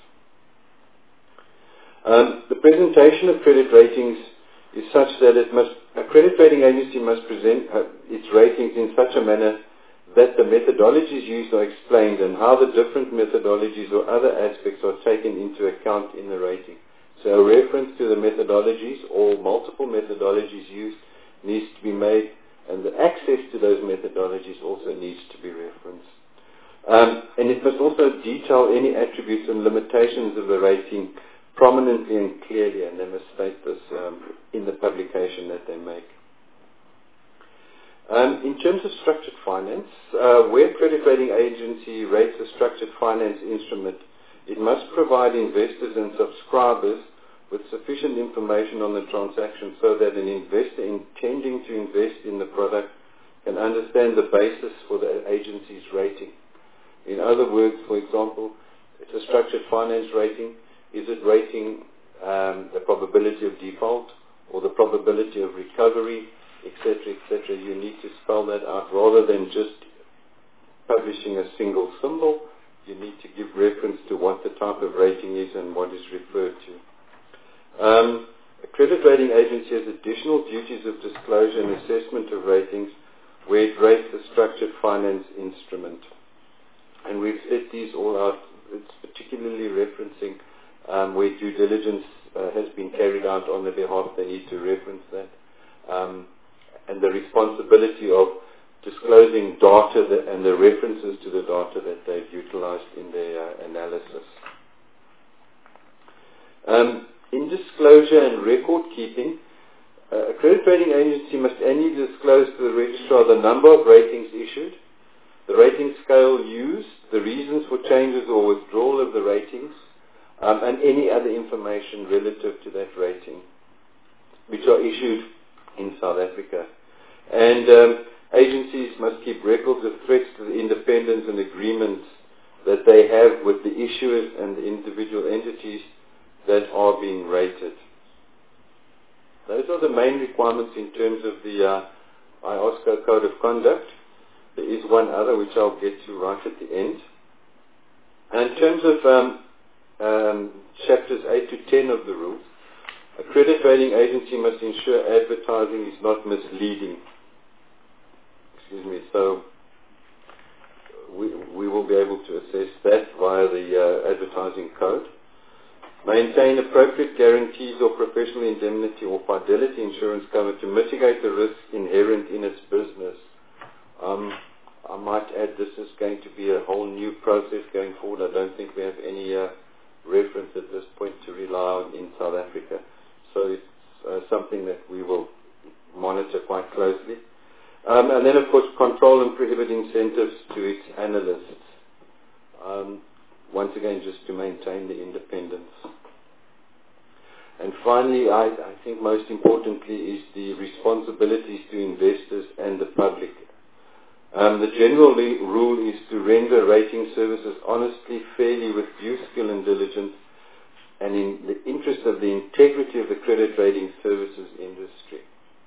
The presentation of credit ratings is such that a credit rating agency must present its ratings in such a manner that the methodologies used are explained and how the different methodologies or other aspects are taken into account in the rating. So a reference to the methodologies or multiple methodologies used needs to be made, and the access to those methodologies also needs to be referenced. And it must also detail any attributes and limitations of the rating prominently and clearly, and they must state this in the publication that they make. In terms of structured finance, where credit rating agency rates a structured finance instrument, it must provide investors and subscribers with sufficient information on the transaction so that an investor intending to invest in the product can understand the basis for the agency's rating. In other words, for example, it's a structured finance rating. Is it rating the probability of default or the probability of recovery, etc., etc.? You need to spell that out rather than just publishing a single symbol. You need to give reference to what the type of rating is and what is referred to. A credit rating agency has additional duties of disclosure and assessment of ratings where it rates a structured finance instrument. And we've set these all out. It's particularly referencing where due diligence has been carried out on their behalf. They need to reference that. And the responsibility of disclosing data and the references to the data that they've utilized in their analysis. In disclosure and record keeping, a credit rating agency must annually disclose to the registrar the number of ratings issued, the rating scale used, the reasons for changes or withdrawal of the ratings, and any other information relative to that rating, which are issued in South Africa. And agencies must keep records of threats to the independence and agreements that they have with the issuers and the individual entities that are being rated. Those are the main requirements in terms of the IOSCO Code of Conduct. There is one other which I'll get to right at the end. And in terms of chapters 8 to 10 of the rules, a credit rating agency must ensure advertising is not misleading. So we will be able to assess that via the advertising code. Maintain appropriate guarantees or professional indemnity or fidelity insurance cover to mitigate the risks inherent in its business. I might add this is going to be a whole new process going forward. I don't think we have any reference at this point to rely on in South Africa. So it's something that we will monitor quite closely. And then, of course, control and prohibit incentives to its analysts. Once again, just to maintain the independence. And finally, I think most importantly is the responsibilities to investors and the public. The general rule is to render rating services honestly, fairly, with due skill and diligence, and in the interest of the integrity of the credit rating services industry.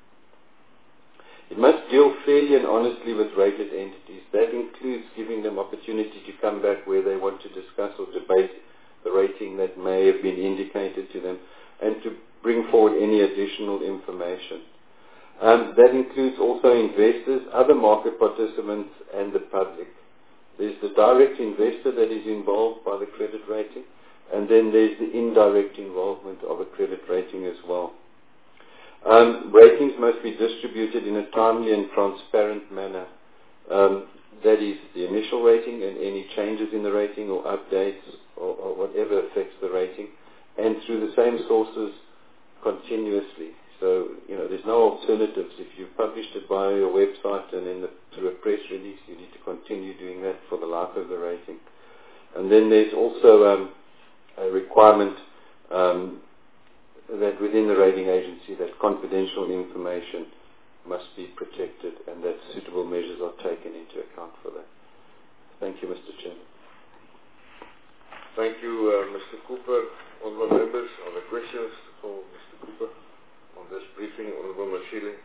It must deal fairly and honestly with rated entities. That includes giving them opportunity to come back where they want to discuss or debate the rating that may have been indicated to them, and to bring forward any additional information. That includes also investors, other market participants, and the public. There's the direct investor that is involved by the credit rating, and then there's the indirect involvement of a credit rating as well. Ratings must be distributed in a timely and transparent manner. That is the initial rating and any changes in the rating or updates or whatever affects the rating, and through the same sources continuously. So, there's no alternatives. If you've published it via your website and then through a press release, you need to continue doing that for the life of the rating. And then there's also a requirement that within the rating agency that confidential information must be protected and that suitable measures are taken into account for that. Thank you, Mr. Chairman. Thank you, Mr. Cooper. Honourable members, are there questions for Mr. Cooper on this briefing? Honourable Mashile.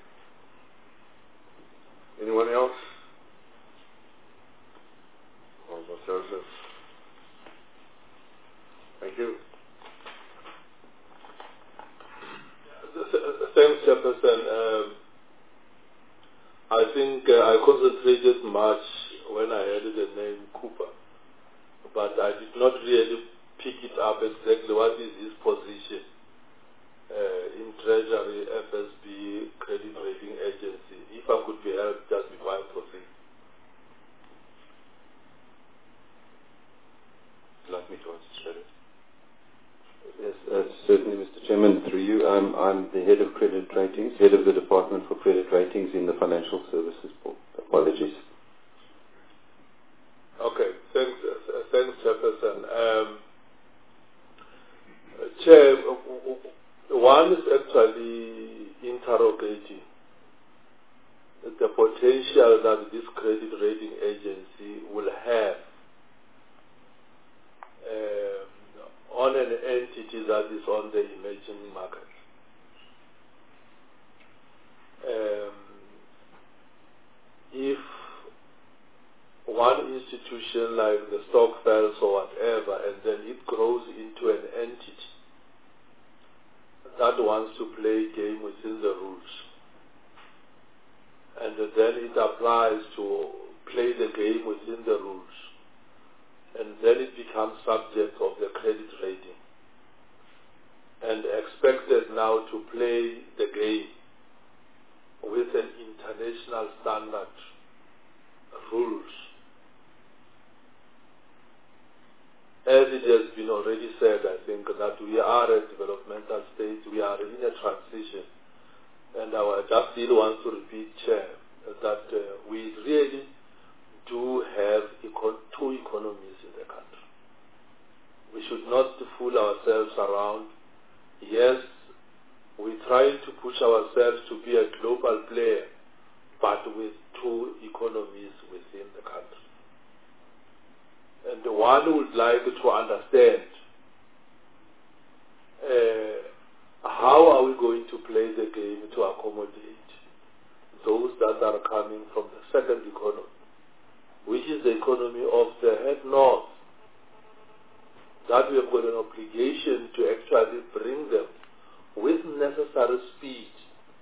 Anyone else? Honourable Joseph. Thank you. Thanks, Chairperson. I think I concentrated much when I heard the name Cooper, but I did not really pick it up exactly what is his position in Treasury, FSB, Credit Rating Agency. If I could be helped just before I proceed. Would you like me to answer straight? Yes, certainly, Mr. Chairman. Through you, I'm the head of credit ratings, head of the Department for Credit Ratings in the Financial Services Board. Apologies. Okay, thanks, Chairperson. Chair, one is actually interrogating the potential that this credit rating agency will have on an entity that is on the emerging market. If one institution like the Stokvels or whatever, and then it grows into an entity that wants to play game within the rules, and then it applies to play the game within the rules, and then it becomes subject of the credit rating and expected now to play the game with an international standard rules. As it has been already said, I think that we are a developmental state, we are in a transition, and I just still want to repeat, Chair, that we really do have two economies in the country. We should not fool ourselves around. Yes, we try to push ourselves to be a global player, but with two economies within the country. And one would like to understand how are we going to play the game to accommodate those that are coming from the second economy, which is the economy of the head north, that we have got an obligation to actually bring them with necessary speed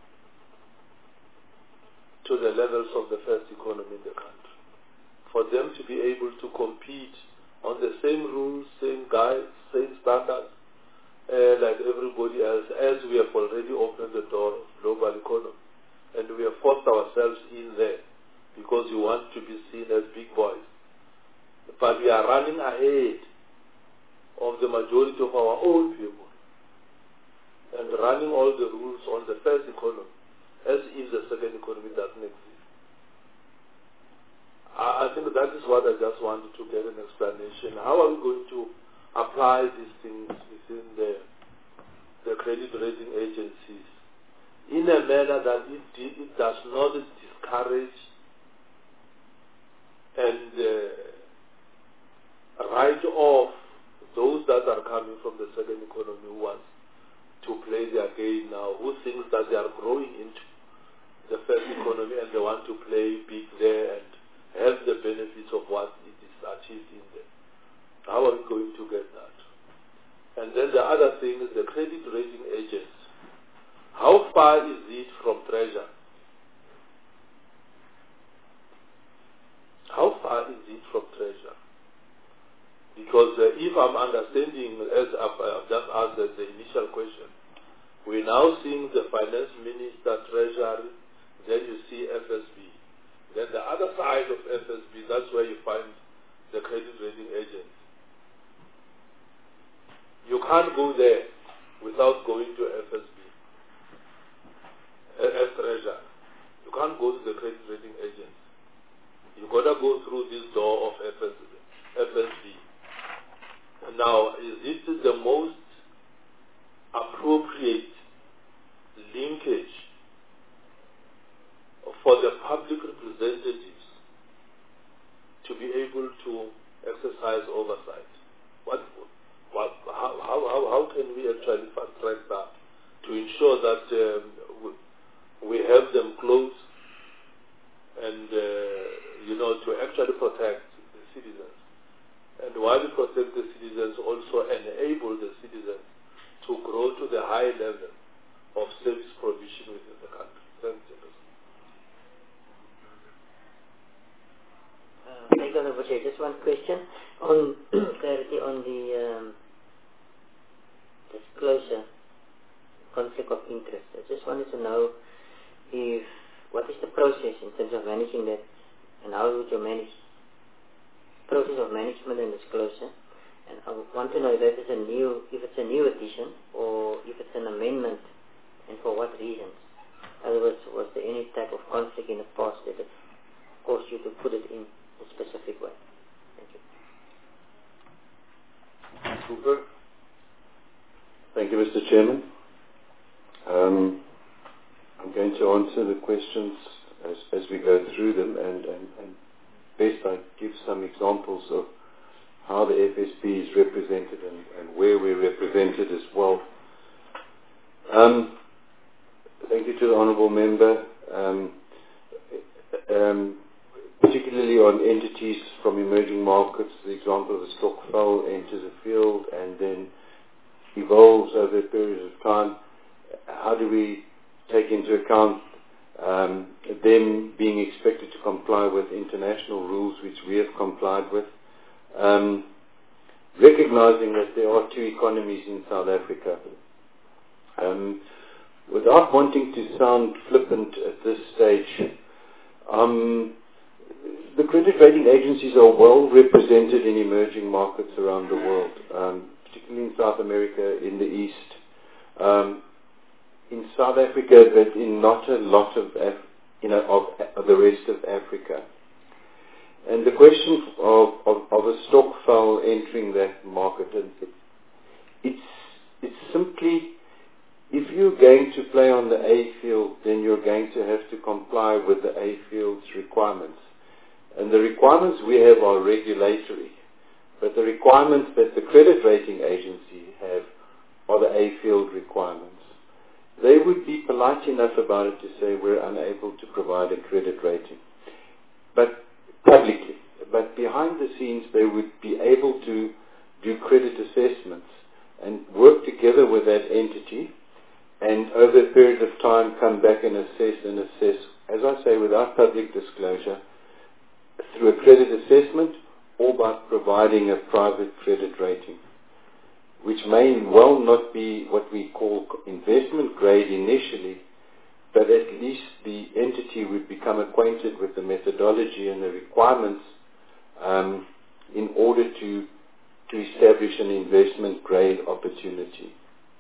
to the levels of the first economy in the country, for them to be able to compete on the same rules, same guides, same standards, like everybody else, as we have already opened the door of global economy. And we have forced ourselves in there because we want to be seen as big boys. But we are running ahead of the majority of our own people and running all the rules on the first economy as if the second economy doesn't exist. I think that is what I just wanted to get an explanation. How are we going to apply these things within the credit rating agencies in a manner that it does not discourage and write off those that are coming from the second economy who want to play their game now, who thinks that they are growing into the first economy and they want to play big there and have the benefits of what it is achieved in there. How are we going to get that? And then the other thing is the credit rating agents. How far is it from Treasury? How far is it from Treasury? Because if I'm understanding, as I've just asked the initial question, we're now seeing the finance minister, Treasury, then you see FSB. Then the other side of FSB, that's where you find the credit rating agents. You can't go there without going to FSB, as Treasury. You can't go to the credit rating agents. You've got to go through this door of FSB. Now, is it the most appropriate linkage to be able to exercise oversight. How can we actually fast track that to ensure that we have them close and to actually protect the citizens, and while we protect the citizens, also enable the citizens to grow to the high level of service provision within the country. Thank you. Thank you, Honorable Chair. Just one question on clarity on the disclosure, conflict of interest. I just wanted to know what is the process in terms of managing that, and how would you manage process of management and disclosure? And I want to know if it's a new addition or if it's an amendment, and for what reasons. In other words, was there any type of conflict in the past that it caused you to put it in a specific way? Thank you. Cooper. Thank you, Mr. Chairman. I'm going to answer the questions as we go through them, and best I give some examples of how the FSB is represented and where we're represented as well. Thank you to the Honourable Member, particularly on entities from emerging markets. The example of a stockfowl enters a field and then evolves over a period of time. How do we take into account them being expected to comply with international rules, which we have complied with? Recognizing that there are two economies in South Africa. Without wanting to sound flippant at this stage, the credit rating agencies are well represented in emerging markets around the world, particularly in South America, in the East, in South Africa, but in not a lot of the rest of Africa. And the question of a stockfowl entering that market, it's simply, if you're going to play on the A field, then you're going to have to comply with the A field's requirements. And the requirements we have are regulatory, but the requirements that the credit rating agency have are the A field requirements. They would be polite enough about it to say we're unable to provide a credit rating, but publicly. But behind the scenes, they would be able to do credit assessments and work together with that entity, and over a period of time come back and assess, as I say, without public disclosure, through a credit assessment or by providing a private credit rating, which may well not be what we call investment grade initially, but at least the entity would become acquainted with the methodology and the requirements in order to establish an investment grade opportunity.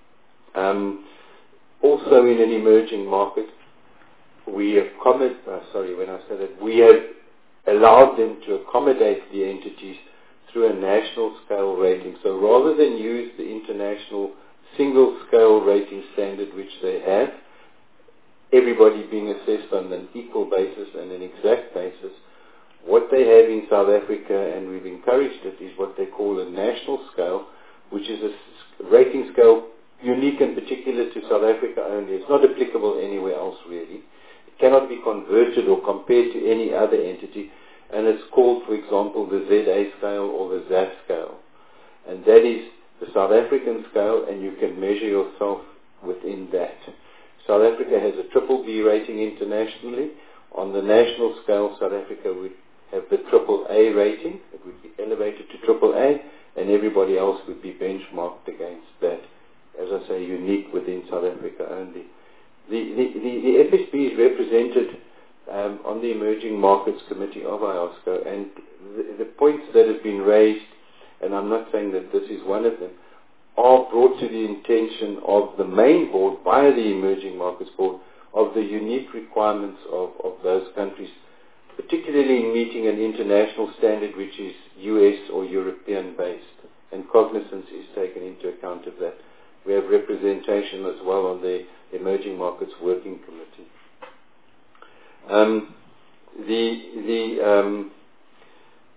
Also in an emerging market, we have we have allowed them to accommodate the entities through a national scale rating. So rather than use the international single scale rating standard which they have, everybody being assessed on an equal basis and an exact basis, what they have in South Africa, and we've encouraged it, is what they call a national scale, which is a rating scale unique and particular to South Africa only. It's not applicable anywhere else really. It cannot be converted or compared to any other entity, and it's called, for example, the ZA scale or the ZAF scale. And that is the South African scale, and you can measure yourself within that. South Africa has a BBB rating internationally. On the national scale, South Africa would have the AAA rating. It would be elevated to AAA, and everybody else would be benchmarked against that. As I say, unique within South Africa only. The FSB is represented on the Emerging Markets Committee of IOSCO, and the points that have been raised, and I'm not saying that this is one of them, are brought to the intention of the main board via the Emerging Markets Board of the unique requirements of those countries, particularly in meeting an international standard which is US or European based, and cognizance is taken into account of that. We have representation as well on the Emerging Markets Working Committee.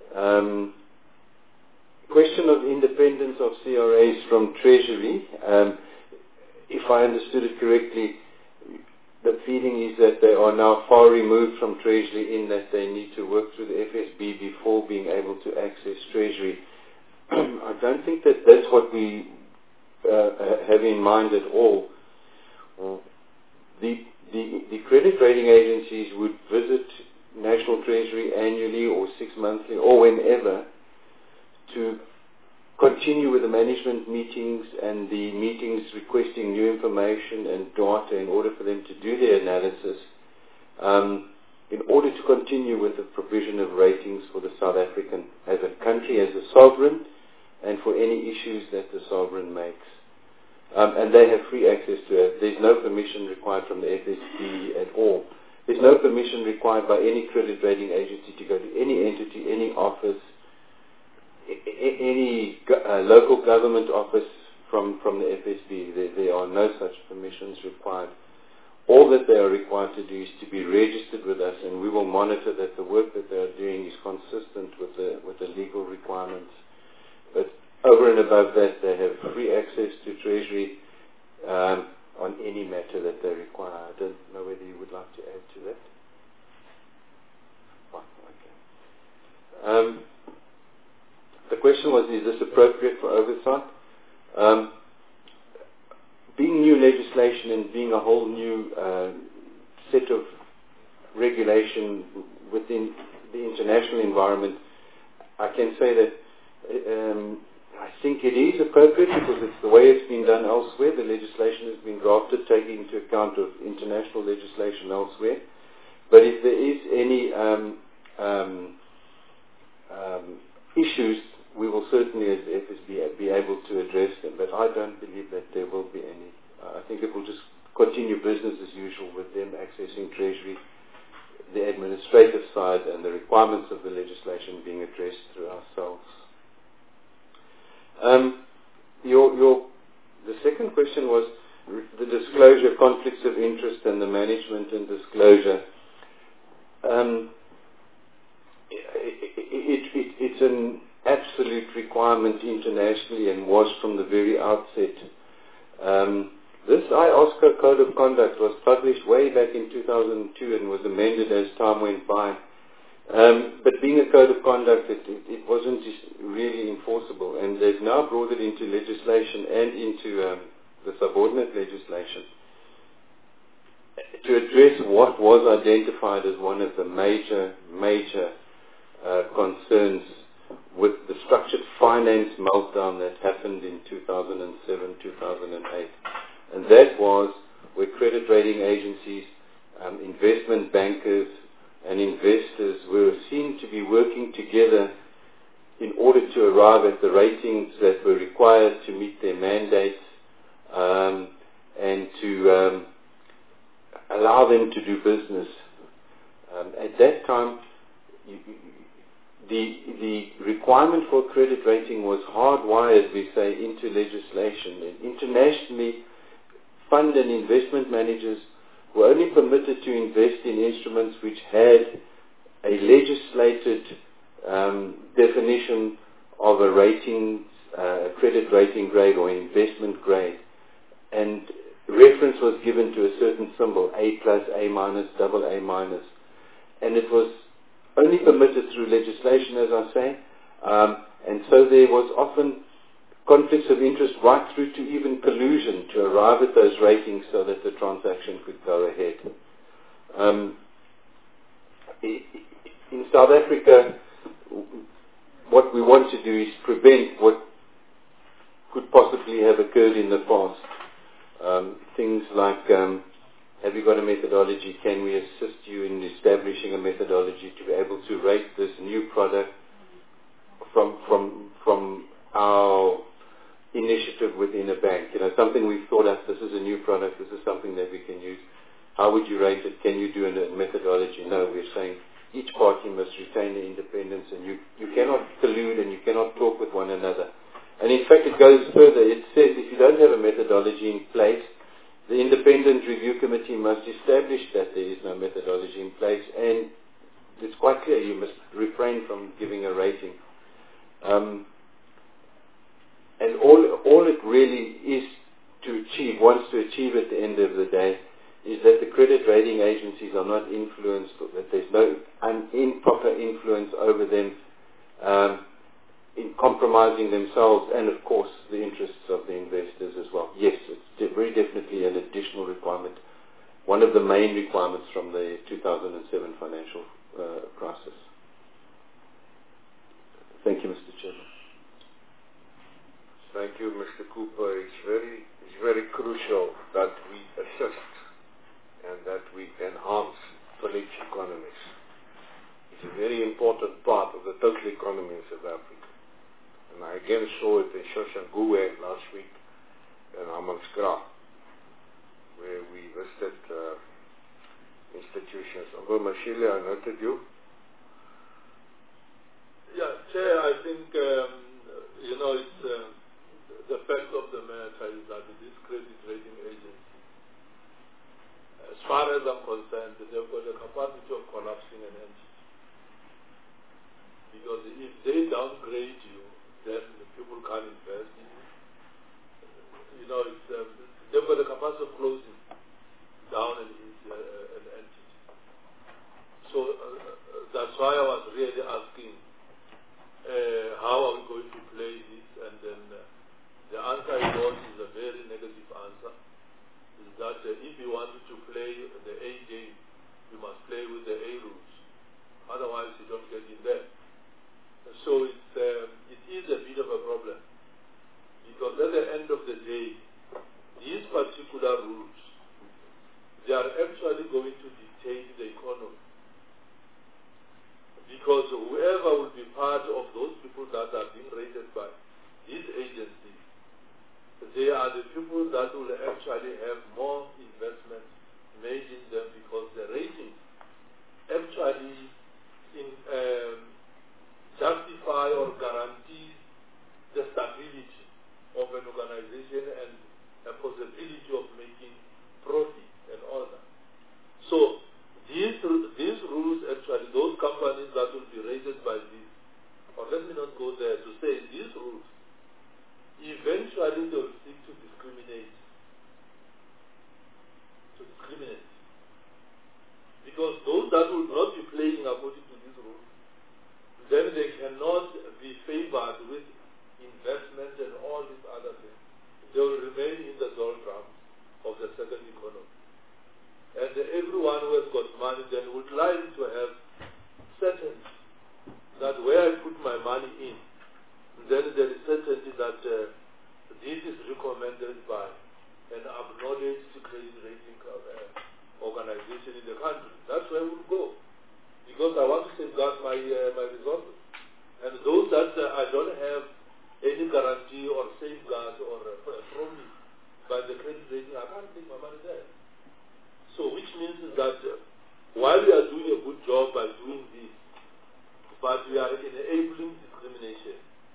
Question of independence of CRAs from Treasury. If I understood it correctly, the feeling is that they are now far removed from Treasury in that they need to work through the FSB before being able to access Treasury. I don't think that that's what we have in mind at all. The credit rating agencies would visit National Treasury annually or 6 monthly or whenever to continue with the management meetings and the meetings requesting new information and data in order for them to do their analysis, in order to continue with the provision of ratings for the South African as a country, as a sovereign, and for any issues that the sovereign makes. And they have free access to it. There's no permission required from the FSB at all. There's no permission required by any credit rating agency to go to any entity, any office, any local government office from the FSB. There are no such permissions required. All that they are required to do is to be registered with us, and we will monitor that the work that they are doing is consistent with the legal requirements. But over and above that, they have free access to Treasury on any matter that they require. I don't know whether you would like to add to that. Oh, okay. The question was, is this appropriate for oversight? Being new legislation and being a whole new set of regulation within the international environment, I can say that I think it is appropriate because it's the way it's been done elsewhere. The legislation has been drafted taking into account of international legislation elsewhere. But if there is any issues, we will certainly as the FSB be able to address them. But I don't believe that there will be any. I think it will just continue business as usual with them accessing Treasury, the administrative side and the requirements of the legislation being addressed through ourselves. The second question was the disclosure, conflicts of interest and the management and disclosure. It's an absolute requirement internationally and was from the very outset. This IOSCO Code of Conduct was published way back in 2002 and was amended as time went by. But being a code of conduct, it wasn't really enforceable, and they've now brought it into legislation and into the subordinate legislation to address what was identified as one of the major concerns with the structured finance meltdown that happened in 2007, 2008. And that was where credit rating agencies, investment bankers, and investors were seen to be working together in order to arrive at the ratings that were required to meet their mandates and to allow them to do business. At that time, the requirement for credit rating was hardwired, we say, into legislation. And internationally, fund and investment managers were only permitted to invest in instruments which had a legislated definition of a rating, credit rating grade or investment grade. And reference was given to a certain symbol, A+, A-, AA-. And it was only permitted through legislation, as I say. And so there was often conflicts of interest right through to even collusion to arrive at those ratings so that the transaction could go ahead. In South Africa, what we want to do is prevent what could possibly have occurred in the past. Things like, have you got a methodology? Can we assist you in establishing a methodology to be able to rate this new product from our initiative within a bank? Something we've thought of, this is a new product, this is something that we can use. How would you rate it? Can you do a methodology? No, we're saying each party must retain their independence, and you cannot collude and you cannot talk with one another. And in fact, it goes further. It says if you don't have a methodology in place, the independent review committee must establish that there is no methodology in place, and it's quite clear you must refrain from giving a rating. And all it really is wants to achieve at the end of the day, is that the credit rating agencies are not influenced, or that there's no improper influence over them in compromising themselves and, of course, the interests of the investors as well. Yes, it's very definitely an additional requirement, one of the main requirements from the 2007 financial crisis. Thank you, Mr. Chairman. Thank you, Mr. Cooper. It's very crucial that we assist and that we enhance village economies. It's a very important part of the total economy in South Africa. And I again saw it in Soshanguve last week in Hammanskraal, where we visited institutions. Although Mashile, I noted you. Yeah, Chair, I think, it's the fact of the matter is that this credit rating agency, as far as I'm concerned, they've got the capacity of collapsing an entity. Because if they downgrade you, then the people can't invest in you. They've got the capacity of closing down an entity. So that's why I was really asking, how are we going to play this? And then the answer I got is a very negative answer. Is that if you wanted to play the A game, you must play with the A rules. Otherwise, you don't get in there. So it is a bit of a problem. Because at the end of the day, these particular rules, they are actually going to dictate the economy. Because whoever will be part of those people that are being rated by these agencies, they are the people that will actually have more investment made in them, because the rating actually justify or guarantee the stability of an organization and a possibility of making profit and all that. So these rules actually, those companies that will be rated by these, or let me not go there to say these rules, eventually they will seek to discriminate. Because those that will not be playing according to these rules, then they cannot be favored with investment and all these other things. They will remain in the doldrums of the second economy. And everyone who has got money then would like to have certainty that where I put my money in, then there is certainty that this is recommended by an acknowledged credit rating organization in the country. That's where we will go. Because I want to safeguard my resources. And those that I don't have any guarantee or safeguard or promise by the credit rating, I can't take my money there. So which means that while we are doing a good job by doing this, but we are enabling discrimination.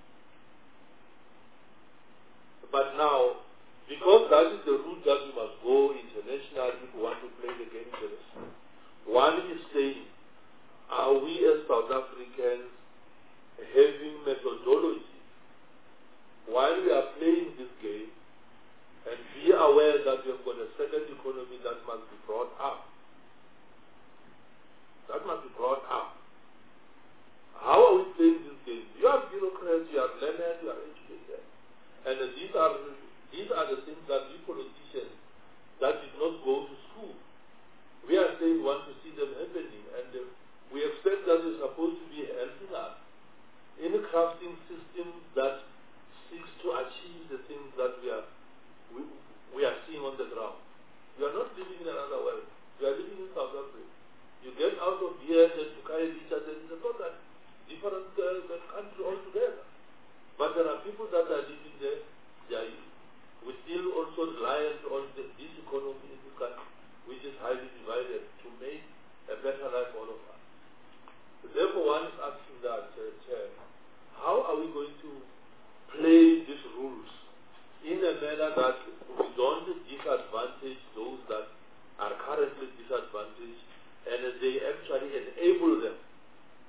But now, because that is the route that we must go internationally if we want to play the game internationally, one is saying, are we as South Africans having methodology while we are playing this game, and be aware that we have got a second economy that must be brought up. That must be brought up. How are we playing this game? You are bureaucrats, you are learned, you are educated. And these are the things that we politicians that did not go to school, we are saying we want to see them happening, and we expect that they're supposed to be helping us in crafting systems that seeks to achieve the things that we are seeing on the ground. We are not living in another world. We are living in South Africa. You get out of here and to carry each other in a totally different country altogether. But there are people that are living there. We still also reliant on this economy in this country, which is highly divided, to make a better life for all of us. Therefore, one is asking that, Chair, how are we going to play these rules in a manner that we don't disadvantage those that are currently disadvantaged, and they actually enable them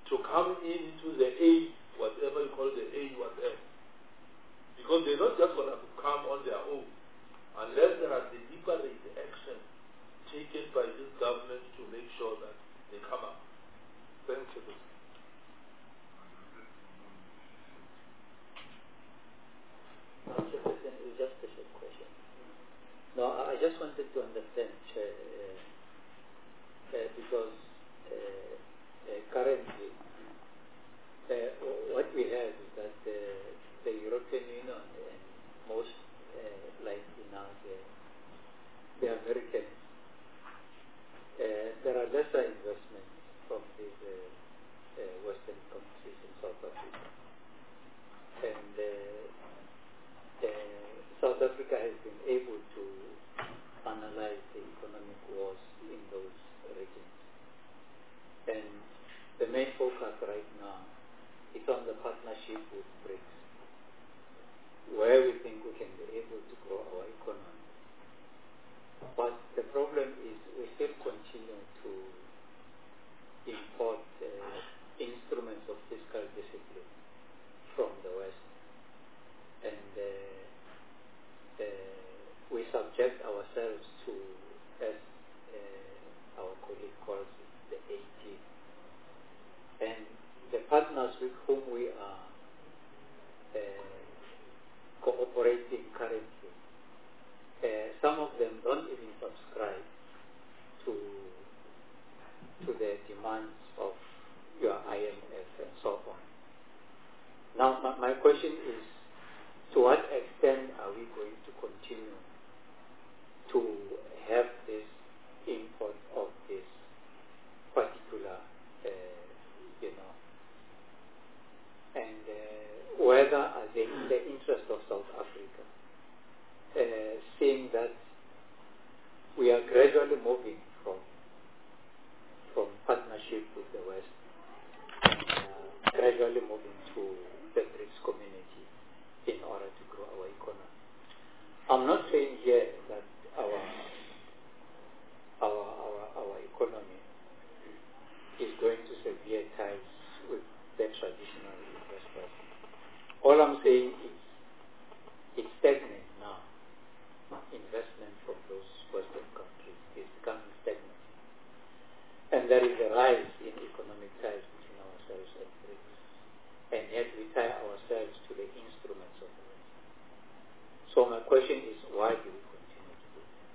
to come into the aid, whatever you call the aid, whatever. Because they're not just going to come on their own unless there are deliberate action taken by this government to make sure that they come up. Thank you. Just a short question. No, I just wanted to understand, because currently what we have is that the European Union and most likely now the Americans, there are lesser investments from these Western countries in South Africa. And South Africa has been able to analyze the economic wars in those regions. And the main focus right now is on the partnership with BRICS, where we think we can be able to grow our economy. But the problem is we still continue to import instruments of fiscal discipline from the West. And we subject ourselves to, as our colleague calls it, the 18. And the partners with whom we are cooperating currently, some of them don't even subscribe to the demands of your IMF and so on. Now, my question is, to what extent are we going to continue to have this import of this particular, and whether are they in the interest of South Africa, seeing that we are gradually moving from partnership with the West, gradually moving to the BRICS community in order to grow our economy. I'm not saying here that our economy is going to sever ties with the traditional investors. All I'm saying is it's stagnant now. Investment from those Western countries is becoming stagnant. And there is a rise in economic ties between ourselves and BRICS. And yet we tie ourselves to the instruments of the West. So my question is, why do we continue to do that?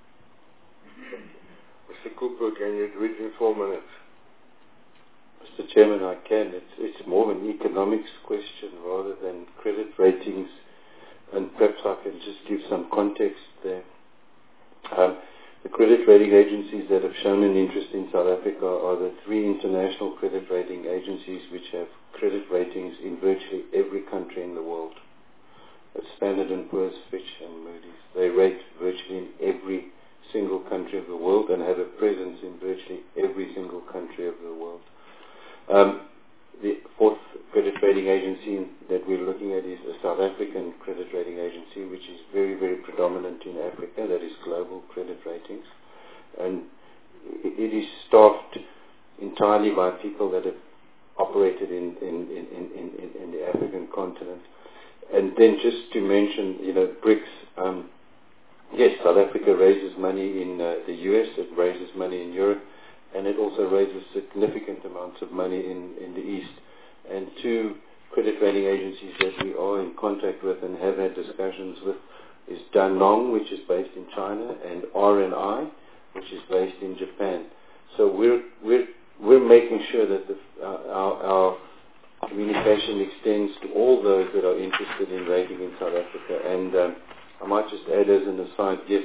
Mr. Cooper, can you do it in 4 minutes? Mr. Chairman, I can. It's more of an economics question rather than credit ratings, and perhaps I can just give some context there. The credit rating agencies that have shown an interest in South Africa are the 3 international credit rating agencies which have credit ratings in virtually every country in the world. It's Standard & Poor's, Fitch and Moody's. They rate virtually in every single country of the world and have a presence in virtually every single country of the world. The 4th credit rating agency that we're looking at is a South African credit rating agency, which is very, very predominant in Africa. That is Global Credit Ratings. And it is staffed entirely by people that have operated in the African continent. And then just to mention, BRICS, yes, South Africa raises money in the US, it raises money in Europe, and it also raises significant amounts of money in the East. And 2 credit rating agencies that we are in contact with and have had discussions with is Danong, which is based in China, and RNI, which is based in Japan. So we're making sure that our communication extends to all those that are interested in rating in South Africa. And I might just add as an aside, yes,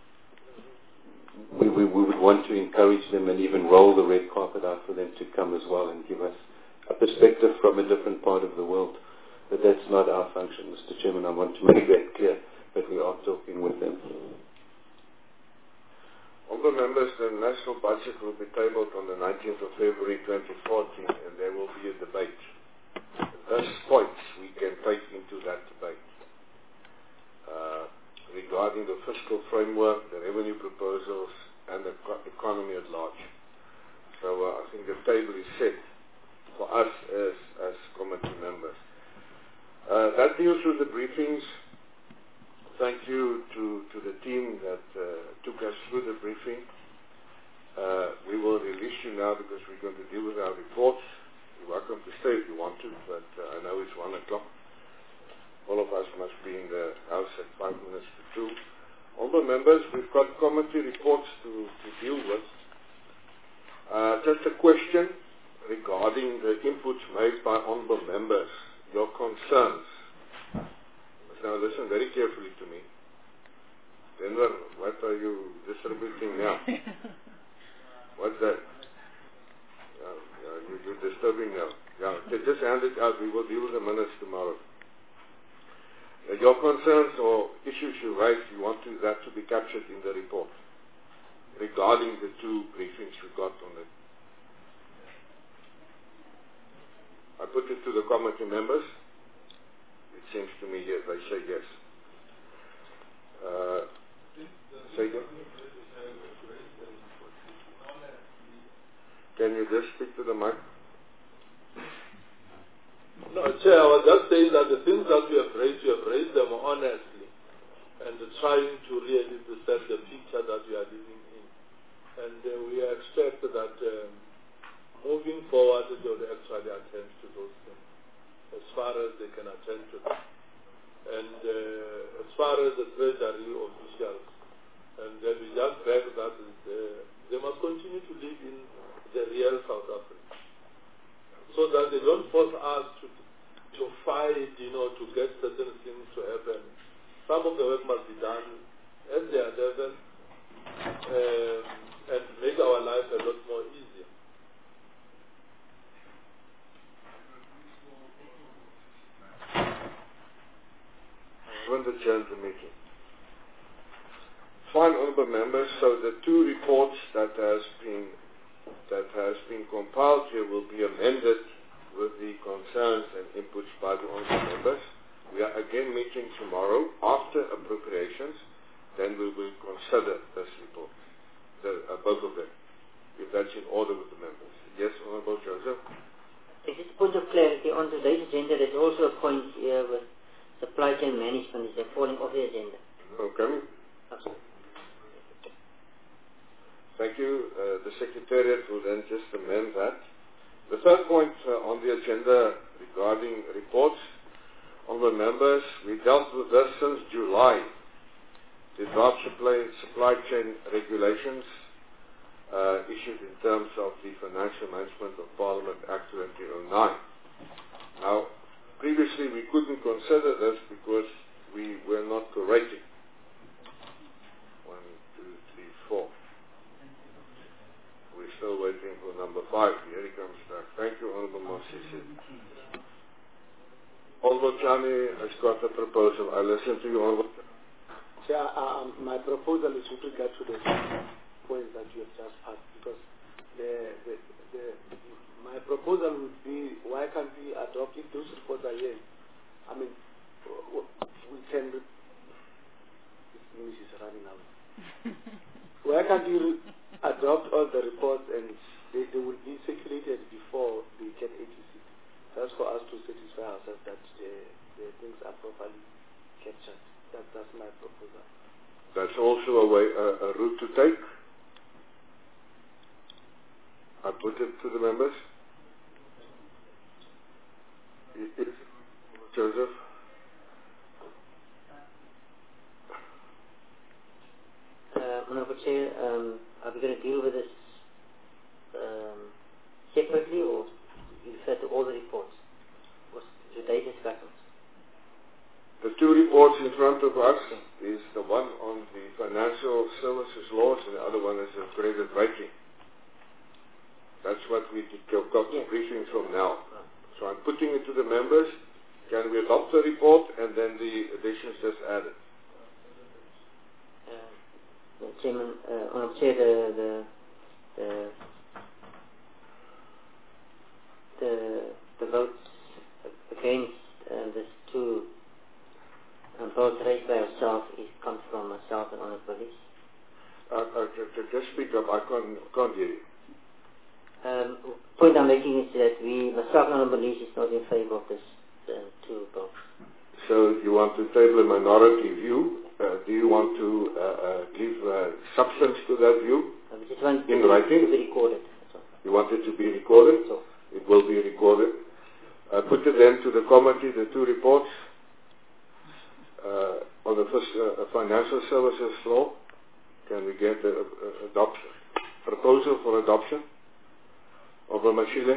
we would want to encourage them and even roll the red carpet out for them to come as well and give us a perspective from a different part of the world. But that's not our function, Mr. Chairman. I want to make that clear, but we are talking with them. Honourable members, the national budget will be tabled on the 19th of February 2014, and there will be a debate. Those points we can take into that debate regarding the fiscal framework, the revenue proposals, and the economy at large. So I think the table is set for us as committee members. That deals with the briefings. Thank you to the team that took us through the briefing. We will release you now because we're going to deal with our reports. You're welcome to stay if you want to, but I know it's 1 o'clock. All of us must be in the house at 5 minutes to 2. Honourable members, we've got committee reports to deal with. Just a question regarding the inputs made by honourable members, your concerns. Now listen very carefully to me. Denver, what are you distributing now? What's that? You're disturbing now. Just hand it out. We will deal with the minutes tomorrow. Your concerns or issues you raised, you want that to be captured in the report regarding the 2 briefings we got on it. I put it to the committee members. It seems to me yes, they say yes. Say again? Can you just speak to the mic? No, Chair, I was just saying that the things that you have raised them honestly and trying to really present the picture that we are living in. And we expect that moving forward they will actually attend to those things as far as they can attend to them. And as far as the treasury officials, and then we just beg that they must continue to live in the real South Africa, so that they don't force us to fight, to get certain things to happen. Some of the work must be done at their level and make our life a lot more easier. I want to adjourn the meeting. Fine, honourable members. So the 2 reports that has been compiled here will be amended with the concerns and inputs by the honourable members. We are again meeting tomorrow after appropriations. Then we will consider this report, both of them, if that's in order with the members. Yes, Honourable Joseph. Just a point of clarity on today's agenda. There's also a point here with supply chain management. Is that falling off the agenda? Okay. Absolutely. Thank you. The Secretariat will then just amend that. The third point on the agenda regarding reports, honourable members, we dealt with this since July. The draft supply chain regulations issued in terms of the Financial Management of Parliament Act 2009. Now, previously we couldn't consider this because we were not cooperating. 1, 2, 3, 4. We're still waiting for number 5. Here he comes back. Thank you, Honourable Mosisi. Honourable Chani has got a proposal. I listen to you, Honourable. Chair, my proposal is with regard to the points that you have just passed, because my proposal would be, why can't we adopt if those reports are here? I mean, we can. This English is running out. Why can't you adopt all the reports and they will be circulated before they get ATC? That's for us to satisfy ourselves that the things are properly captured. That's my proposal. That's also a route to take. I put it to the members. Joseph. Honourable Chair, are we going to deal with this separately, or you refer to all the reports? What's today's discussions? The 2 reports in front of us is the one on the financial services laws and the other one is the credit rating. That's what we got the briefing from now. So I'm putting it to the members. Can we adopt the report and then the additions just added? Chairman, Honourable Chair, the votes against this 2 votes raised by yourself comes from myself and Honourable Police. Just speak up. I can't hear you. Point I'm making is that myself and Honorable Lees is not in favor of this two bills. So you want to table a minority view. Do you want to give substance to that view? I just want in writing? To be recorded. You want it to be recorded? It will be recorded. Put it then to the committee, the two reports on the first financial services law. Can we get the proposal for adoption? Over Mashile?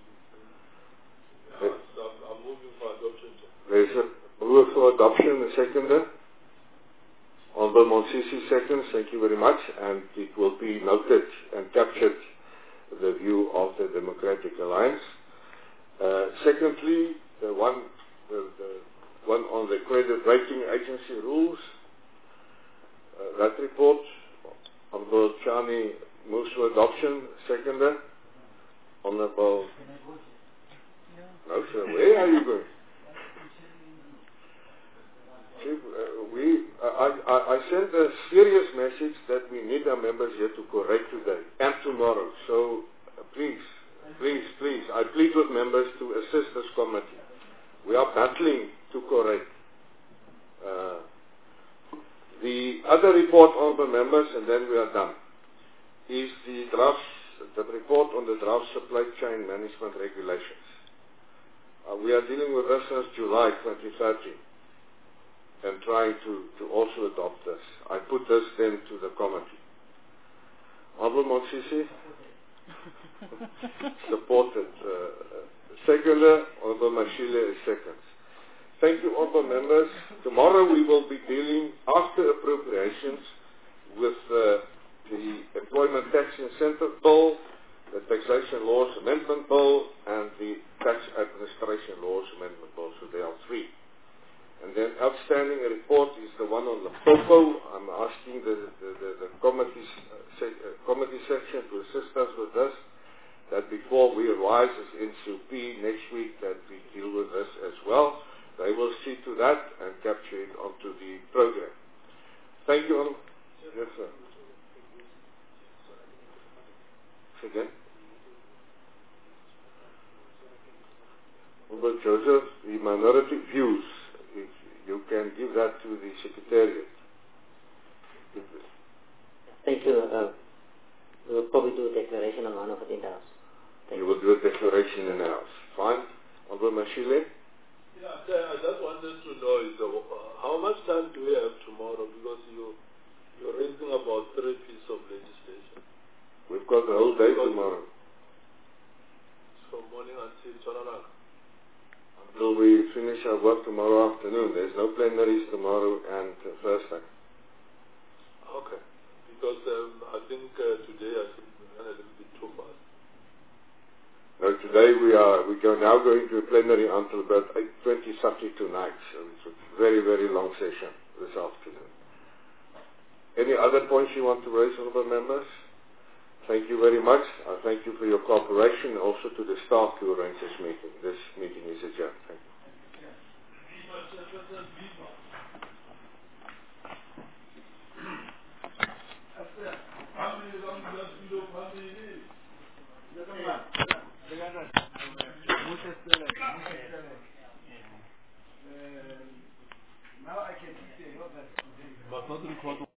I'm moving for adoption. There's a move for adoption, a seconder. Honorable Monsisi seconds, thank you very much, and it will be noted and captured the view of the Democratic Alliance. Secondly, the one on the credit rating agency rules, that report, Honorable Chani moves for adoption, seconder. Honorable, no sir, where are you going? I sent a serious message that we need our members here to correct today and tomorrow. So please, I plead with members to assist this committee. We are battling to correct. The other report, honorable members, and then we are done, is the report on the draft supply chain management regulations. We are dealing with this since July 2013. And trying to also adopt this. I put this then to the committee. Honorable Monsisi, supported. Seconder, Honorable Mashile is second. Thank you, honorable members. Tomorrow we will be dealing, after appropriations, with the Employment Tax Incentive Bill, the Taxation Laws Amendment Bill, and the Tax Administration Laws Amendment Bill. So there are three. And then outstanding report is the one on the POPO. I'm asking the committee section to assist us with this, that before we rise as NCP next week that we deal with this as well. They will see to that and capture it onto the program. Thank you. Yes, sir. Again. Honorable Joseph, the minority views. If you can give that to the Secretariat. Thank you. We will probably do a declaration on one of it in the House. You will do a declaration in the House. Fine. Honorable Mashile? Yeah, I just wanted to know is how much time do we have tomorrow? Because you're raising about 3 pieces of legislation. We've got the whole day tomorrow. From morning until Chonalanga. Until we finish our work tomorrow afternoon. There's no plenaries tomorrow and Thursday. Okay. Because I think today I think we ran a little bit too fast. No, today we go now going to a plenary until about 8:20 subject tonight. So it's a very, very long session this afternoon. Any other points you want to raise, honorable members? Thank you very much. I thank you for your cooperation, also to the staff to arrange this meeting. This meeting is adjourned. Thank you. Now I can see